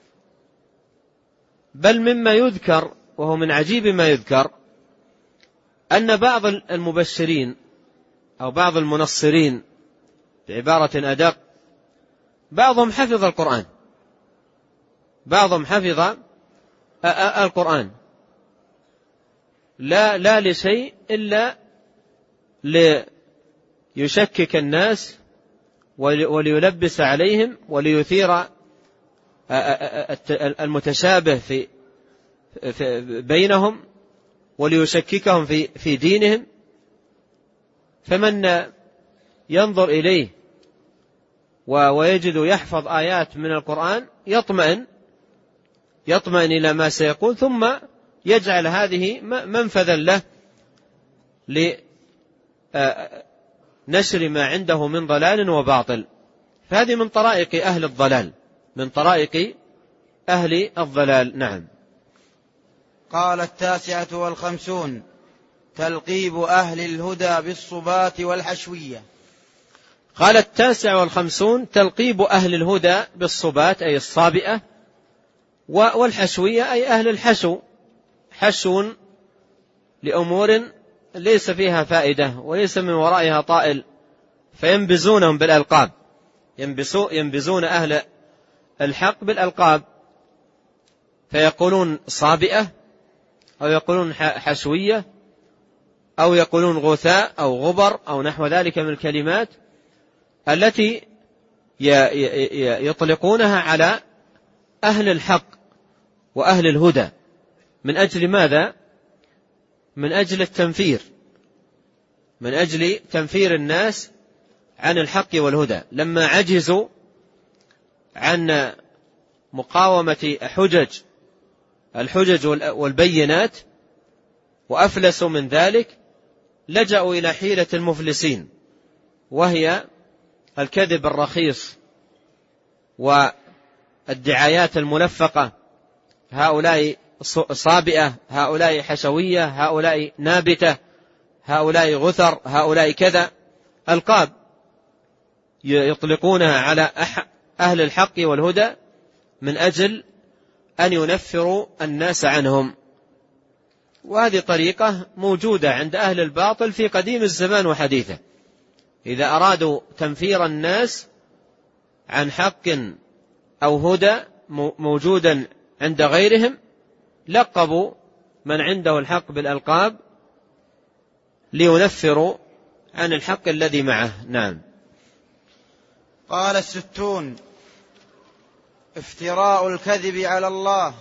بل مما يذكر، وهو من عجيب ما يذكر، أن بعض المبشرين أو بعض المنصرين بعبارة أدق، بعضهم حفظ القرآن، بعضهم حفظ القرآن لا, لا لشيء إلا ليشكك الناس وليلبس عليهم وليثير المتشابه في بينهم وليشككهم في في دينهم. فمن ينظر إليه ويجد يحفظ آيات من القرآن يطمئن يطمئن إلى ما سيقول، ثم يجعل هذه منفذا له لنشر ما عنده من ضلال وباطل. فهذه من طرائق أهل الضلال من طرائق أهل الضلال. نعم. قال التاسعة والخمسون: تلقيب أهل الهدى بالصبات والحشوية. قال التاسع والخمسون: تلقيب أهل الهدى بالصبات أي الصابئة، والحشوية أي أهل الحشو، حشو لأمور ليس فيها فائدة وليس من ورائها طائل، فينبزونهم بالألقاب، ينبزون أهل الحق بالألقاب، فيقولون صابئة أو يقولون حشوية أو يقولون غثاء أو غبر أو نحو ذلك من الكلمات التي يطلقونها على أهل الحق وأهل الهدى. من أجل ماذا؟ من أجل التنفير، من أجل تنفير الناس عن الحق والهدى، لما عجزوا عن مقاومة حجج الحجج والبينات وأفلسوا من ذلك، لجأوا إلى حيلة المفلسين، وهي الكذب الرخيص والدعايات الملفقة. هؤلاء صابئة، هؤلاء حشوية، هؤلاء نابتة، هؤلاء غثر، هؤلاء كذا، ألقاب يطلقونها على أهل الحق والهدى من أجل أن ينفروا الناس عنهم. وهذه طريقة موجودة عند أهل الباطل في قديم الزمان وحديثه، إذا أرادوا تنفير الناس عن حق أو هدى موجودا عند غيرهم لقبوا من عنده الحق بالألقاب لينفروا عن الحق الذي معه. نعم. قال الستون: افتراء الكذب على الله.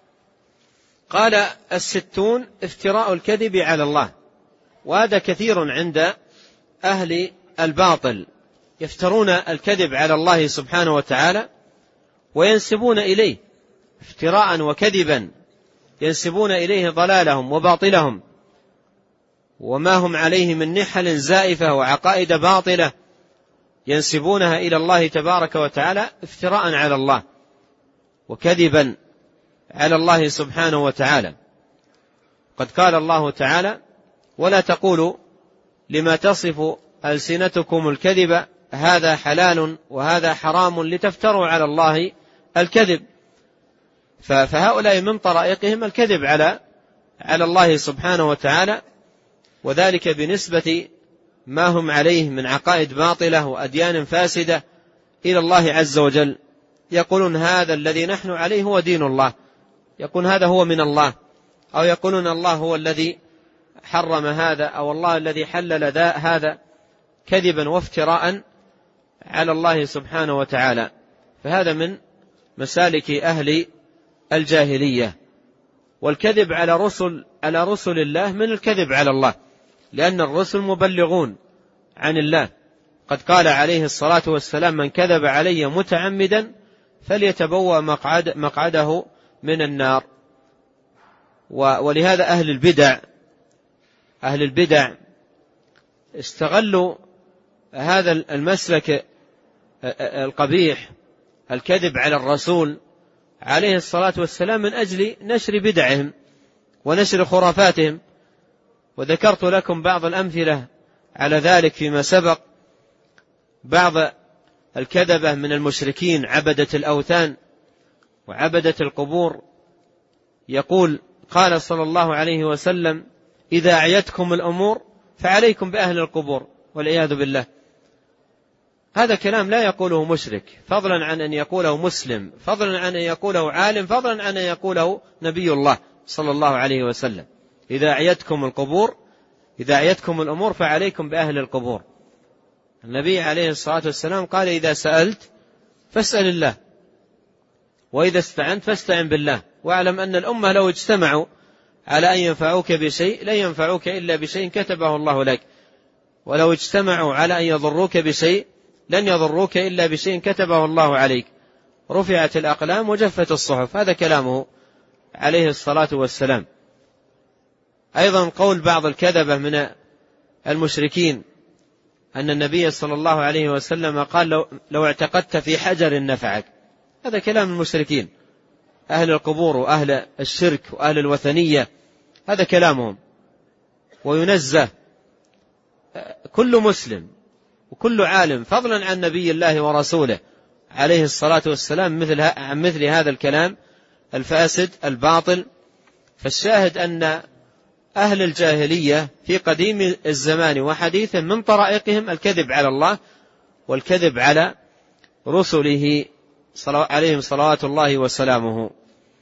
قال الستون: افتراء الكذب على الله، وهذا كثير عند أهل الباطل، يفترون الكذب على الله سبحانه وتعالى وينسبون إليه افتراء وكذبا، ينسبون إليه ضلالهم وباطلهم وما هم عليه من نحل زائفة وعقائد باطلة، ينسبونها إلى الله تبارك وتعالى افتراء على الله وكذبا على الله سبحانه وتعالى. قد قال الله تعالى: ولا تقولوا لما تصف ألسنتكم الكذب هذا حلال وهذا حرام لتفتروا على الله الكذب. فهؤلاء من طرائقهم الكذب على على الله سبحانه وتعالى، وذلك بنسبة ما هم عليه من عقائد باطلة وأديان فاسدة إلى الله عز وجل. يقولون هذا الذي نحن عليه هو دين الله، يقول هذا هو من الله، أو يقولون الله هو الذي حرم هذا، أو الله الذي حلل هذا، كذبا وافتراء على الله سبحانه وتعالى. فهذا من مسالك أهل الجاهلية. والكذب على رسل على رسل الله من الكذب على الله، لأن الرسل مبلغون عن الله. قد قال عليه الصلاة والسلام: من كذب علي متعمدا فليتبوأ مقعد مقعده من النار. ولهذا أهل البدع أهل البدع استغلوا هذا المسلك القبيح، الكذب على الرسول عليه الصلاة والسلام، من أجل نشر بدعهم ونشر خرافاتهم. وذكرت لكم بعض الأمثلة على ذلك فيما سبق. بعض الكذبة من المشركين عبدة الأوثان وعبدة القبور يقول: قال صلى الله عليه وسلم: إذا أعيتكم الأمور فعليكم بأهل القبور، والعياذ بالله. هذا كلام لا يقوله مشرك، فضلا عن أن يقوله مسلم، فضلا عن أن يقوله عالم، فضلا عن أن يقوله نبي الله صلى الله عليه وسلم. إذا أعيتكم القبور إذا أعيتكم الأمور فعليكم بأهل القبور. النبي عليه الصلاة والسلام قال إذا سألت فاسأل الله، وإذا استعنت فاستعن بالله، واعلم أن الأمة لو اجتمعوا على أن ينفعوك بشيء لن ينفعوك إلا بشيء كتبه الله لك، ولو اجتمعوا على أن يضروك بشيء لن يضروك إلا بشيء كتبه الله عليك. رفعت الأقلام وجفت الصحف. هذا كلامه عليه الصلاة والسلام. أيضا قول بعض الكذبة من المشركين أن النبي صلى الله عليه وسلم قال لو, لو اعتقدت في حجر نفعك. هذا كلام المشركين، أهل القبور وأهل الشرك وأهل الوثنية، هذا كلامهم. وينزه كل مسلم وكل عالم فضلا عن نبي الله ورسوله عليه الصلاة والسلام مثل عن مثل هذا الكلام الفاسد الباطل. فالشاهد أن أهل الجاهلية في قديم الزمان وحديثه من طرائقهم الكذب على الله والكذب على رسله عليهم صلوات الله وسلامه.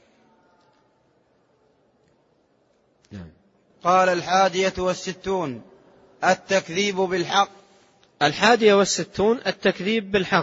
قال الحادية والستون التكذيب بالحق. الحادية والستون التكذيب بالحق.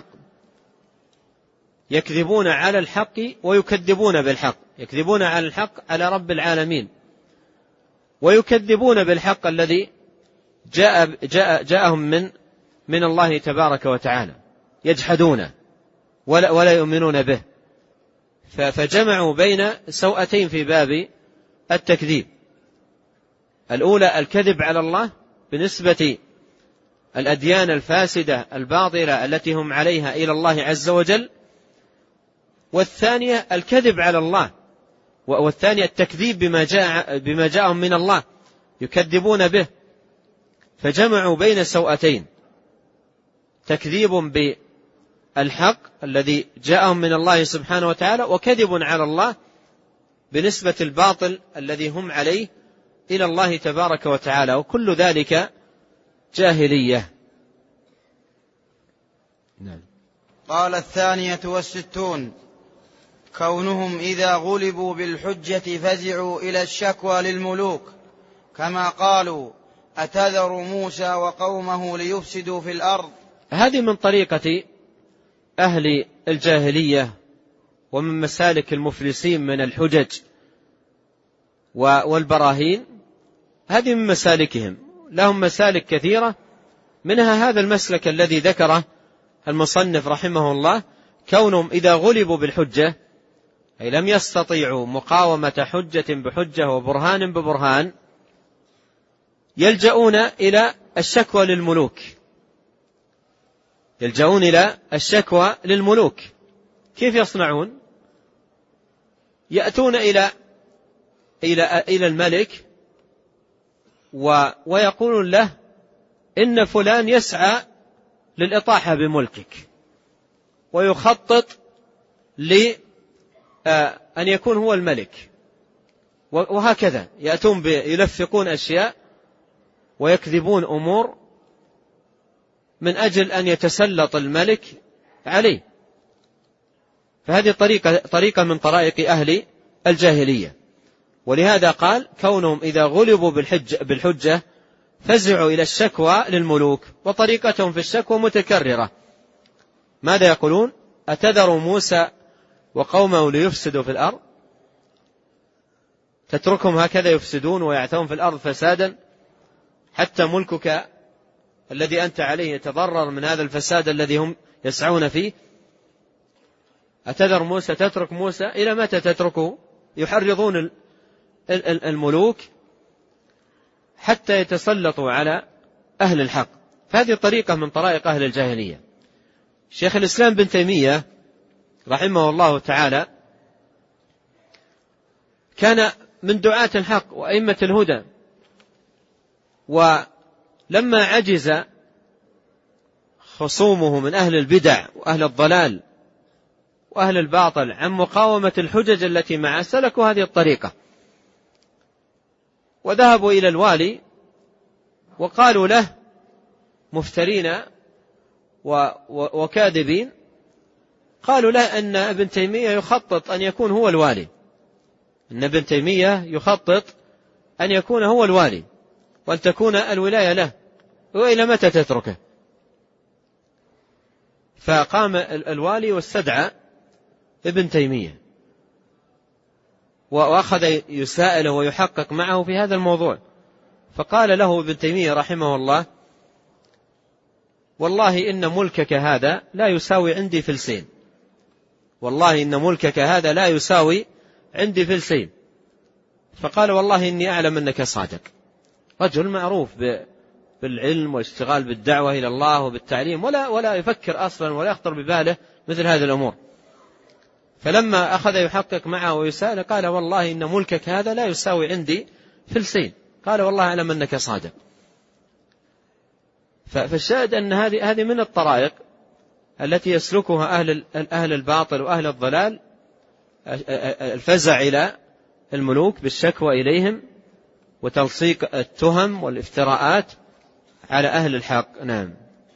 يكذبون على الحق ويكذبون بالحق. يكذبون على الحق على رب العالمين، ويكذبون بالحق الذي جاء جاء جاءهم من من الله تبارك وتعالى، يجحدونه ولا, ولا يؤمنون به. فجمعوا بين سوءتين في باب التكذيب. الأولى الكذب على الله بنسبة الأديان الفاسدة الباطلة التي هم عليها إلى الله عز وجل، والثانية الكذب على الله، والثانية التكذيب بما جاء بما جاءهم من الله، يكذبون به. فجمعوا بين سوءتين، تكذيب بالحق الذي جاءهم من الله سبحانه وتعالى، وكذب على الله بنسبة الباطل الذي هم عليه إلى الله تبارك وتعالى، وكل ذلك جاهلية. نعم. قال الثانية والستون كونهم إذا غلبوا بالحجة فزعوا إلى الشكوى للملوك، كما قالوا أتذر موسى وقومه ليفسدوا في الأرض. هذه من طريقة أهل الجاهلية ومن مسالك المفلسين من الحجج والبراهين. هذه من مسالكهم، لهم مسالك كثيرة، منها هذا المسلك الذي ذكره المصنف رحمه الله، كونهم إذا غلبوا بالحجة أي لم يستطيعوا مقاومة حجة بحجة وبرهان ببرهان، يلجؤون إلى الشكوى للملوك. يلجؤون إلى الشكوى للملوك. كيف يصنعون؟ يأتون إلى إلى إلى الملك ويقولون له إن فلان يسعى للإطاحة بملكك، ويخطط لأن يكون هو الملك، وهكذا يأتون يلفقون أشياء ويكذبون أمور من أجل أن يتسلط الملك عليه. فهذه طريقة, طريقة من طرائق أهل الجاهلية. ولهذا قال كونهم إذا غلبوا بالحجة, بالحجة فزعوا إلى الشكوى للملوك. وطريقتهم في الشكوى متكررة. ماذا يقولون؟ أتذر موسى وقومه ليفسدوا في الأرض؟ تتركهم هكذا يفسدون ويعثون في الأرض فسادا حتى ملكك الذي أنت عليه يتضرر من هذا الفساد الذي هم يسعون فيه؟ أتذر موسى، تترك موسى إلى متى تتركه؟ يحرضون الملوك حتى يتسلطوا على أهل الحق. فهذه طريقة من طرائق أهل الجاهلية. شيخ الإسلام بن تيمية رحمه الله تعالى كان من دعاة الحق وأئمة الهدى، ولما عجز خصومه من أهل البدع وأهل الضلال وأهل الباطل عن مقاومة الحجج التي معه سلكوا هذه الطريقة، وذهبوا إلى الوالي وقالوا له مفترين وكاذبين، قالوا له أن ابن تيمية يخطط أن يكون هو الوالي، أن ابن تيمية يخطط أن يكون هو الوالي وأن تكون الولاية له، وإلى متى تتركه؟ فقام الوالي واستدعى ابن تيمية وأخذ يسائله ويحقق معه في هذا الموضوع. فقال له ابن تيمية رحمه الله: والله إن ملكك هذا لا يساوي عندي فلسين، والله إن ملكك هذا لا يساوي عندي فلسين. فقال: والله إني أعلم أنك صادق، رجل معروف بالعلم والاشتغال بالدعوة إلى الله وبالتعليم، ولا ولا يفكر أصلا ولا يخطر بباله مثل هذه الأمور. فلما أخذ يحقق معه ويسأل قال: والله إن ملكك هذا لا يساوي عندي فلسين. قال: والله أعلم أنك صادق. فالشاهد أن هذه هذه من الطرائق التي يسلكها أهل أهل الباطل وأهل الضلال، الفزع إلى الملوك بالشكوى إليهم وتلصيق التهم والافتراءات على أهل الحق. نعم.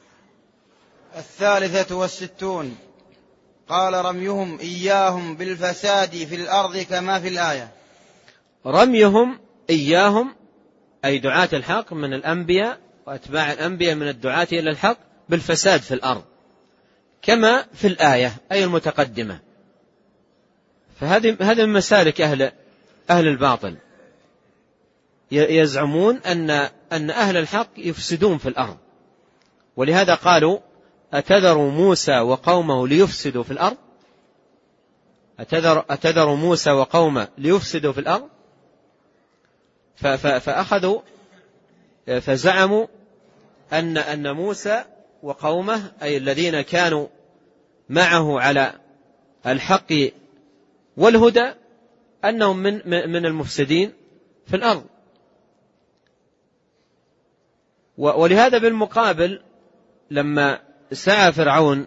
الثالثة والستون: قال: رميهم إياهم بالفساد في الأرض كما في الآية. رميهم إياهم أي دعاة الحق من الأنبياء وأتباع الأنبياء من الدعاة إلى الحق بالفساد في الأرض كما في الآية أي المتقدمة. فهذه هذه من مسالك أهل أهل الباطل، يزعمون أن أن أهل الحق يفسدون في الأرض، ولهذا قالوا: أتذر موسى وقومه ليفسدوا في الأرض؟ أتذر, أتذر موسى وقومه ليفسدوا في الأرض؟ فأخذوا فزعموا أن أن موسى وقومه أي الذين كانوا معه على الحق والهدى أنهم من من المفسدين في الأرض. ولهذا بالمقابل لما سعى فرعون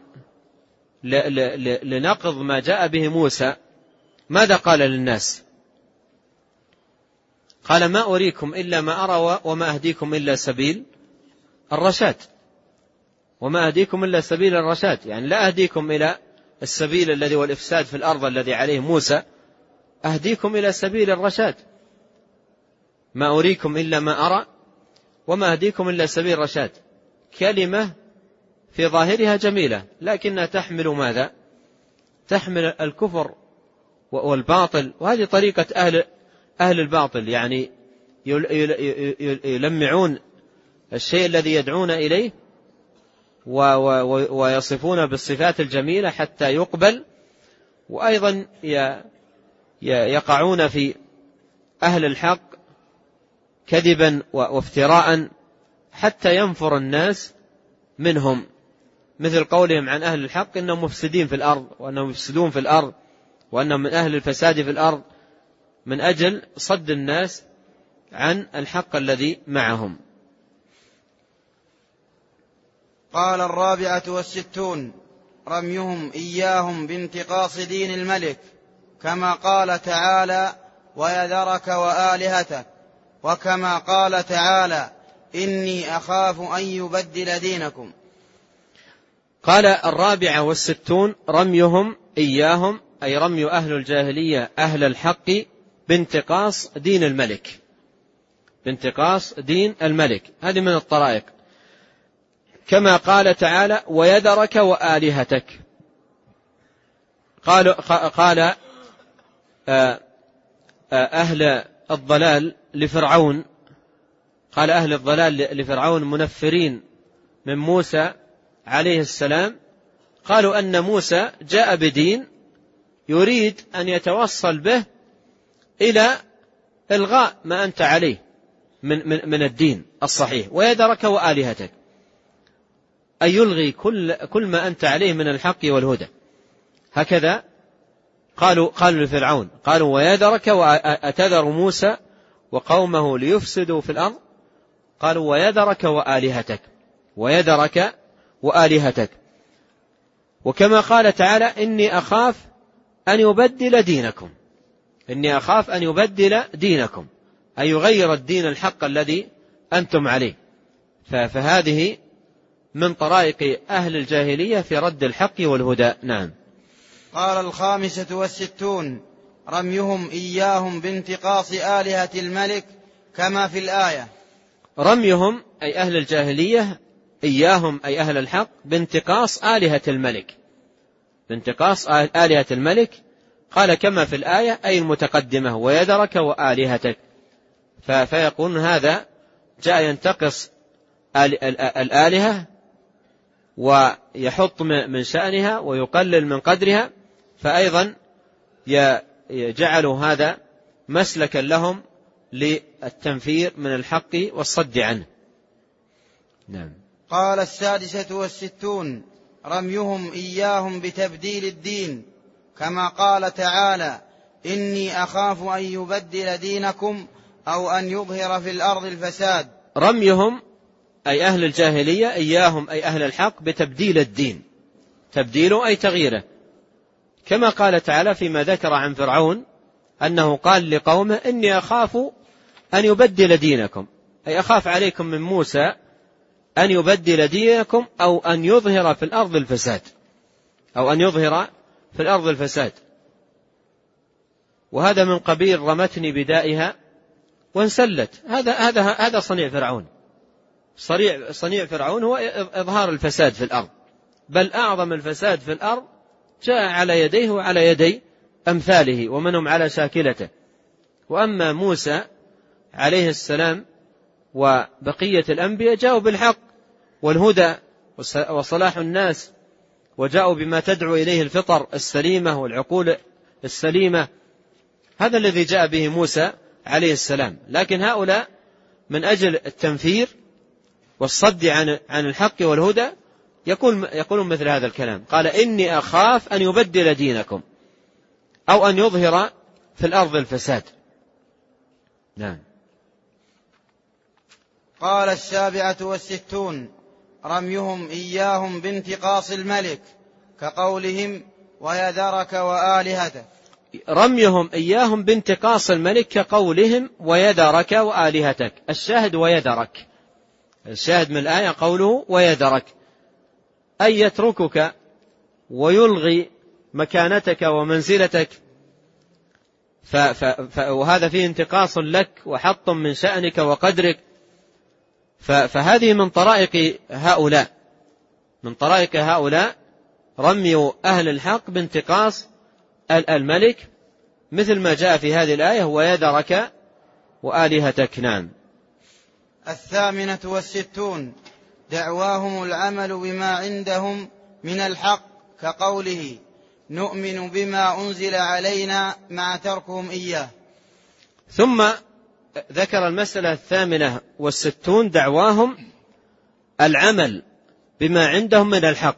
لنقض ما جاء به موسى ماذا قال للناس؟ قال: ما أريكم إلا ما أرى وما أهديكم إلا سبيل الرشاد، وما أهديكم إلا سبيل الرشاد، يعني لا أهديكم إلى السبيل الذي هو الإفساد في الأرض الذي عليه موسى، أهديكم إلى سبيل الرشاد. ما أريكم إلا ما أرى وما أهديكم إلا سبيل الرشاد، كلمة في ظاهرها جميلة لكنها تحمل ماذا؟ تحمل الكفر والباطل، وهذه طريقة أهل أهل الباطل، يعني يلمعون الشيء الذي يدعون إليه ويصفون بالصفات الجميلة حتى يقبل، وأيضا يقعون في أهل الحق كذبا وافتراء حتى ينفر الناس منهم، مثل قولهم عن أهل الحق إنهم مفسدين في الأرض وأنهم يفسدون في الأرض وأنهم من أهل الفساد في الأرض، من أجل صد الناس عن الحق الذي معهم. قال: الرابعة والستون: رميهم إياهم بانتقاص دين الملك، كما قال تعالى: ويذرك وآلهتك، وكما قال تعالى: إني أخاف أن يبدل دينكم. قال: الرابعة والستون: رميهم إياهم أي رمي أهل الجاهلية أهل الحق بانتقاص دين الملك، بانتقاص دين الملك، هذه من الطرائق. كما قال تعالى: ويذرك وآلهتك. قال قال أهل الضلال لفرعون، قال أهل الضلال لفرعون منفرين من موسى عليه السلام، قالوا أن موسى جاء بدين يريد أن يتوصل به إلى إلغاء ما أنت عليه من, من, من الدين الصحيح، ويذرك وآلهتك أي يلغي كل, كل ما أنت عليه من الحق والهدى. هكذا قالوا قالوا لفرعون، قالوا: ويذرك وأتذر موسى وقومه ليفسدوا في الأرض؟ قالوا: ويذرك وآلهتك، ويذرك وآلهتك. وكما قال تعالى: إني أخاف أن يبدل دينكم، إني أخاف أن يبدل دينكم أي يغير الدين الحق الذي أنتم عليه. فهذه من طرائق أهل الجاهلية في رد الحق والهدى. نعم. قال: الخامسة والستون: رميهم إياهم بانتقاص آلهة الملك، كما في الآية. رميهم أي أهل الجاهلية إياهم أي أهل الحق بانتقاص آلهة الملك، بانتقاص آلهة الملك، قال كما في الآية أي المتقدمة ويذرك وآلهتك، فيقول هذا جاء ينتقص الآلهة ويحط من شأنها ويقلل من قدرها، فأيضا يجعل هذا مسلكا لهم للتنفير من الحق والصد عنه. نعم. قال السادسة والستون رميهم إياهم بتبديل الدين، كما قال تعالى إني أخاف أن يبدل دينكم أو أن يظهر في الأرض الفساد. رميهم أي أهل الجاهلية إياهم أي أهل الحق بتبديل الدين، تبديله أي تغييره، كما قال تعالى فيما ذكر عن فرعون أنه قال لقومه إني أخاف أن يبدل دينكم، أي أخاف عليكم من موسى أن يبدل دينكم أو أن يظهر في الأرض الفساد، أو أن يظهر في الأرض الفساد. وهذا من قبيل رمتني بدائها وانسلت، هذا هذا هذا صنيع فرعون، صنيع صنيع فرعون هو إظهار الفساد في الأرض، بل أعظم الفساد في الأرض جاء على يديه وعلى يدي أمثاله ومنهم على شاكلته. وأما موسى عليه السلام وبقية الأنبياء جاءوا بالحق والهدى وصلاح الناس، وجاءوا بما تدعو إليه الفطر السليمة والعقول السليمة، هذا الذي جاء به موسى عليه السلام. لكن هؤلاء من أجل التنفير والصد عن عن الحق والهدى يقول يقولون مثل هذا الكلام، قال إني أخاف أن يبدل دينكم أو أن يظهر في الأرض الفساد. نعم. قال السابعة والستون رميهم إياهم بانتقاص الملك، كقولهم ويذرك وآلهتك. رميهم إياهم بانتقاص الملك كقولهم ويذرك وآلهتك. الشاهد ويذرك، الشاهد من الآية قوله ويذرك، أي يتركك ويلغي مكانتك ومنزلتك، ف ف ف وهذا فيه انتقاص لك وحط من شأنك وقدرك. فهذه من طرائق هؤلاء، من طرائق هؤلاء رمي أهل الحق بانتقاص الملك، مثل ما جاء في هذه الآية ويذرك وآلهتك. نعم. الثامنة والستون دعواهم العمل بما عندهم من الحق، كقوله نؤمن بما أنزل علينا مع تركهم إياه. ثم ذكر المسألة الثامنة والستون دعواهم العمل بما عندهم من الحق.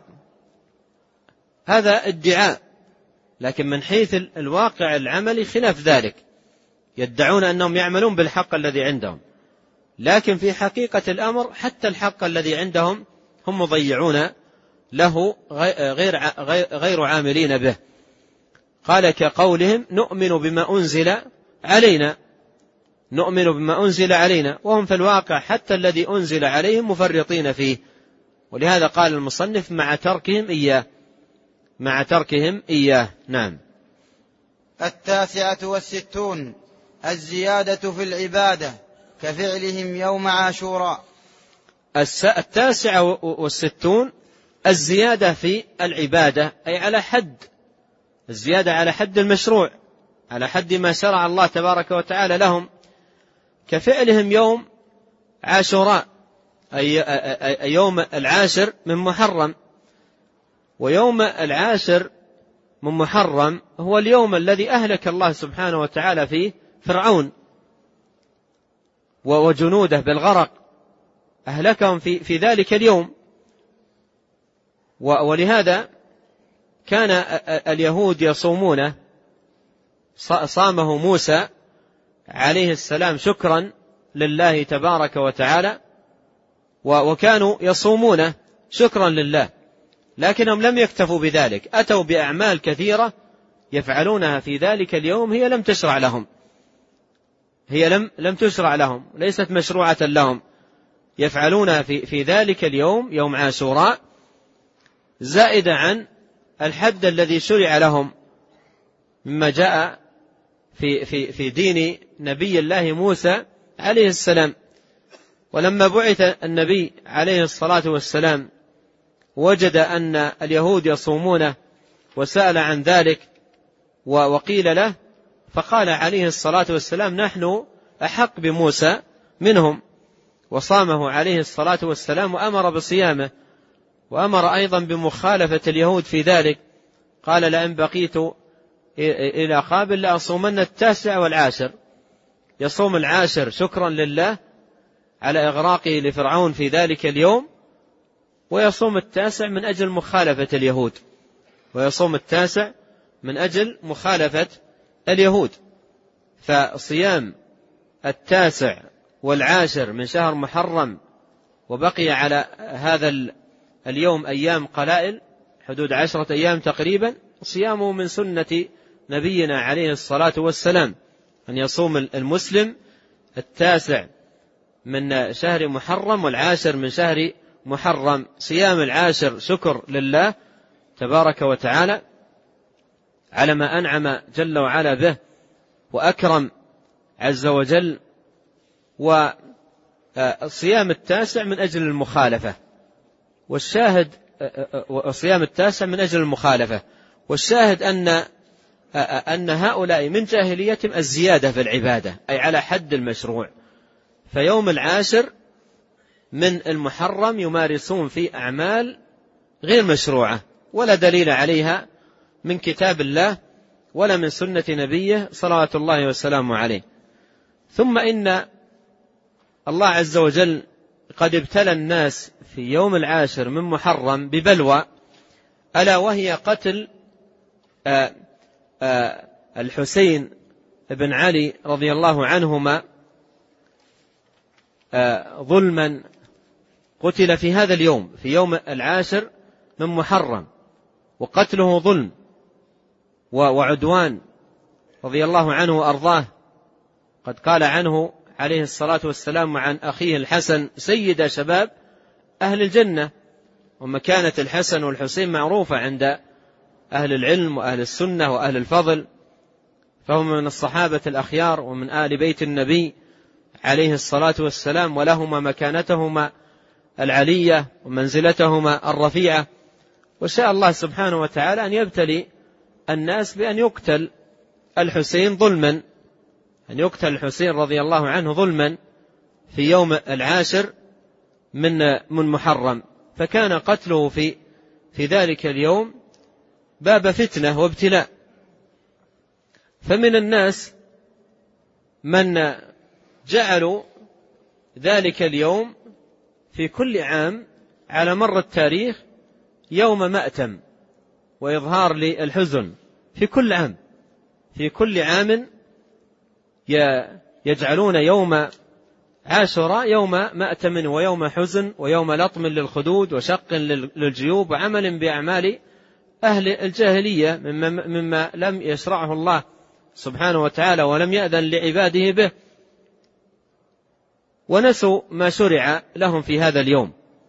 هذا ادعاء، لكن من حيث الواقع العملي خلاف ذلك، يدعون أنهم يعملون بالحق الذي عندهم، لكن في حقيقة الأمر حتى الحق الذي عندهم هم مضيعون له غير غير عاملين به. قال كقولهم نؤمن بما أنزل علينا، نؤمن بما أنزل علينا، وهم في الواقع حتى الذي أنزل عليهم مفرطين فيه. ولهذا قال المصنف مع تركهم إياه، مع تركهم إياه. نعم. التاسعة والستون الزيادة في العبادة، كفعلهم يوم عاشوراء. التاسعة والستون الزيادة في العبادة، أي على حد الزيادة، على حد المشروع، على حد ما شرع الله تبارك وتعالى لهم، كفعلهم يوم عاشوراء، أي يوم العاشر من محرم. ويوم العاشر من محرم هو اليوم الذي أهلك الله سبحانه وتعالى فيه فرعون وجنوده بالغرق، أهلكهم في, في ذلك اليوم. ولهذا كان اليهود يصومونه، صامه موسى عليه السلام شكرا لله تبارك وتعالى، وكانوا يصومونه شكرا لله، لكنهم لم يكتفوا بذلك، أتوا بأعمال كثيرة يفعلونها في ذلك اليوم هي لم تشرع لهم، هي لم لم تشرع لهم، ليست مشروعة لهم، يفعلونها في في ذلك اليوم يوم عاشوراء زائدة عن الحد الذي شرع لهم مما جاء في في في دين نبي الله موسى عليه السلام. ولما بعث النبي عليه الصلاة والسلام وجد أن اليهود يصومونه وسأل عن ذلك وقيل له، فقال عليه الصلاة والسلام: نحن أحق بموسى منهم، وصامه عليه الصلاة والسلام وأمر بصيامه، وأمر أيضا بمخالفة اليهود في ذلك. قال: لئن بقيت إلى قابل لأصومن التاسع والعاشر. يصوم العاشر شكرا لله على إغراقه لفرعون في ذلك اليوم، ويصوم التاسع من أجل مخالفة اليهود ويصوم التاسع من أجل مخالفة اليهود. فصيام التاسع والعاشر من شهر محرم، وبقي على هذا اليوم أيام قلائل، حدود عشرة أيام تقريبا، صيامه من سنة نبينا عليه الصلاة والسلام، أن يصوم المسلم التاسع من شهر محرم والعاشر من شهر محرم. صيام العاشر شكر لله تبارك وتعالى على ما أنعم جل وعلا به وأكرم عز وجل، وصيام التاسع من أجل المخالفة، والشاهد وصيام التاسع من أجل المخالفة والشاهد أن أن هؤلاء من جاهليتهم الزيادة في العبادة، أي على حد المشروع. فيوم العاشر من المحرم يمارسون في أعمال غير مشروعة ولا دليل عليها من كتاب الله ولا من سنة نبيه صلوات الله وسلامه عليه. ثم إن الله عز وجل قد ابتلى الناس في يوم العاشر من محرم ببلوى، ألا وهي قتل آآ آآ الحسين بن علي رضي الله عنهما ظلما، قتل في هذا اليوم في يوم العاشر من محرم، وقتله ظلم وعدوان رضي الله عنه وأرضاه. قد قال عنه عليه الصلاة والسلام عن أخيه الحسن: سيد شباب أهل الجنة. ومكانة الحسن والحسين معروفة عند أهل العلم وأهل السنة وأهل الفضل، فهم من الصحابة الأخيار ومن آل بيت النبي عليه الصلاة والسلام، ولهما مكانتهما العلية ومنزلتهما الرفيعة. وشاء الله سبحانه وتعالى أن يبتلي الناس بأن يقتل الحسين ظلما، أن يقتل الحسين رضي الله عنه ظلما في يوم العاشر من من محرم. فكان قتله في في ذلك اليوم باب فتنة وابتلاء. فمن الناس من جعلوا ذلك اليوم في كل عام على مر التاريخ يوم مأتم وإظهار للحزن في كل عام، في كل عام يجعلون يوم عاشوراء يوم مأتم ويوم حزن ويوم لطم للخدود وشق للجيوب وعمل بأعمال أهل الجاهلية مما, مما لم يشرعه الله سبحانه وتعالى ولم يأذن لعباده به، ونسوا ما شرع لهم في هذا اليوم.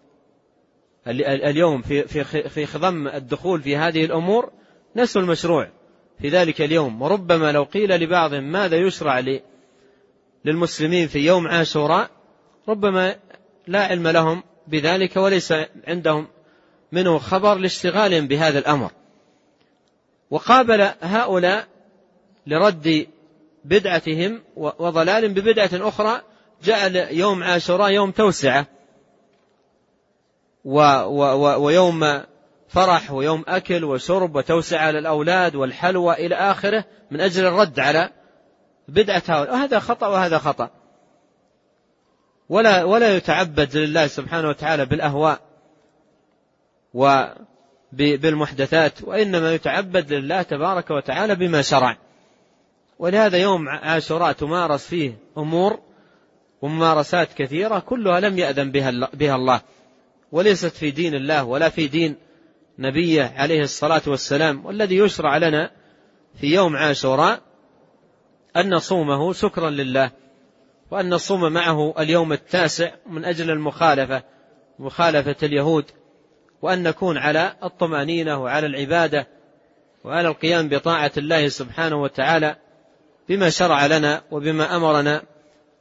اليوم في في في خضم الدخول في هذه الأمور نسوا المشروع في ذلك اليوم. وربما لو قيل لبعضهم ماذا يشرع للمسلمين في يوم عاشوراء ربما لا علم لهم بذلك وليس عندهم منه خبر لاشتغالهم بهذا الأمر. وقابل هؤلاء لرد بدعتهم وضلال ببدعة أخرى جعل يوم عاشوراء يوم توسعة و و ويوم فرح ويوم أكل وشرب وتوسعة للأولاد والحلوى إلى آخره من أجل الرد على بدعة هؤلاء. وهذا خطأ وهذا خطأ، ولا ولا يتعبد لله سبحانه وتعالى بالأهواء وبالمحدثات، وإنما يتعبد لله تبارك وتعالى بما شرع. ولهذا يوم عاشوراء تمارس فيه أمور وممارسات كثيرة كلها لم يأذن بها الله، وليست في دين الله ولا في دين نبيه عليه الصلاة والسلام. والذي يشرع لنا في يوم عاشوراء أن نصومه شكرا لله، وأن نصوم معه اليوم التاسع من أجل المخالفة مخالفة اليهود، وأن نكون على الطمأنينة وعلى العبادة وعلى القيام بطاعة الله سبحانه وتعالى بما شرع لنا وبما أمرنا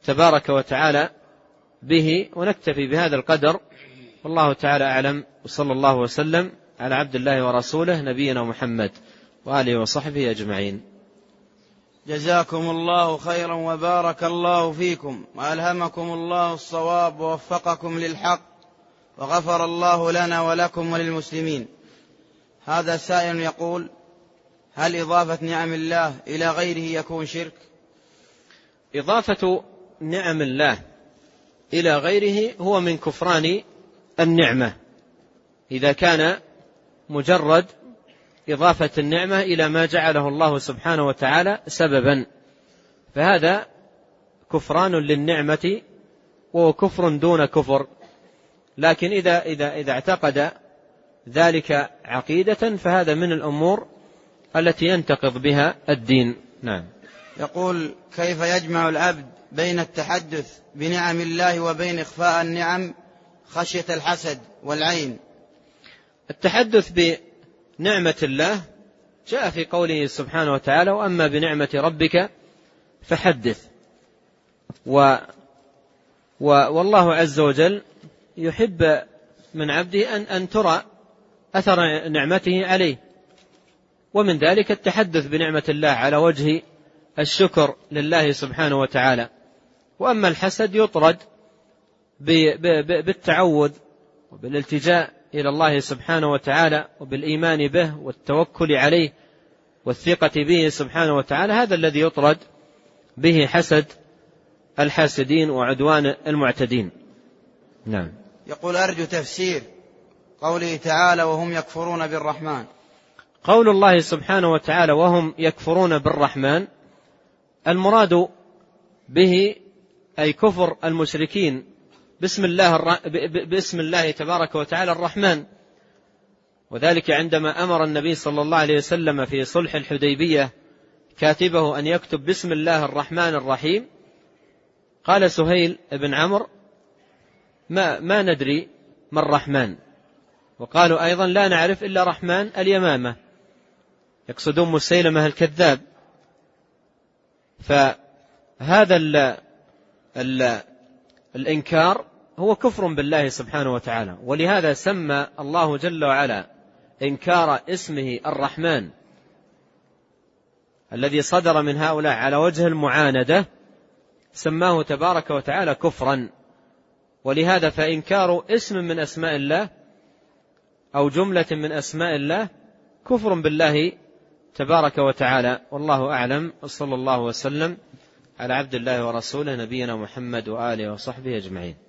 تبارك وتعالى به. ونكتفي بهذا القدر، والله تعالى أعلم، وصلى الله وسلم على عبد الله ورسوله نبينا محمد وآله وصحبه أجمعين. جزاكم الله خيرا وبارك الله فيكم، وألهمكم الله الصواب ووفقكم للحق، وغفر الله لنا ولكم وللمسلمين. هذا سائل يقول: هل إضافة نعم الله إلى غيره يكون شرك؟ إضافة نعم الله إلى غيره هو من كفران النعمة، إذا كان مجرد إضافة النعمة إلى ما جعله الله سبحانه وتعالى سببا، فهذا كفران للنعمة وهو كفر دون كفر. لكن إذا, إذا, إذا اعتقد ذلك عقيدة فهذا من الأمور التي ينتقض بها الدين. نعم. يقول: كيف يجمع العبد بين التحدث بنعم الله وبين إخفاء النعم خشية الحسد والعين؟ التحدث بنعمة الله جاء في قوله سبحانه وتعالى: وأما بنعمة ربك فحدث. و و والله عز وجل يحب من عبده أن, أن ترى أثر نعمته عليه، ومن ذلك التحدث بنعمة الله على وجه الشكر لله سبحانه وتعالى. وأما الحسد يطرد بالتعوذ وبالالتجاء إلى الله سبحانه وتعالى وبالإيمان به والتوكل عليه والثقة به سبحانه وتعالى، هذا الذي يطرد به حسد الحاسدين وعدوان المعتدين. نعم. يقول: أرجو تفسير قوله تعالى: وهم يكفرون بالرحمن. قول الله سبحانه وتعالى: وهم يكفرون بالرحمن، المراد به أي كفر المشركين باسم الله, الر... باسم الله تبارك وتعالى الرحمن. وذلك عندما أمر النبي صلى الله عليه وسلم في صلح الحديبية كاتبه أن يكتب بسم الله الرحمن الرحيم، قال سهيل بن عمرو: ما, ما ندري ما الرحمن. وقالوا أيضا: لا نعرف إلا رحمن اليمامة، يقصدون مسيلمة الكذاب. فهذا ال ال الإنكار هو كفر بالله سبحانه وتعالى، ولهذا سمى الله جل وعلا إنكار اسمه الرحمن الذي صدر من هؤلاء على وجه المعاندة، سماه تبارك وتعالى كفرا. ولهذا فإنكار اسم من أسماء الله أو جملة من أسماء الله كفر بالله تبارك وتعالى. والله أعلم، وصلى الله وسلم على عبد الله ورسوله نبينا محمد وآله وصحبه أجمعين.